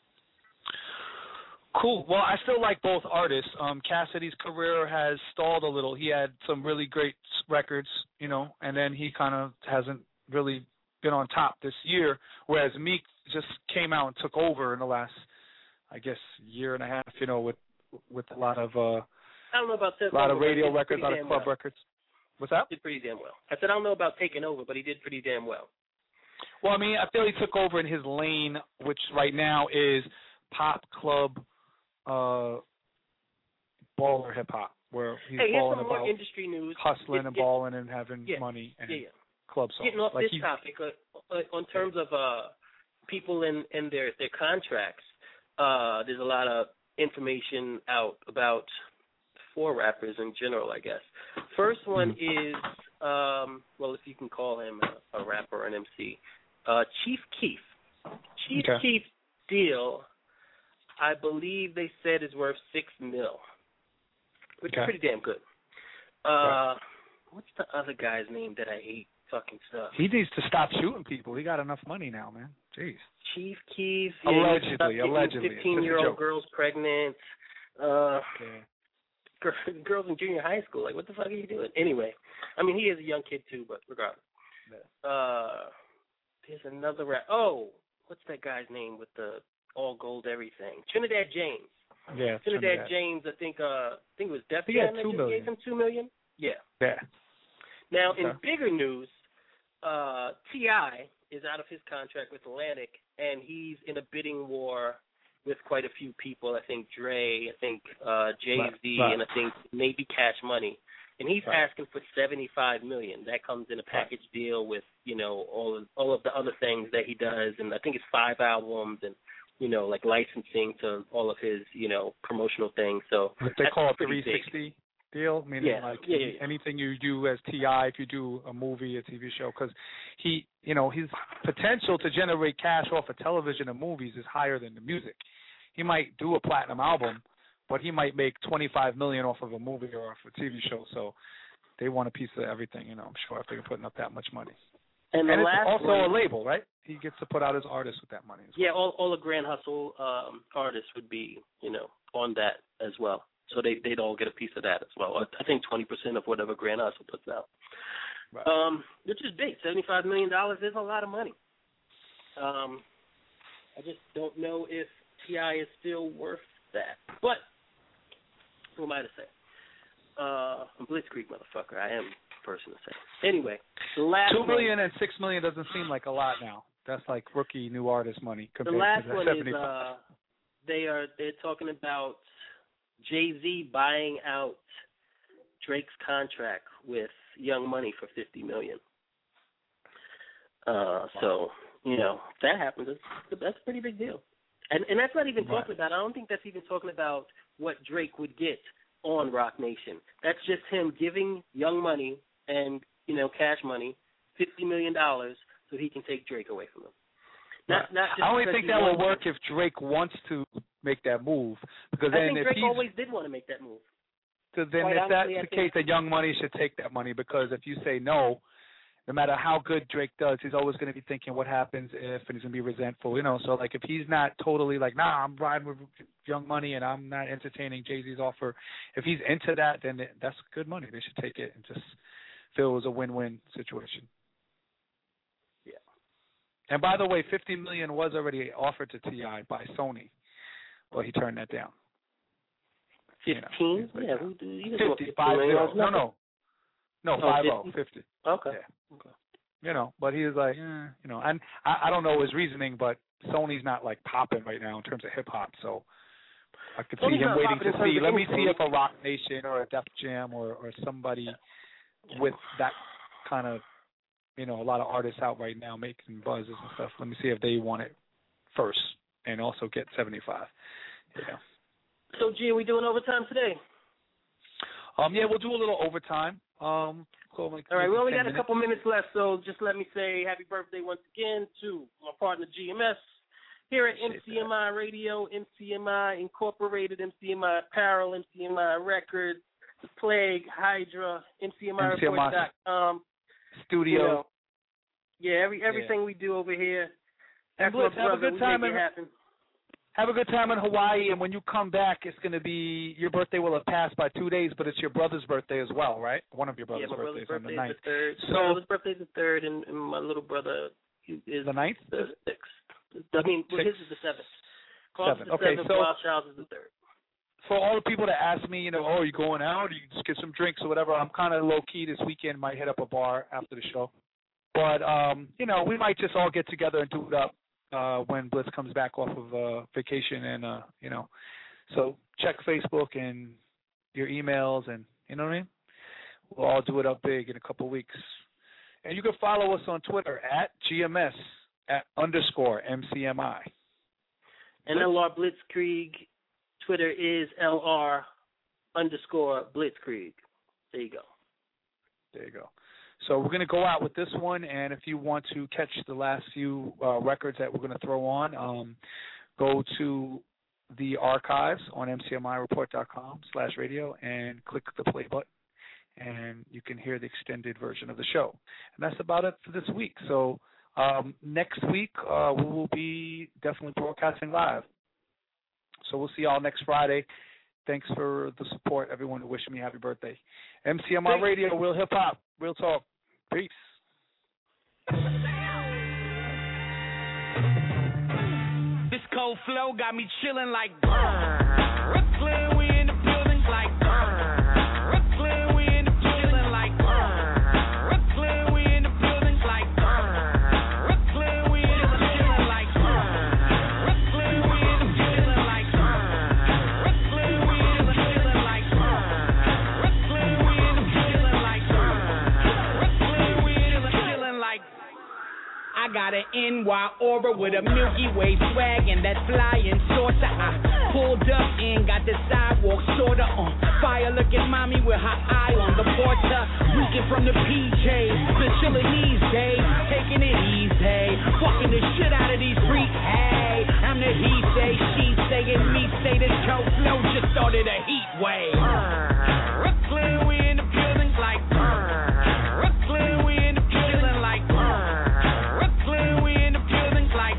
Cool. Well, I still like both artists. Um, Cassidy's career has stalled a little. He had some really great records, you know, and then he kind of hasn't really been on top this year, whereas Meek just came out and took over in the last, I guess, year and a half, you know, with with a lot of uh,
I don't know about
a lot of radio records, a lot of club
well.
records. What's that?
He did pretty damn well. I said I don't know about taking over, but he did pretty damn well.
Well, I mean, I feel he took over in his lane, which right now is pop club, uh, baller hip hop, where he's
hey,
balling
here's some
about
more industry news.
hustling
Get,
and
get,
balling and having
yeah,
money and
yeah, yeah.
club songs.
Getting off
like
this
he's,
topic, uh, uh, on terms of uh, people and in their their contracts, uh, there's a lot of information out about four rappers in general, I guess. First one
mm-hmm.
is, um, well, if you can call him a, a rapper or an M C, uh, Chief Keef. Chief
okay.
Keef's deal, I believe they said is worth six mil, which
okay.
is pretty damn good. Uh, right. What's the other guy's name that I hate fucking stuff?
He needs to stop shooting people. He got enough money now, man. Jeez.
Chief Keef.
Allegedly,
yeah,
allegedly.
fifteen-year-old girls pregnant. Uh,
okay.
Girls in junior high school. Like, what the fuck are you doing? Anyway, I mean, he is a young kid too, but regardless. Yeah. Uh, there's another rap. Oh, what's that guy's name with the all gold everything? Trinidad James.
Yeah,
Trinidad,
Trinidad.
James. I think. Uh, I think it was Def
He
Jam
had
that
two
just
million.
gave him two million. Yeah.
Yeah.
Now,
okay.
in bigger news, uh, T I is out of his contract with Atlantic, and he's in a bidding war with quite a few people. I think Dre, I think uh, Jay-Z,
right, right.
and I think maybe Cash Money. And he's
right.
asking for seventy-five million dollars. That comes in a package right. deal with, you know, all of, all of the other things that he does. And I think it's five albums and, you know, like licensing to all of his, you know, promotional things. So
what they
that's
call a
pretty
three sixty big. Deal, meaning
yeah.
like
yeah, yeah, yeah.
anything you do as T I, if you do a movie, a T V show, because he, you know, his potential to generate cash off of television and movies is higher than the music. He might do a platinum album, but he might make twenty-five million dollars off of a movie or off a T V show. So they want a piece of everything, you know, I'm sure, if they're putting up that much money.
And,
and
the
it's
last
also
one,
a label, right? He gets to put out his artists with that money as well.
Yeah, all, all the Grand Hustle um, artists would be, you know, on that as well. So they, they'd all get a piece of that as well. I think twenty percent of whatever Grand Hustle puts out.
Right.
Um, which is big. seventy-five million dollars is a lot of money. Um, I just don't know if T I is still worth that. But who am I to say? Uh, I'm Blitzkrieg, motherfucker. I am the person to say. Anyway, the last
Two million
one,
and six million doesn't seem like a lot now. That's like rookie new artist money
the
compared
last
to the
one
seventy-five.
is uh, they are they're talking about Jay-Z buying out Drake's contract with Young Money for fifty million dollars. Uh, so you know if that happens, that's, that's a pretty big deal. And and that's not even
right.
talking about. I don't think that's even talking about what Drake would get on Rock Nation. That's just him giving Young Money and, you know, Cash Money fifty million dollars so he can take Drake away from him. Not,
right.
not just
I only think that will work
to.
if Drake wants to make that move. Because
I
then
think
if
Drake
he's,
always did want to make that move.
So then
Quite
if
honestly,
that's
I
the
think,
case, that Young Money should take that money, because if you say no, no matter how good Drake does, he's always going to be thinking what happens if, and he's going to be resentful, you know. So, like, if he's not totally like, nah, I'm riding with Young Money and I'm not entertaining Jay-Z's offer, if he's into that, then that's good money. They should take it and just feel it was a win-win situation.
Yeah.
And by the way, fifty million dollars was already offered to T I by Sony, but he turned that down.
Fifteen? You know, yeah, who do you
fifty, five zero. No, no. No,
oh,
five zero, fifty.
Okay.
Yeah. Okay. You know, but he was like, eh, you know, and I, I don't know his reasoning, but Sony's not like popping right now in terms of hip hop, so I could
Sony's
see him
not
waiting
popping
to
in terms
see.
of
Let me see
anything.
if a Rock Nation or a Def Jam or, or somebody with that kind of, you know, a lot of artists out right now making buzzes and stuff. Let me see if they want it first and also get seventy-five. Yeah.
So, G, are we doing overtime today?
Um, yeah, we'll do a little overtime. Um, cool, like
All right, we only got
minutes.
a couple minutes left, so just let me say happy birthday once again to my partner G M S here at M C M I Radio, M C M I Incorporated, M C M I Apparel, M C M I Records, The Plague, Hydra, M C M I Report dot com.
Studio.
You know, yeah, every everything
yeah.
we do over here.
And Blitz, have a good time.
We make it happen.
Have a good time in Hawaii, and when you come back, it's going to be, your birthday will have passed by two days, but it's your brother's birthday as well, right? One of your brother's
yeah, my
birthdays
brother's
on the
birthday
ninth.
is the third.
So,
my brother's birthday is the third, and, and my little brother is
the ninth?
The sixth. I mean, well, his is the seventh. Clark's
Seven.
the
Okay,
seventh,
so
Wild Child's is the third.
For all the people that ask me, you know, oh, are you going out? Or you just get some drinks or whatever, I'm kind of low-key this weekend, might hit up a bar after the show. But, um, you know, we might just all get together and do it up. Uh, when Blitz comes back off of uh, vacation, and uh, you know, so check Facebook and your emails, and you know what I mean. We'll all do it up big in a couple of weeks, and you can follow us on Twitter at G M S at underscore M C M I.
And L R Blitzkrieg, Twitter is L R underscore Blitzkrieg. There you go.
There you go. So we're going to go out with this one, and if you want to catch the last few uh, records that we're going to throw on, um, go to the archives on M C M I report dot com slash radio and click the play button, and you can hear the extended version of the show. And that's about it for this week. So um, next week uh, we will be definitely broadcasting live. So we'll see y'all next Friday. Thanks for the support, everyone who wished me happy birthday. M C M I Radio, Real Hip Hop, Real Talk. Peace.
This cold flow got me chilling like brr. Brooklyn, we in the building like brr. Brooklyn, we in the building like brr. Brooklyn, we in the building like brr. Brooklyn, we in the chilling like brr. Brooklyn, we in the building
I got an N Y aura with a Milky Way swag and that flying saucer. I pulled up and got the sidewalk sorta on fire. Looking mommy with her eye on the porta. Weekend from the P Js, the chillin' these days, taking it easy, fucking the shit out of these freaks. Hey, I'm the he say, she say, and me say this cold flow just started a heat wave. Brooklyn, we in the building like Brooklyn, we in the building like Brooklyn, we in the building like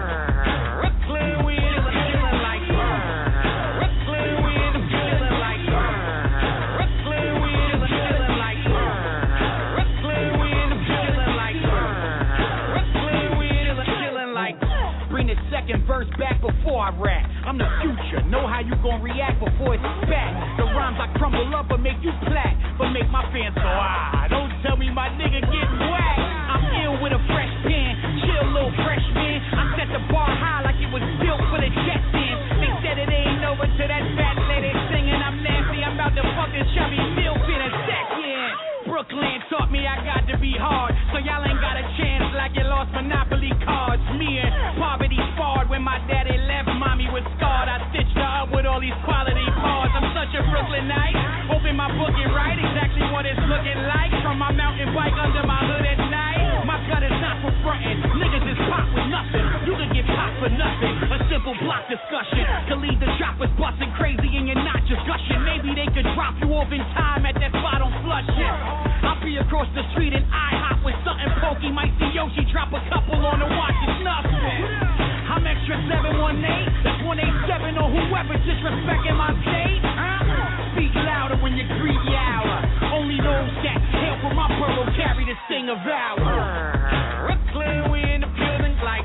Brooklyn, we in the building like Brooklyn, we in the building like Brooklyn, we in the building like Brooklyn, we in the building like Brooklyn, we in the building like. Bring the second verse back before I rap. I'm the future, know how you gon' react before it's back. The rhymes I crumble up but make you plaque, but make my fans go ah. Don't tell me my nigga getting whacked. I'm ill with a fresh pen, chill little freshman. I set the bar high like it was built for the Jets in. They said it ain't over to that fat lady singing. I'm nasty, I'm about to fucking chubby milk in a second. Brooklyn taught me I got to be hard, so y'all ain't got a chance like you lost Monopoly cards. Me and poverty sparred when my daddy left, mommy was scarred. I stitched her up with all these quality bars. I'm such a Brooklynite, hoping my book is right, exactly what it's looking like. From my mountain bike under my hood at night. My gut is not for frontin', niggas is pop with nothing. You can get popped for nothing. A simple block discussion to leave the choppers busting crazy and you're not just gushing. Maybe they could drop you off in time at that spot on Flushing. I'll be across the street and IHOP with something pokey. Might see Yoshi drop a couple on the watch, it's nothing. I'm extra seven one eight, that's one eight seven or whoever disrespecting my state. Huh? Speak louder when you greet your hour. Only those that hail from my borough carry the sting of valor. Brooklyn, we in the building like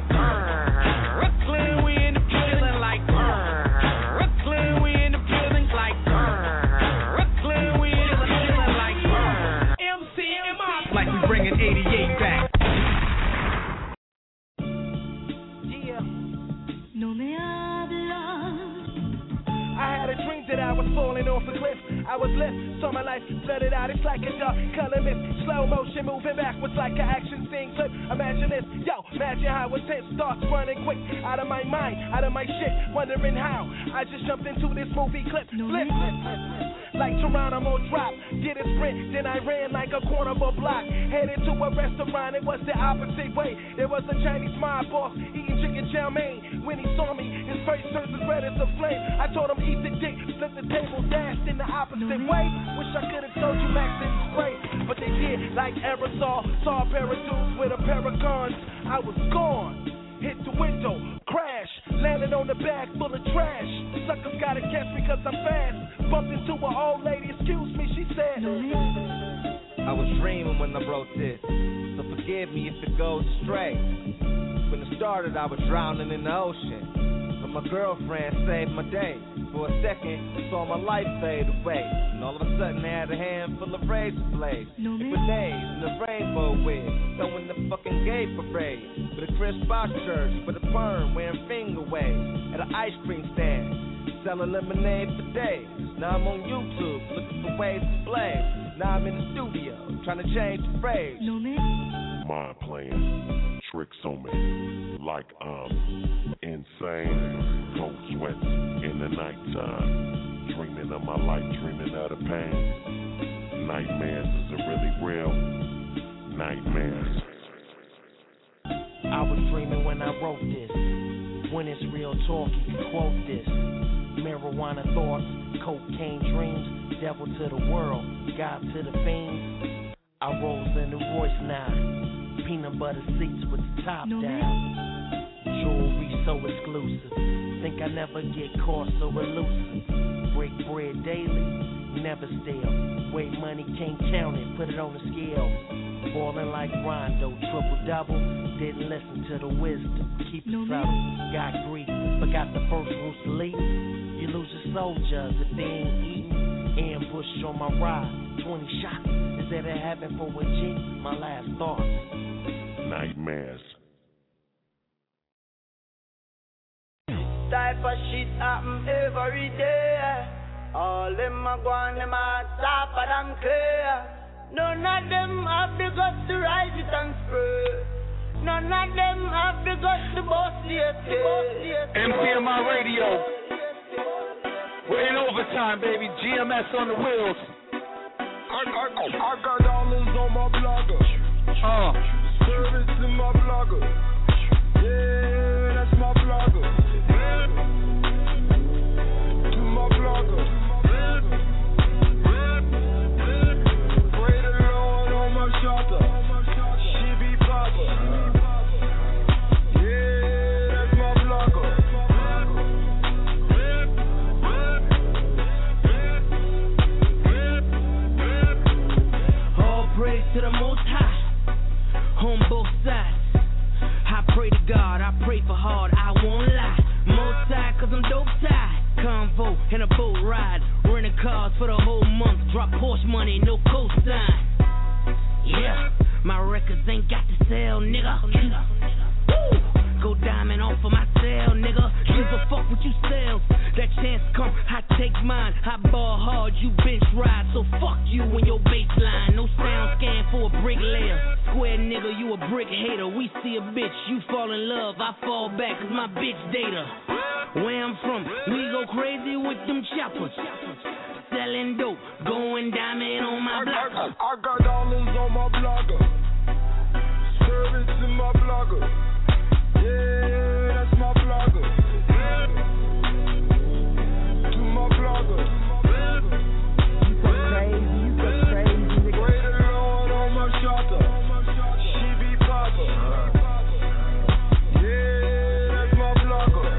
Brooklyn, we in the building like Brooklyn, we in the building like Brooklyn, we in the building like M C M I. Like we bringing eighty-eight back.
Yeah. No me hablas.
I had a dream that I was falling off a cliff. I was lit, saw my life flooded out. It's like a dark color mist, slow motion moving backwards like an action scene clip. Imagine this, yo, imagine how intense starts running quick out of my mind, out of my shit, wondering how I just jumped into this movie clip. Flip, like Geronimo drop, did a sprint, then I ran like a corner of a block, headed to a restaurant. It was the opposite way. There was a Chinese mob boss eating chicken chow mein. When he saw me, his face turned as red as a flame. I told him eat the dick, flip the table, dashed in the opposite way. Wish I could have told you Max didn't spray, but they did like aerosol. Saw a pair of dudes with a pair of guns. I was gone. Hit the window, crash, landed on the bag full of trash. Suckers gotta catch me cause I'm fast. Bumped into an old lady, excuse me, she said.
I was dreaming when I wrote this, so forgive me if it goes astray. When it started, I was drowning in the ocean, but my girlfriend saved my day. For a second, I saw my life fade away, and all of a sudden I had a handful of razor blades, and grenades, and a rainbow wig, throwing the fucking gay parade, with a Chris Bosh church, with a perm, wearing finger waves, at an ice cream stand, selling lemonade for days. Now I'm on YouTube, looking for ways to play. Now I'm in the studio, trying to change the phrase.
Mind playing tricks on me, like I'm insane. Cold sweats in the nighttime, dreaming of my life, dreaming of the pain. Nightmares, is it really real? Nightmares.
I was dreaming when I wrote this. When it's real talk, you can quote this. Marijuana thoughts, cocaine dreams, devil to the world, God to the fiends. I rolls in the Royce now, peanut butter seats with the top no, down. Jewelry so exclusive, think I never get caught so elusive. Break bread daily, never steal. Wait money, can't count it, put it on the scale. Ballin' like Rondo, triple double. Didn't listen to the wisdom, keep it subtle. Got greedy, forgot the first rules to leave. You lose your soldiers if they ain't eating. Ambush on my ride, twenty shots. Is that a heaven for a G? My last thoughts.
Nightmares.
Type of shit happen every day. All them a go and them a tougher than clear. None of them have the guts to rise it and spray. None of
M C M I Radio. We're in overtime, baby. G M S on the wheels.
I, I, I got dollars on my blogger.
Uh.
Service in my blogger. Yeah, that's my blogger. To my blogger. Pray the Lord on my shelter. She be Papa. Yeah, that's my blogger.
All praise to the Most High. On both sides, I pray to God, I pray for hard, I won't lie. Most side, cause I'm dope tied. Convo and a boat ride. Renting cars for the whole month. Drop Porsche money, no cosign. Yeah, my records ain't got to sell, nigga. Woo! Go diamond off of my cell, nigga. Give a fuck what you sell. That chance come, I take mine. I ball hard, you bench ride. So fuck you and your baseline. No sound scan for a bricklayer. Square nigga, you a brick hater. We see a bitch, you fall in love. I fall back cause my bitch data. Where I'm from, we go crazy with them choppers. Selling dope, going diamond on my block.
I, I, I got dollars on my blogger. Service in my blogger. Yeah, that's my blogger. To my blogger.
You so crazy, you so crazy.
Pray the Lord on my shelter. She be Papa. Yeah, that's my blogger.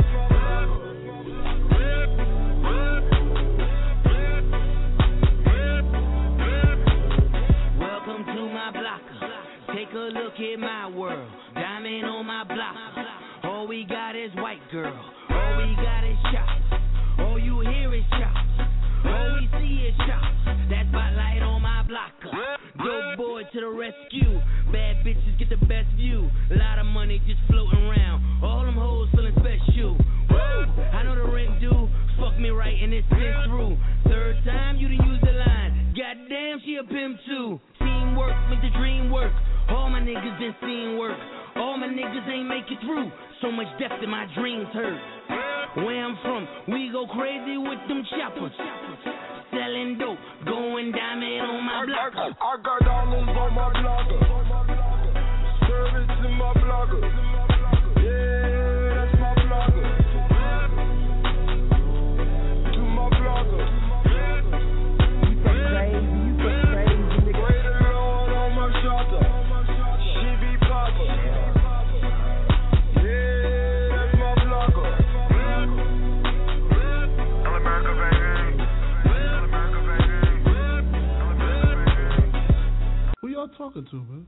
Welcome to my blocker. Take a look at my world. Diamond on my blocker. All we got is white girl. All we got is chops. All you hear is chops. All we see is chops. That spotlight on my blocker. Dope boy to the rescue. Bad bitches get the best view. A lot of money just floating around. All them hoes feeling special. Woo! I know the rent due. Fuck me right and it's been through. Third time you done use the line. Goddamn, she a pimp too. Teamwork, make the dream work. All my niggas been seeing work. All my niggas ain't make it through. So much depth in my dreams hurt. Where I'm from, we go crazy with them choppers. Selling dope, going diamond on my block.
I, I, I got dollars on my blogger. Service in my blogger. Yeah, that's my blogger. To my blogger.
You so crazy, you so crazy.
Pray the Lord on my shelter. She be Papa. Yeah, that's my blogger. All America, baby. All America, baby.
Who y'all talking to, man?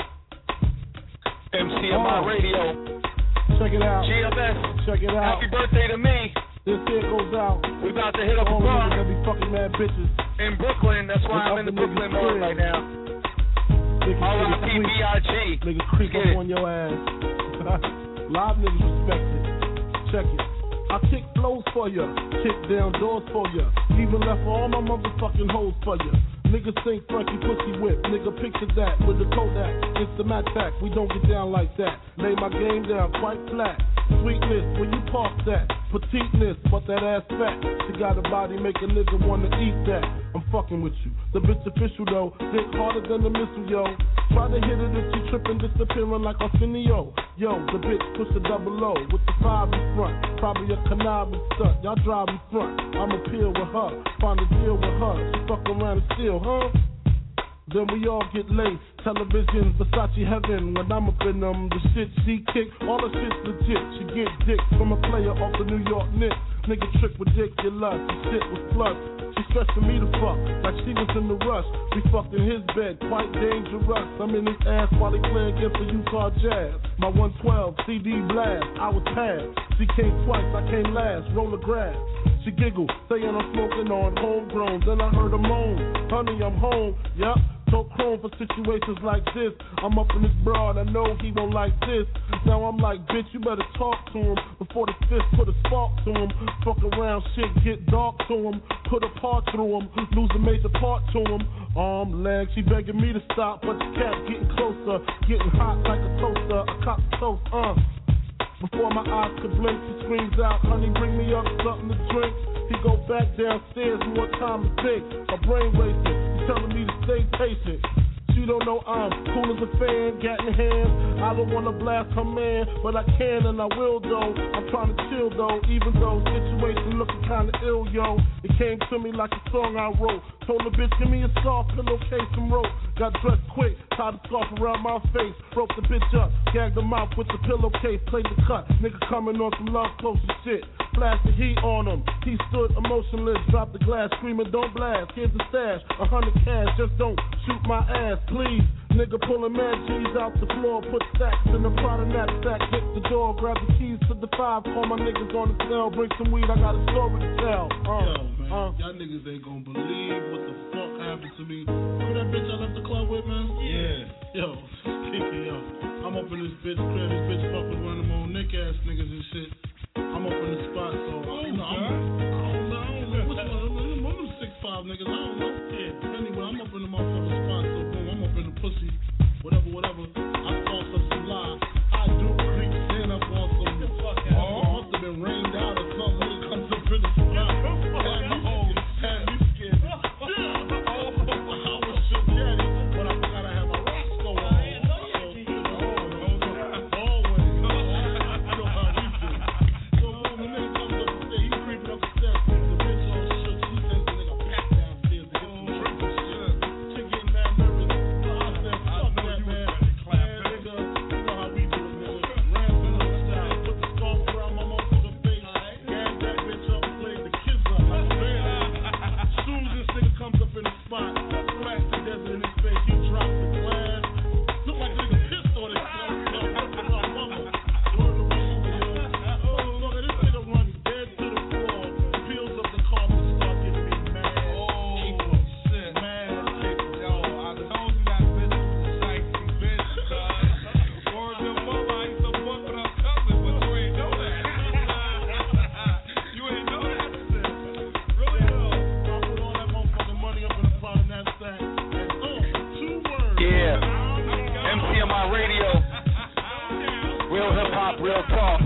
M C M I Radio.
Check it out.
G M S.
Check it out.
Happy birthday to me.
This here goes out.
We about to hit up a
all
bar.
That be fucking mad bitches.
In Brooklyn, that's why I'm in the Brooklyn mode right now. R I P B I G.
Niggas creep up on your ass. Live niggas respect it. Check it. I kick flows for ya, kick down doors for ya, even left all my motherfucking hoes for ya. Niggas think Frankie Pussy Whip, nigga picture that with the Kodak. It's the Mac Pack, we don't get down like that. Lay my game down quite flat. Sweetness, when you park that. Petiteness, but that ass fat. She got a body, make a nigga wanna eat that. I'm fucking with you. The bitch official though, hit harder than the missile, yo. Try to hit it if she tripping, disappearing like Arsenio. Yo, the bitch push a double O with the five in front. Probably a conniving stunt. Y'all drive in front. I'ma peel with her, find a deal with her. She fuck around and steal, huh? Then we all get laced. Television, Versace heaven. When I'm up in them, the shit she kick, all the shit's legit. She get dick from a player off the New York Knicks. Nigga trick ridiculous. The shit was plus. She stressing me to fuck, like she was in the rush. We fucked in his bed, quite dangerous. I'm in his ass while he playing against the Utah Jazz. My one twelve C D blast, I was passed. She came twice, I came last. Roll the grass. She giggled, saying I'm smoking on homegrown. Then I heard her moan, honey, I'm home. Yup. So chrome for situations like this. I'm up in this broad, I know he don't like this. Now I'm like, bitch, you better talk to him before the fist put a spark to him. Fuck around, shit get dark to him. Put a part through him, lose a major part to him. Arm, leg, she begging me to stop, but the cat getting closer, getting hot like a toaster. I cop the toast, uh. Before my eyes could blink, he screams out, honey, bring me up something to drink. He go back downstairs, more time to think. My brain racing, he's telling me to stay patient. She don't know I'm cool as a fan, gat in hand. I don't wanna blast her man, but I can and I will though. I'm trying to chill though, even though situation looking kinda ill, yo. It came to me like a song I wrote. Told the bitch, give me a soft pillowcase and rope. Got dressed quick, tied the scarf around my face. Broke the bitch up, gagged her mouth with the pillowcase. Played the cut, nigga coming on some love close and shit. Flashed the heat on him, he stood emotionless. Dropped the glass, screaming, don't blast. Here's the stash, a hundred cash, just don't shoot my ass, please. Nigga pulling mad G's out the floor, put stacks in the Prada knapsack, hit the door, grab the keys to the five, call my niggas on the cell, bring some weed, I got a story to tell. Uh, Yo, man, uh. y'all niggas ain't gonna believe what the fuck happened to me. Remember that bitch I left the club with, man? Yeah. Yo, Kiki, yo. I'm up in this bitch crib, this bitch fuck with one of them old Nick ass niggas and shit. I'm up in the spot, so oh, you know, I'm, I don't know, I don't know which one, one of them six five niggas, I don't know. Yeah. Anyway, I'm up in the motherfucking spot, so boom, I'm up in the pussy, whatever, whatever. I tossed up some lie. I do creep stand up on some. Oh, must have been rained out or something. When it comes up in the spot, had me, had me scared. Yeah. Oh, I was shook daddy, but I forgot I had my Roscoe on. So, you know, always. You know how we do. So when the nigga comes up the stairs, he creeping up the steps. The bitch all shook. She sends the nigga back downstairs to get some drink and shit. She getting mad nervous. So I said, fuck that, man. Man, nigga, you know how we do it, nigga. Ran through the style, put the scarf around my motherfucking face, gagged that bitch up, played the kids up. As soon as this nigga comes up in the spot, flash the desert in his face, he drops the glass. Look like the nigga pissed on his glass. This nigga runs dead to the floor, peels up the carpet, start giving me mad capers. Shit. Mad capers. Yo, I told you that bitch was a shiesty bitch, cuz. Or the mother, I used to fuck with her cousin, but you ain't know that. You ain't know that shit. Really though. I put all that motherfucking money up in the pot of that sack. And uh, two words.
Yeah. M C M I Radio. Real hip hop, real talk.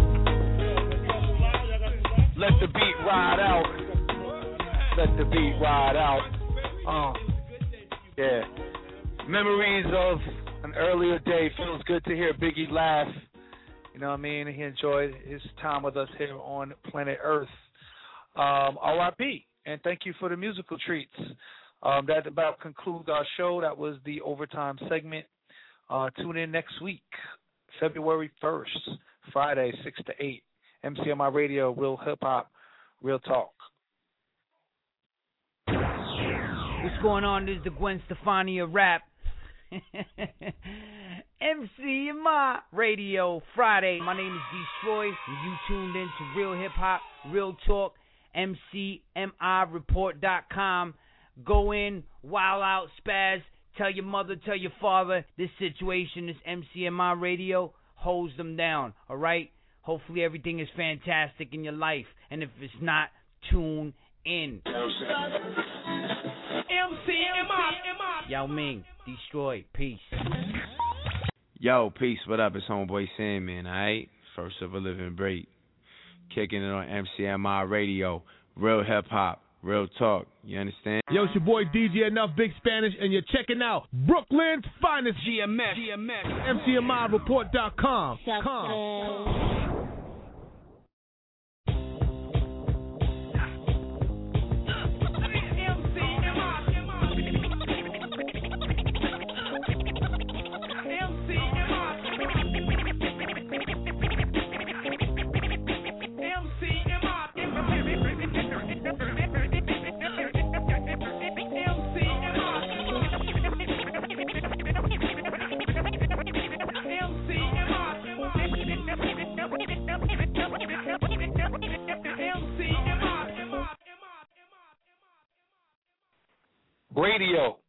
Let the beat ride out. Let the beat ride out. Uh, yeah. Memories of an earlier day. Feels good to hear Biggie laugh. You know what I mean? He enjoyed his time with us here on planet Earth. Um, R I P. And thank you for the musical treats. Um, that about concludes our show. That was the overtime segment. Uh, tune in next week, February first, Friday, six to eight. M C M I Radio, real hip hop, real talk.
What's going on? This is the Gwen Stefani of rap. M C M I Radio Friday. My name is Destroy, and you tuned in to Real Hip Hop, Real Talk, M C M I report dot com. Go in, wild out, spaz. Tell your mother, tell your father. This situation, this M C M I Radio, holds them down. All right. Hopefully everything is fantastic in your life. And if it's not, tune in. M C M I. Yao Ming, Destroy. Peace.
Yo, peace. What up? It's homeboy Sandman, alright? First of a living break. Kicking it on M C M I Radio. Real hip hop. Real talk. You understand?
Yo, it's your boy D J Enough Big Spanish, and you're checking out Brooklyn's finest G M S. G M S. M C M I report dot com.
Radio.